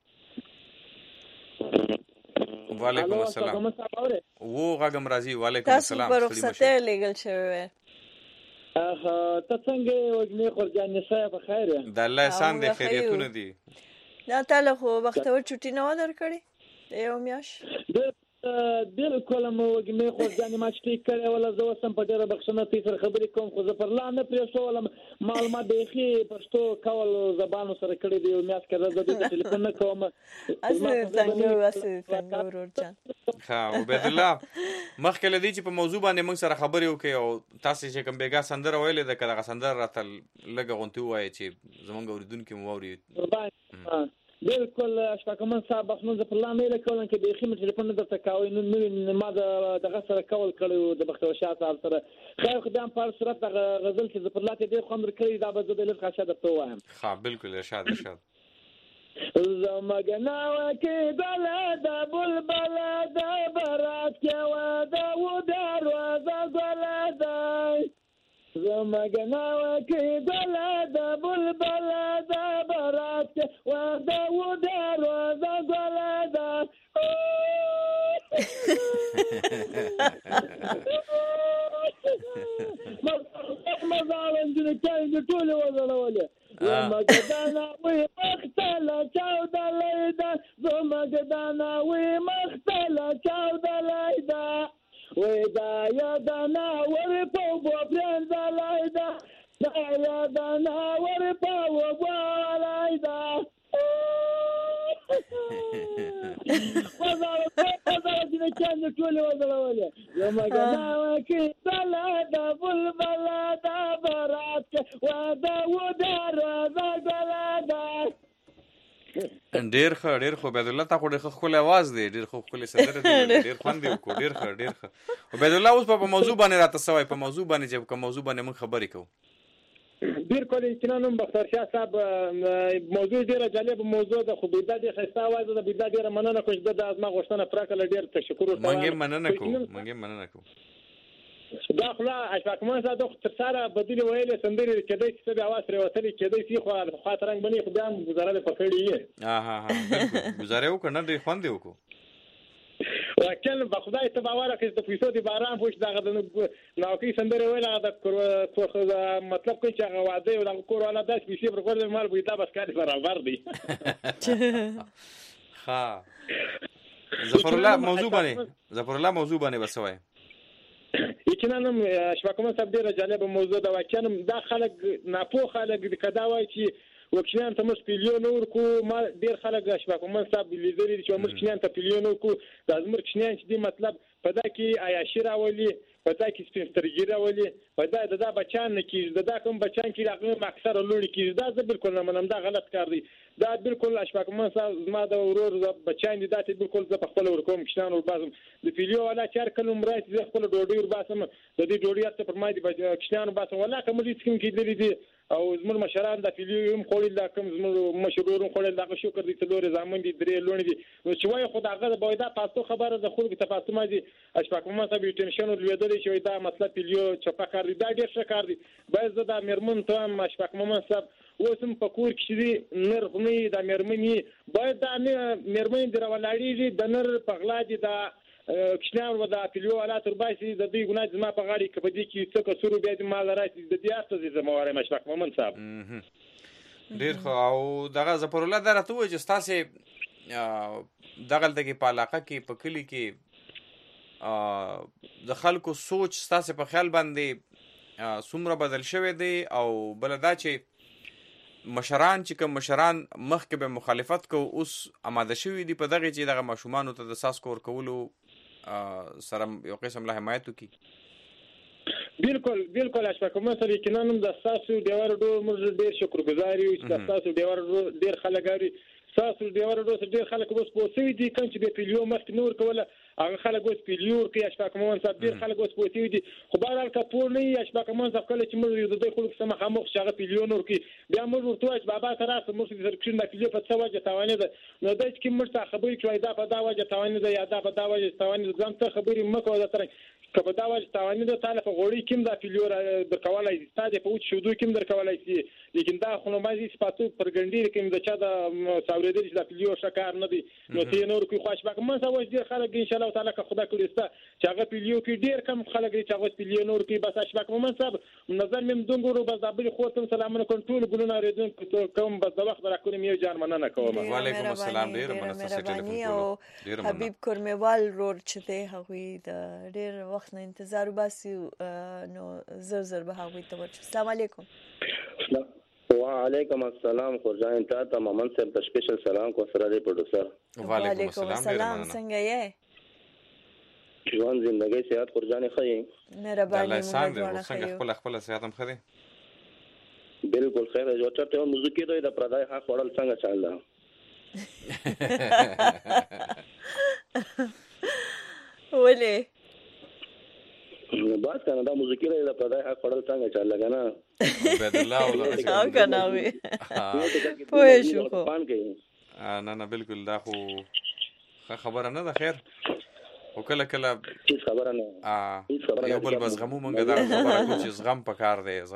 وعلیکم السلام وو غاګم راځي وعلیکم السلام تاسو په رخصته لګل شوی ته څنګه وګنی خورجان نشه په خیر د الله احسان دې خیریتونه دي دا تعالی خو وختور چټي نه ودر کړی یو میاش بالکل مو وګنی خورجان ما چې کړه ولا زه سم په ډیره بخښنه تي سره خبرې کوم خو زه پر لاندې پرېښو ولا معلومات دیخي پښتو کول زبانو سره کړی دی میاش کړه زه د ټلیفون نه کوم څنګه ورورجان ها عبید الله مخکې لدی چې په موضوع باندې موږ سره خبرې وکړو او تاسو چې کوم بیګا سندره ویلې ده کله سندره راته لګه غونتی وایي چې زمونږ اوریدونکو مو اوري بالکل اشفاقمن صاحب خپل ځ په لامل کولن کې د خیمه ټلیفون نه درته کاوي نو ما د غسر کول کړو د بختور شاه صاحب سره خیر خدام پر صورت غزل چې په لاته ډیر خوند کړی دا به زه د لږ خاصه درته وایم ها بالکل ارشاد زمګنا وکي بلد بلبل د برات کې و د ودروازه ګلد زمګنا وکي بلد بلبل د برات کې و د ودروازه ګلد مزالن دې کې ټول وځلولې زمګدانا وي مختله چاوده لیدا زمګدانا وي مختله چاوده لیدا وي دا یادانا ور په بوبرن لیدا دا یادانا ور په ولیدا مزالن دې کې ټول وځلولې زمګدانا وکي بلد بلبل د برات و د ودروازه ډیر خو عبید الله تا خو ډیر خپل आवाज دی ډیر خو خپل سندره دی ډیر خوند دی کو ډیر خو عبید الله اوس په موضوع باندې راته سوای په موضوع باندې چې کوم موضوع باندې موږ خبرې کوو ډیر کله چې نن بختور شاه صاحب موضوع ډیره جالب موضوع ده خو بيدا دي خسته आवाज ده بيدا ډیره مننه کوم د ازما غوښتنه پراکله ډیر تشکر ورته منګه مننه کوم دا خلا اشفاقمن صاحب د سره بدلی ویلې سندري کېدای چې د اواز لري کېدای چې خو خاطرنګ بني خو بیا گزاره په کړی بالکل گزاره وکړه ډیر خوند وکړو وکړ په خدای ته باور کړئ د پیسو دی باران پوښ دغه نوکي سندري ویل د مطلب کوي چې هغه واده او د کور ولا داس پیسې پر کول مال بيدا بس کار برابر دی ها ظفر الله موضوع باندې بسوي یقینا اشفاقمن صاحب ډیره جالب موضوع ده واکه دا خلک ناپوه خلک د کدا وای چې وکیلان ته مش پیلیون ورکو ما ډیر خلک اشفاقمن صاحب لیدل چې مش کینان ته پیلیون ورکو د ازمر کینان چې دی مطلب په دا کې عیاشي راولي په دا کې سپینسترګي راولي په دا بچان کې دا کوم بچان کې راغلي اکثر لوري کې دا زه بالکل نه منم دا غلط کار دی دا بالکل اشفاقمن صاحب ما د ورور بچان دي دا بالکل زه په خپل ورکوم کښنان ور باسم د پیلیو ولا چار کلم راځي زه خپل ډوډۍ ور باسم د دې ډوډۍ ته پر ما دي کښنان ور باسم ولا کوم دې سکیم کې دي او زموږ مشران د پیلیو خوري دا کوم زموږ مشرورون خوري دا شکر دي څلور زامن دي درې لونی دي نو چې وای خدای بویدا تاسو خبره د خلکو ته تاسو ما دي اشفاقمن صاحب ټینشن ولېدل چې دا مطلب پیلیو چپا کار دي دا ډېر ښه کار دي باید زه د مرمن ته اشفاقمن صاحب اوسم په کور کې دي نرغمي د مرمنې باید د مرمنې درولاړي د نر پغلا دي دا کښنان و د پیلیو ولا تر باسي د دې ګناه زما په غاړي کې بدی کې څه کسرو بیا د مال راځي د دې اته زمواره اشفاقمن صاحب ډیر خو او دغه ظفر الله درته و چې تاسو دغلته کې په علاقه کې په کلی کې د خلکو سوچ تاسو په خیال باندې څومره بدل شوی دی او بلدا چې مشران چې کوم مشران مخکې به مخالفت کو اوس آماده شوی دی په دغه چې دغه ماشومان ته د ساس کور کولو سره یو قسم له حمایت کی بالکل اشفاقمن صاحب کینانم د تاسو ډیوار ډو موږ ډیر شکرګزار یو چې تاسو ډیوار ډیر خلک غاري تاسو ډیور ډوز ډیر خلک اوس پوسوي دي کوم چې د پیلیو مخکې نور کوله هغه خلک اوس پیلیو کې اشفاق مومن صاحب ډیر خلک اوس پوسوي دي خو بهرحال کپور نه اشفاق مومن صاحب کله چې موږ یو د دوی خلک سم خاموخ شغه پیلیو نور کې بیا موږ ورته چې بابا سره موږ د سرکشن د پیلیو په څه وجه تاوانې ده نو د چې موږ ته خبرې کوي دا په دا وجه تاوانې ده یا دا په دا وجه تاوانې ده ځم ته خبرې مکو دا تر کله دا وجه تاوانې ده تعالی په غوړی کوم د پیلیو د کولای ستاده په وڅ شودو کوم در کولای شي لیکن دا خو نو مازی سپاتو پرګنډي کوم د چا د ساورېدل چې د پیلیو شکار نه دي نو ته نور کوي خوښ باک من سوي ډیر خلک ان شاء الله تعالی که خدا کړی ستا چې هغه پیلیو کې ډیر کم خلک چې هغه پیلیو نور کې بس اشباک مومن صاحب نظر مم دونګورو بس د بل خوتم سلام علیکم ټول ګلونه ریدون کوم بس د وخت راکونم یو جان مننه کوم وعلیکم السلام ډیر مننه چې ټلیفون ډیر حبیب کورمیوال روډ چې ته هغوی د ډیر وخت نه انتظار وباسي نو زر به هغوی ته ورچ السلام علیکم وعلیکم السلام خورجان ته مامن صاحب ته سپیشل سلام کو سره دی پروډوسر وعلیکم السلام څنګه یې ژوند زندګي صحت خورجان خې مهرباني سان دی څنګه خپل صحت هم خې بالکل خیر جو چرته موضوع کې دوی د پردای حق وړل څنګه چاله ولې بس کنه دا موضوع کې د پردای حق وړل څنګه چاله کنه عبد الله والله او کنه وي پوه شو خو نه بالکل دا خو خبره نه ده خیر وکله کله هیڅ خبره نه یو بل بس غمو مونږ دا خبره کو چې زغم پکار دی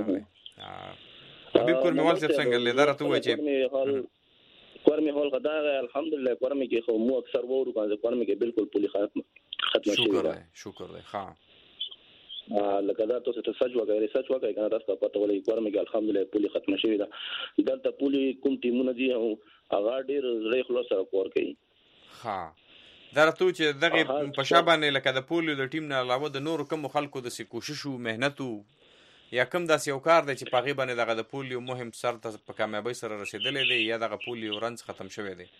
حبیب کورمیوال صاحب څنګه لیدار ته وای چې کورمی هول غدا الحمدلله کورمی کې خو مو اکثر وورو کنه کورمی کې بالکل پولی ختم شکر دی ها لکه دا تاسو ته سچ وګورئ کنه تاسو په پته ولې کورمی کې الحمدلله پولی ختم شوی دا دلته پولی کوم ټیمونه دي او هغه ډیر زړه خلاص سره کور کوي ها دا راته چې دغه په شابهنه لکه د پولیو د ټیم نه علاوه د نورو کوم خلکو د کوشش او مهنت یا کوم داس یو کار دی چې پاغي باندې دغه د پولیو مهم سر ته په کامیابی سره رسیدلې دی یا دغه پولیو رنز ختم شوی دی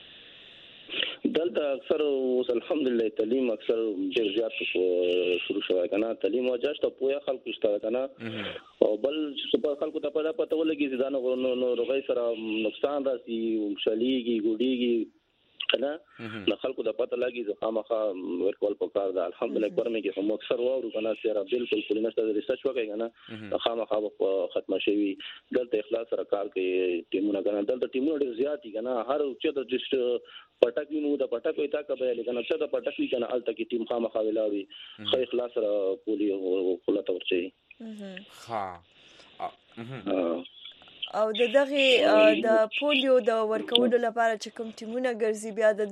دلته اکثر الحمدلله تعلیم اکثر ډیر زیات شروع شوی کنه تعلیم او جاشته پویا خلکو شته کنه او بل سپر خلکو ته پته ولګي چې دا نو روغی سره نقصان راسي شلیږي ګوډيږي کنه د خلکو د پته لګي چې خامخا ورکول پکار ده الحمدلله پرمه کې هم اکثر وورو کنه چې بالکل پولیسه د ریسرچ وکړي کنه خامخا ختم شوی دلته اخلاص سره کار کوي ټیمونه کنه دلته ټیمونه ډیر زیات دي کنه هر چې د پټک وینو د پټک وي تا کبه لکنه چې د پټک وی کنه الته کې ټیم خامخا ولاوي خو اخلاص سره پولی خلته ورچي او د دغه د پولیو د ورکولو لپاره چې کوم ټیمونه ګرځي بیا د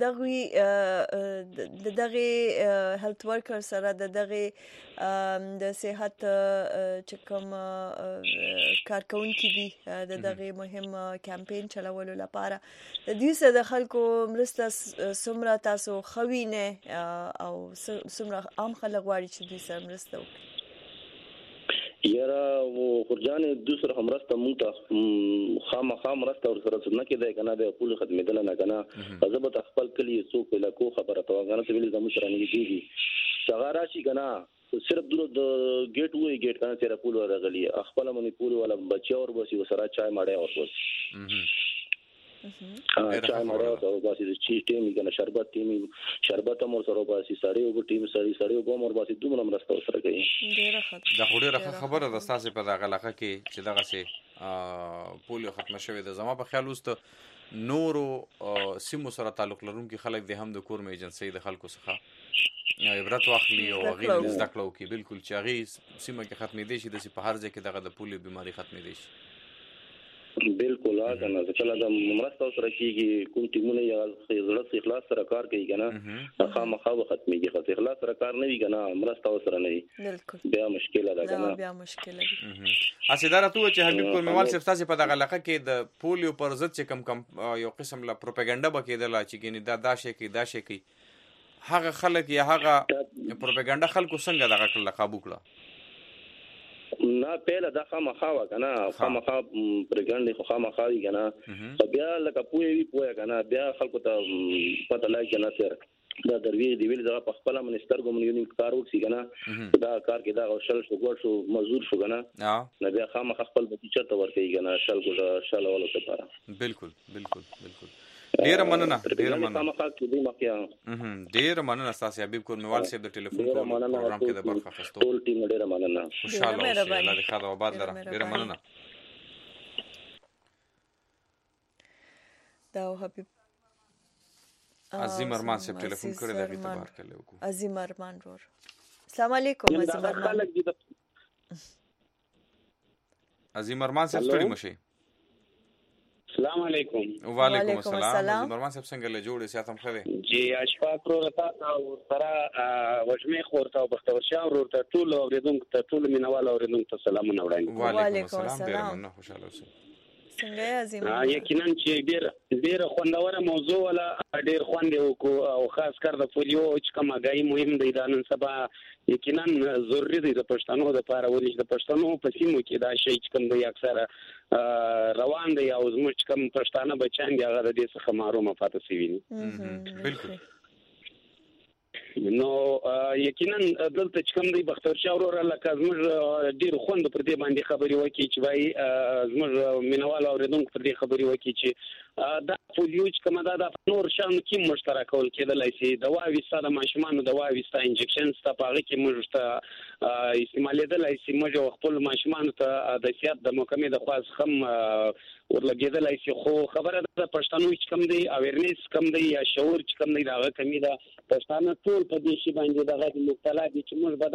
دغه هیلث ورکر سره د دغه د صحت چې کوم کارکونکي دي د دغه مهم کمپاین چلولو لپاره د دې سره د خلکو مرسته سمره تاسو خوینه او سمره عام خلک غواړي چې دې سره مرسته وکړي یاره و خورجان دوسر همرسته مونږ خامخا مرسته ور سره څنګه کېدای کنه د پولی خدمتونه نه کنه ضبط خپل کلی څوک له کو خبره تو غنه چې ویل زموږ سره نه کیږي څنګه راشي کنه صرف دور د گیټ وې گیټ کنه چې پول ورغلی خپل منی پول ولا بچي اور بس وسره چای ماړه اور بس چای ماړه او بس چې ټیم کنه شربت مور سره بس سړی او ټیم سړی او مور بس دومره مرسته سره کوي دا خوري خبره د تاسو په دغه علاقه کې چې دغه سي پولیو ختم شوی د زما په خیال وست نورو سیمو سره تعلق لرونکي خلک د هم د کورم ایجنسی د خلکو څخه عبرت واخلي او غیر زده کړو کې بالکل چاغي سیمه کې ختمې دي شي د په هر ځای کې دغه د پولیو بیماری ختمې دي شي بالکل کنه کله د مرسته سره کیږي کوم ټیمونه یې زړه اخلاص سره کار کوي کنه خامخا ختميږي خو اخلاص سره کار نه وي کنه مرسته سره نه وي بالکل بیا مشکله ده کنه بیا مشکله دي اسیدار ته چې حبیب کورمیوال صاحب تاسو په دغه علاقه کې د پولیو پر ضد چې کم یو قسم لا پروپاګاندا بکیدل چې ګینه دا شي کوي هغه خلک یا هغه پروپاګاندا خلکو څنګه دغه کله قابو کړه نه پهله دا خامخا کنه خامخا پرګاندې خو خامخا وی کنه بیا لکه پوهه کنه بیا خلکو ته پته لای کنه سر دا دروي دی ویل دا په خپل منستر کوم کار وکړي کنه دا کار کې دا شل شو ګور شو مزدور شو کنه نه بیا خامخا خپل بچی ته ورکړي کنه شل ولا لپاره بالکل ډیره مننه ډیره مننه تاسو حبیب کور میوال صاحب د ټلیفون پروګرام کې د برخه اخیستو ټول ټیم ډیره مننه خوشاله اوسئ الله دې خیر او آباد لره ډیره مننه دا حبیب عظیم ارمان صاحب ټلیفون کړی دا غیته بار کړو عظیم ارمان ور السلام علیکم عظیم ارمان عظیم ارمان صاحب ستړي مشي السلام علیکم وعلیکم السلام عظیم ارمان صاحب څنګه له جوړې ساتم خره جی اشفاق ورته او سره وجمه خورته او بختور شاه ورته ټول اوریدونکو ته ټول مینوال اوریدونکو ته سلامونه وړاندې وعلیکم السلام ډیر مننه خوشاله اوسئ څنګه عظیم یقینا چې ډیر خوندوره موضوع ولا ډیر خوند او خاص کر د پولیو چې کوم غي مهم دی د نن سبا یقینا ضروري دی د پښتنو د لپاره ولې د پښتنو په سیمو کې دا شی چې کوم دی اکثره روان دی او زموږ کوم پښتانه بچان دی هغه د دې څخه محروم پاتې شوي بالکل نو یقینا دلته چې کوم دی بختور شاه ورور لکه زموږ ډیر خوند پر دې باندې خبري وکړي چې وای زموږ مینوال اوریدونکو پر دې خبري وکړي چې دا پولیو چې کومه دا نور شان کې مشترکول کېدلای شي دوا وستا د ماشومان دوا وستا انجکشن ستا پاره کې موږ ته استعمالېدلای شي موږ خپل ماشومان ته د سیاست د محکمې د خاص خم ورلګېدلای شي خو خبره د پښتنو چې کوم دی اویرنس کوم دی یا شعور چې کوم دی دا کمی ده پښتانه ټول په دې شی باندې دغه مبتلا دي چې موږ به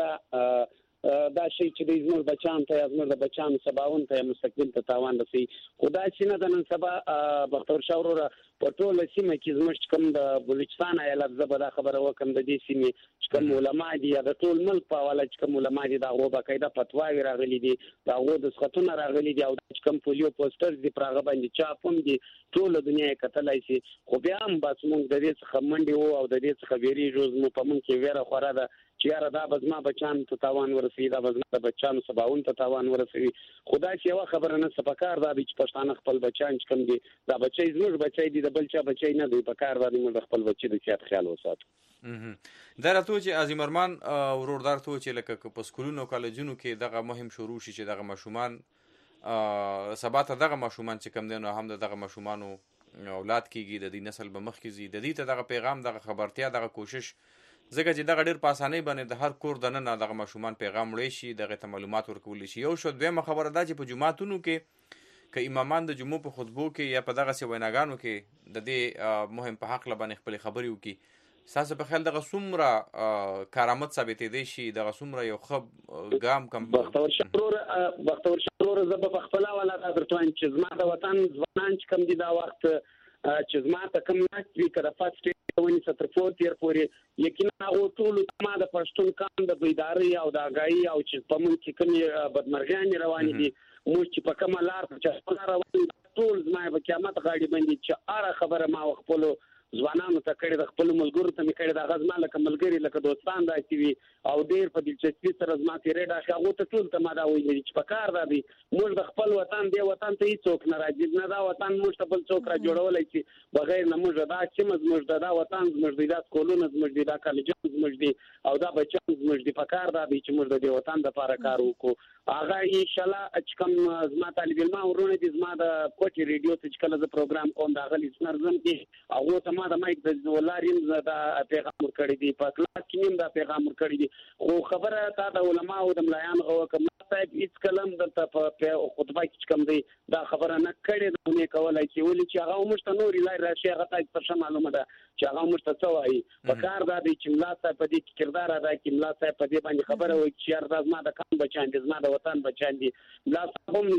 دا شی چې د زموږ بچان ته زموږ د بچانو سباون ته مستقبل ته تاوان رسي خدای چې نه د نن سبا بختور شاه ورور په ټول سیمه کې زموږ کوم د بلوچستان ایالت زبر خبره وکم د دې سیمه چې کوم علما دي یا د ټول ملک په حواله چې کوم علما دي دا غو باقاعده فتواوی راغلي دي دا غو د سختونه راغلي دي او چې کوم پولیو پوسټر دي پراغه باندې چاپوم دي ټول دنیا کتلای شي خو بیا هم بس موږ د دې څخه منډي وو او د دې څخه ویری روز مو په مونږ کې ویره خورا ده چې یاره دا بزما بچان ته تاوان ورسي دا بزما د بچانو سباون ته تاوان ورسي خدای چې یو خبره نه سپکار دا چې پښتانه خپل بچان چې کوم دي دا بچي زموږ بچي دي د بل چا بچي نه دی پکار دا موږ خپل بچي د سیاست خیال وساتو دا راته چې عظیم ارمان ورودار ته چې لکه په سکولونو کالجونو کې دغه مهم شروع شي چې دغه ماشومان سبا ته دغه ماشومان چې کوم دي نو هم دغه ماشومانو اولاد کېږي د دې نسل به مخ کې زی د دې ته دغه پیغام دغه خبرتیا دغه کوشش ځکه چې دغه ډېر په اسانۍ باندې د هر کور دننه دغه ماشومان پیغام وړي شي دغه ته معلومات ورکول شي یو شو دویمه خبره ده چې په جمعاتونو کې که امامان د جمعو په خطبو کې یا په دغه ویناګانو کې د دې مهم په حق لبانې خپل خبرې وکړي ساسه په خیال دغه څومره کارامت ثابتې دی شي دغه څومره یو خب ګام کم بختور شرور زب په خپل ولا درتوان چې زما د وطن ځوانان چې کم دي دا وخت چې زما ته کم نه وی کړه فاست ونی ستر فورتیر پورې یقینا هغه ټول ما د پښتون کام د بیداری او د اگایي او چې په مونږ کې کوم بدمرغیان روان دي موږ چې په کومه لار چې روان ټول زما په قیامت غاړي باندې چې اره خبره ما خپل ځوانانو ته کړي د خپل ملګرو ته کړي د غزما لکه ملګری لکه دوستان دا چې او ډیر په دلچسپي سره زما تیرې دا هغه ته ټول ته ما دا ویل چې په کار دا دي موږ د خپل وطن دی وطن ته هیڅوک نه راځي نه دا وطن موږ ته بل څوک را جوړولای چې بغیر نه موږ دا چې موږ دا وطن موږ دا کولونه موږ دا کالجونه موږ دی او دا بچان موږ دی په کار دا دي چې موږ د وطن لپاره کار وکړو هغه ان شاء الله چې کوم زما طالب علم ورونه دي زما د کوټي ریډیو ته چې کله ز پروګرام کوم دا غلی سنرزم دي هغه ته ما د مایک د ولارین دا پیغام ورکړی دی په کلاس کې نیم دا پیغام ورکړی دی خو خبره تا د علماء او د ملایان او کوم صاحب هیڅ کلم دلته په خطبه کې کوم دی دا خبره نه کړې نه کولای چې ولې چې هغه مشته نور لای راشي هغه ته پر معلومه ده چې هغه مشته څه وایي په کار دا دی چې ملا صاحب په دې کردار ادا کوي ملا صاحب په دې باندې خبره وایي چې ارزاز ما د کم بچان دي زما د وطن بچان دي ملا صاحب هم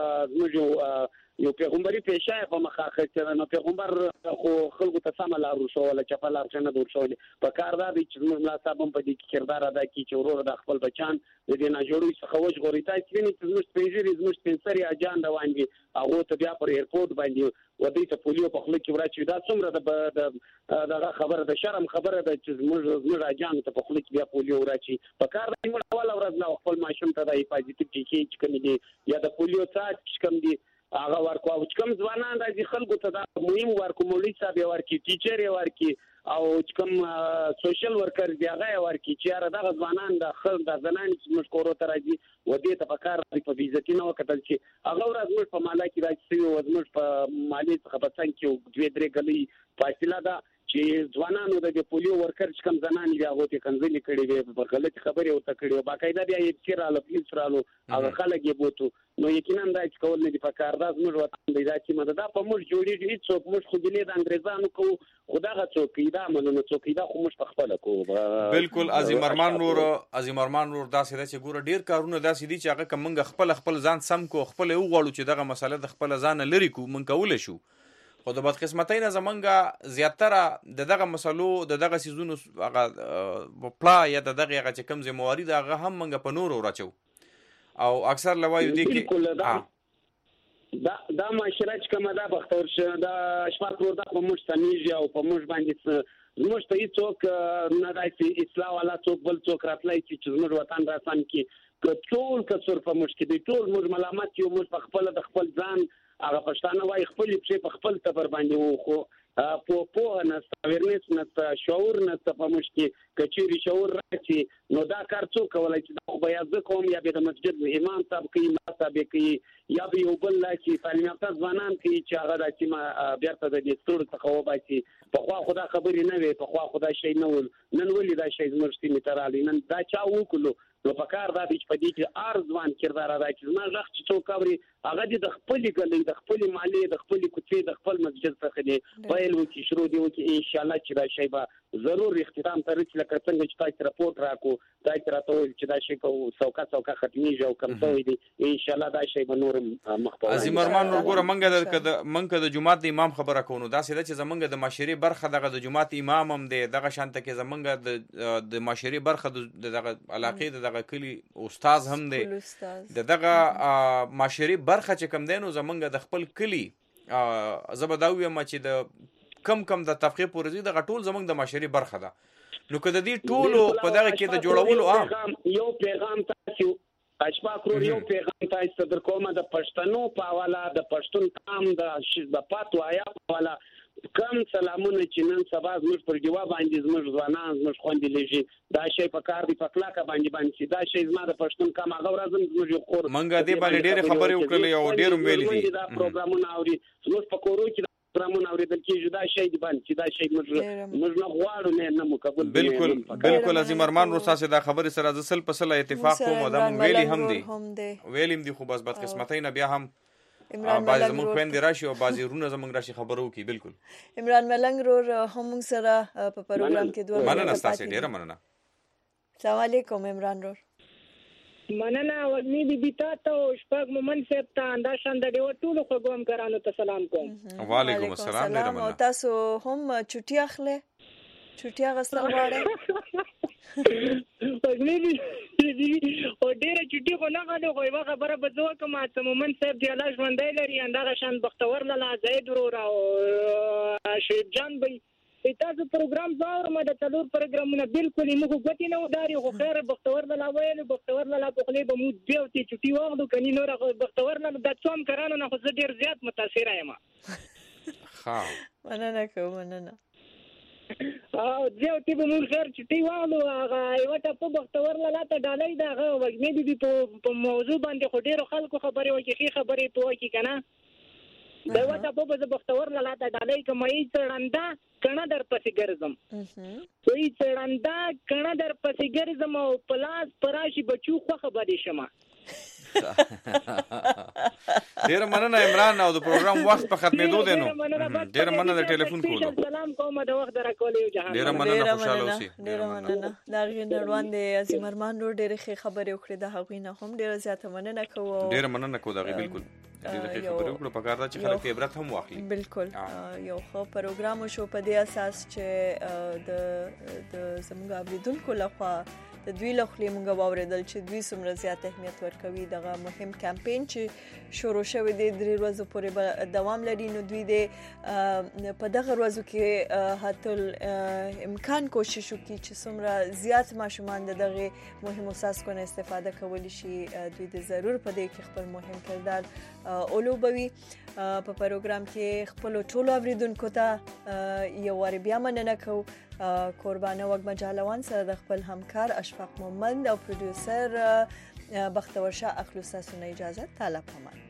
یو پیغمبري پیشه په مخه اخیسته نو پیغمبر خو خلکو ته سم لار ورسول چې په لار څنګه ورسول په کار دا دی چې ملا صاحب هم په دې کردار ادا کوي چې ورور د خپل بچان د دې نه جوړوي څخه وځ غوري تاسو وینئ چې زموږ سپینځري زموږ سپینسري اجان روان دي هغه ته بیا پر ایرپورټ باندې ودی ته پولیو په خله کې ورچې دا څومره د خبره د شرم خبره ده چې زموږ اجان ته په خله کې بیا پولیو ورچې په کار دی موږ اول ورځ نه خپل ماشوم ته د حفاظتي ټیکې چې کوم دي یا د پولیو څاڅ کوم دي هغه ورکو او کوم ځوانان راځي خلکو ته دا مهم ورکو مولوی صاحب ورکی ټیچر ورکی او کوم سوشل ورکر دی هغه ورکی چې دغه ځوانان د خل د زنان چې موږ کورو ته راځي و دې ته پکار دی په ویزټي نو کتل چې هغه ورځ موږ په مالا کې راځي او موږ په مالی څخه په څنګه کې 2-3 غلي فاصله ده چې ځوانانو د پولیو ورکر چې کوم زنان دی هغه ته کنځلې کړې وي په غلط خبرې او تکړه باقاعده بیا یې چیرې پولیس رالو هغه خلک یې بوتو نو یقینا دا چې کول نه دی پکار دا موږ وطن دی دا چې مدد په موږ جوړیږي څوک موږ خو دې د انګريزانو کو خدای څوک دا منو څوک دا خو موږ په خپل کو بالکل عظیم ارمان نور دا سره چې ګوره ډیر کارونه دا سې دي چې هغه کومنګ خپل ځان سم کو خپل یو غواړو چې دغه مسله د خپل ځان لري کو من کول شو خو د بدقسمتۍ نه زمونږه زیاتره دغه مسلو دغه سيزونو هغه پلا یا دغه هغه چې کم ذمہواری دا هغه هم منګه په نور ورچو او اکثر لوایو دي کې دا معاشره چې کومه دا بختور شه دا اشفاق ور دا په مستنیج او په مش باندې موږ ته هیڅوک نه راځي اصلاح والا څوک بل څوک راتلای چې موږ وطن راسان کې ټول کسر په مشکل دي ټول موږ ملامت یو موږ په خپل د خپل ځان هغه پښتانه وای خپل په خپل تبر باندې وو خو په نه اویرنس نه شعور نه په مشکل کچيري شعور راځي نو دا کار څوک کولای چې دا بیا ځکوم یا به د مسجد امام صاحب کې ما صاحب کې یا به یو بل چې تعلیم یافته ځوانان کې چې هغه د چې ما بیرته د دستور څخه وباسي په خوا خدا خبرې نه وي په خوا خدا شي نه ول نن ولې دا شي زمرستي میترالي نن دا چا وکړو نو په کار دا چې په دې کې ارزوان کردار ادا کړي ما ځخ چې څوک کبري هغه د خپل ګلې د خپل مالی د خپل کوڅې د خپل مسجد څخه دی پیل وکړي شروع دی وکړي ان شاء الله چې دا شی به ضرور اختتام ته رسېږي لکه څنګه چې تاسو راپورټ راکو تاسو راته ویل چې دا شی په څوکا ختميږي او کم ته دی ان شاء الله دا شی به نور مخبر عظیم ارمان ورګوره منګه د جماعت د امام خبره کوو دا سده چې زمونږ د معاشري برخه دغه د جماعت امام هم دی دغه شانته کې زمونږ د معاشري برخه دغه علاقې دغه کلی استاد هم دی دغه معاشري برخه چې کم دینو زمونږ د خپل کلی زبداوی ما چې د کم د تفقیه پورزي د غټول زمونږ د معاشري برخه ده نو کده دې ټولو په دغه کې د جوړولو یو پیغام تاسو اشفاق ور یو پیغام تاسو در کومه د پښتنو په حواله د پښتون قام د پاتوایا په حواله کم سلامونه چې نن سبا زموږ پر جواب باندې زموږ ځوانان زموږ خوندې لږي دا شی په کار دی په کلاکه باندې دا شی زما د پښتون کم هغه ورځم زموږ خور منګه دې باندې ډېر خبرې وکړلې او ډېر ویلې دي دا پروګرامونه اوري زموږ په کورو کې پروګرامونه اوریدل کېږي دا شی دی باندې دا شی موږ نه غواړو نه مقبول بالکل عظیم ارمان روساسه دا خبره سره ځل په سره اتفاق کوم دا ویلې هم دي ویلیم دي خو بس بدقسمتۍ نه بیا هم بعض زموږ خويندې راشي او بعض رونه زموږ راشي خبرو کی بالکل عمران ملنګ رور هم سره په پروګرام کې دوه مننه تاسو ډیره مننه السلام علیکم عمران رور مننه ورنی بي بي تاسو شپږ مومن صاحب ته انداشان د ډیو ټولو خوګوم کرانو ته سلام کوم وعلیکم السلام ډیره مننه تاسو هم چټي اخله چټي غسل غواړئ ورنی او ډیره چټي خو نه غواړم خو یو خبره به زه کوم چې مومن صاحب دی الله ژوندۍ لري اندغه شان بختور لاله زید ورور او شریف جان بي تاسو پروګرام زاور ما د څلور پروګرامونه بالکل موږ غوتی نه وداري خو خیر بختور لاله ویل بختور لاله په خلی به مو دیو ته چټي واغلو کني نور بختور لاله د څوم کرانو نه خو زه ډیر زیات متاثر یم ها مننه کوم مننه او دیو تی به مور خیر چټي واغلو هغه یو ته په بختور لاله ته ډالۍ دا وګمې دي په موضوع باندې خو ډیرو خلکو خبرې وکړي خبرې ته وکړي کنه دا وته په بختور لاله ته ډالۍ کومې څړنده کنه در پسې ګرځم وې څړنده کنه در پسې ګرځم او پلاس پراشي بچو خو خبرې شمه ډیر مننه عمران او د پروګرام وخت په ختمېدو دی نو ډیر مننه ټلیفون کولو سلام کوم د وخت راکولې جهان ډیر مننه خوشاله اوسئ ډیر مننه دا غنړوان دی عظیم ارمان نور ډیر ښه خبرې وکړې د هغوی نه هم ډیر زیاته مننه کوم ډیر مننه کوم دا بالکل ډیر ښه خبرې وکړو په کار دا چې خلک عبرت هم واخلي بالکل یو ښه پروګرام شو په دې اساس چې د زموږ اوریدونکو لخوا د دوی له خولې موږ واورېدل چې دوی څومره زیات اهمیت ورکوي دغه مهم کمپین چې شروع شوی دی 3 ورځې پورې به دوام لري. نو دوی د په دغه ورځو کې حتی امکان کوشش وکړي چې څومره زیات ماشومان د دغه مهمو څاڅکو نه استفاده کولی شي. دوی د ضرور په دې کې خپل مهم کردار ولوبوي. په پروګرام کې خپل ټولو اوریدونکو ته یو وار بیا مننه کوو. قربانه وږمه جهلوان سره د خپل همکار اشفاق مومند او پروډوسر بختور شاه اخلو ستاسو نه اجازه. تعالی پامان.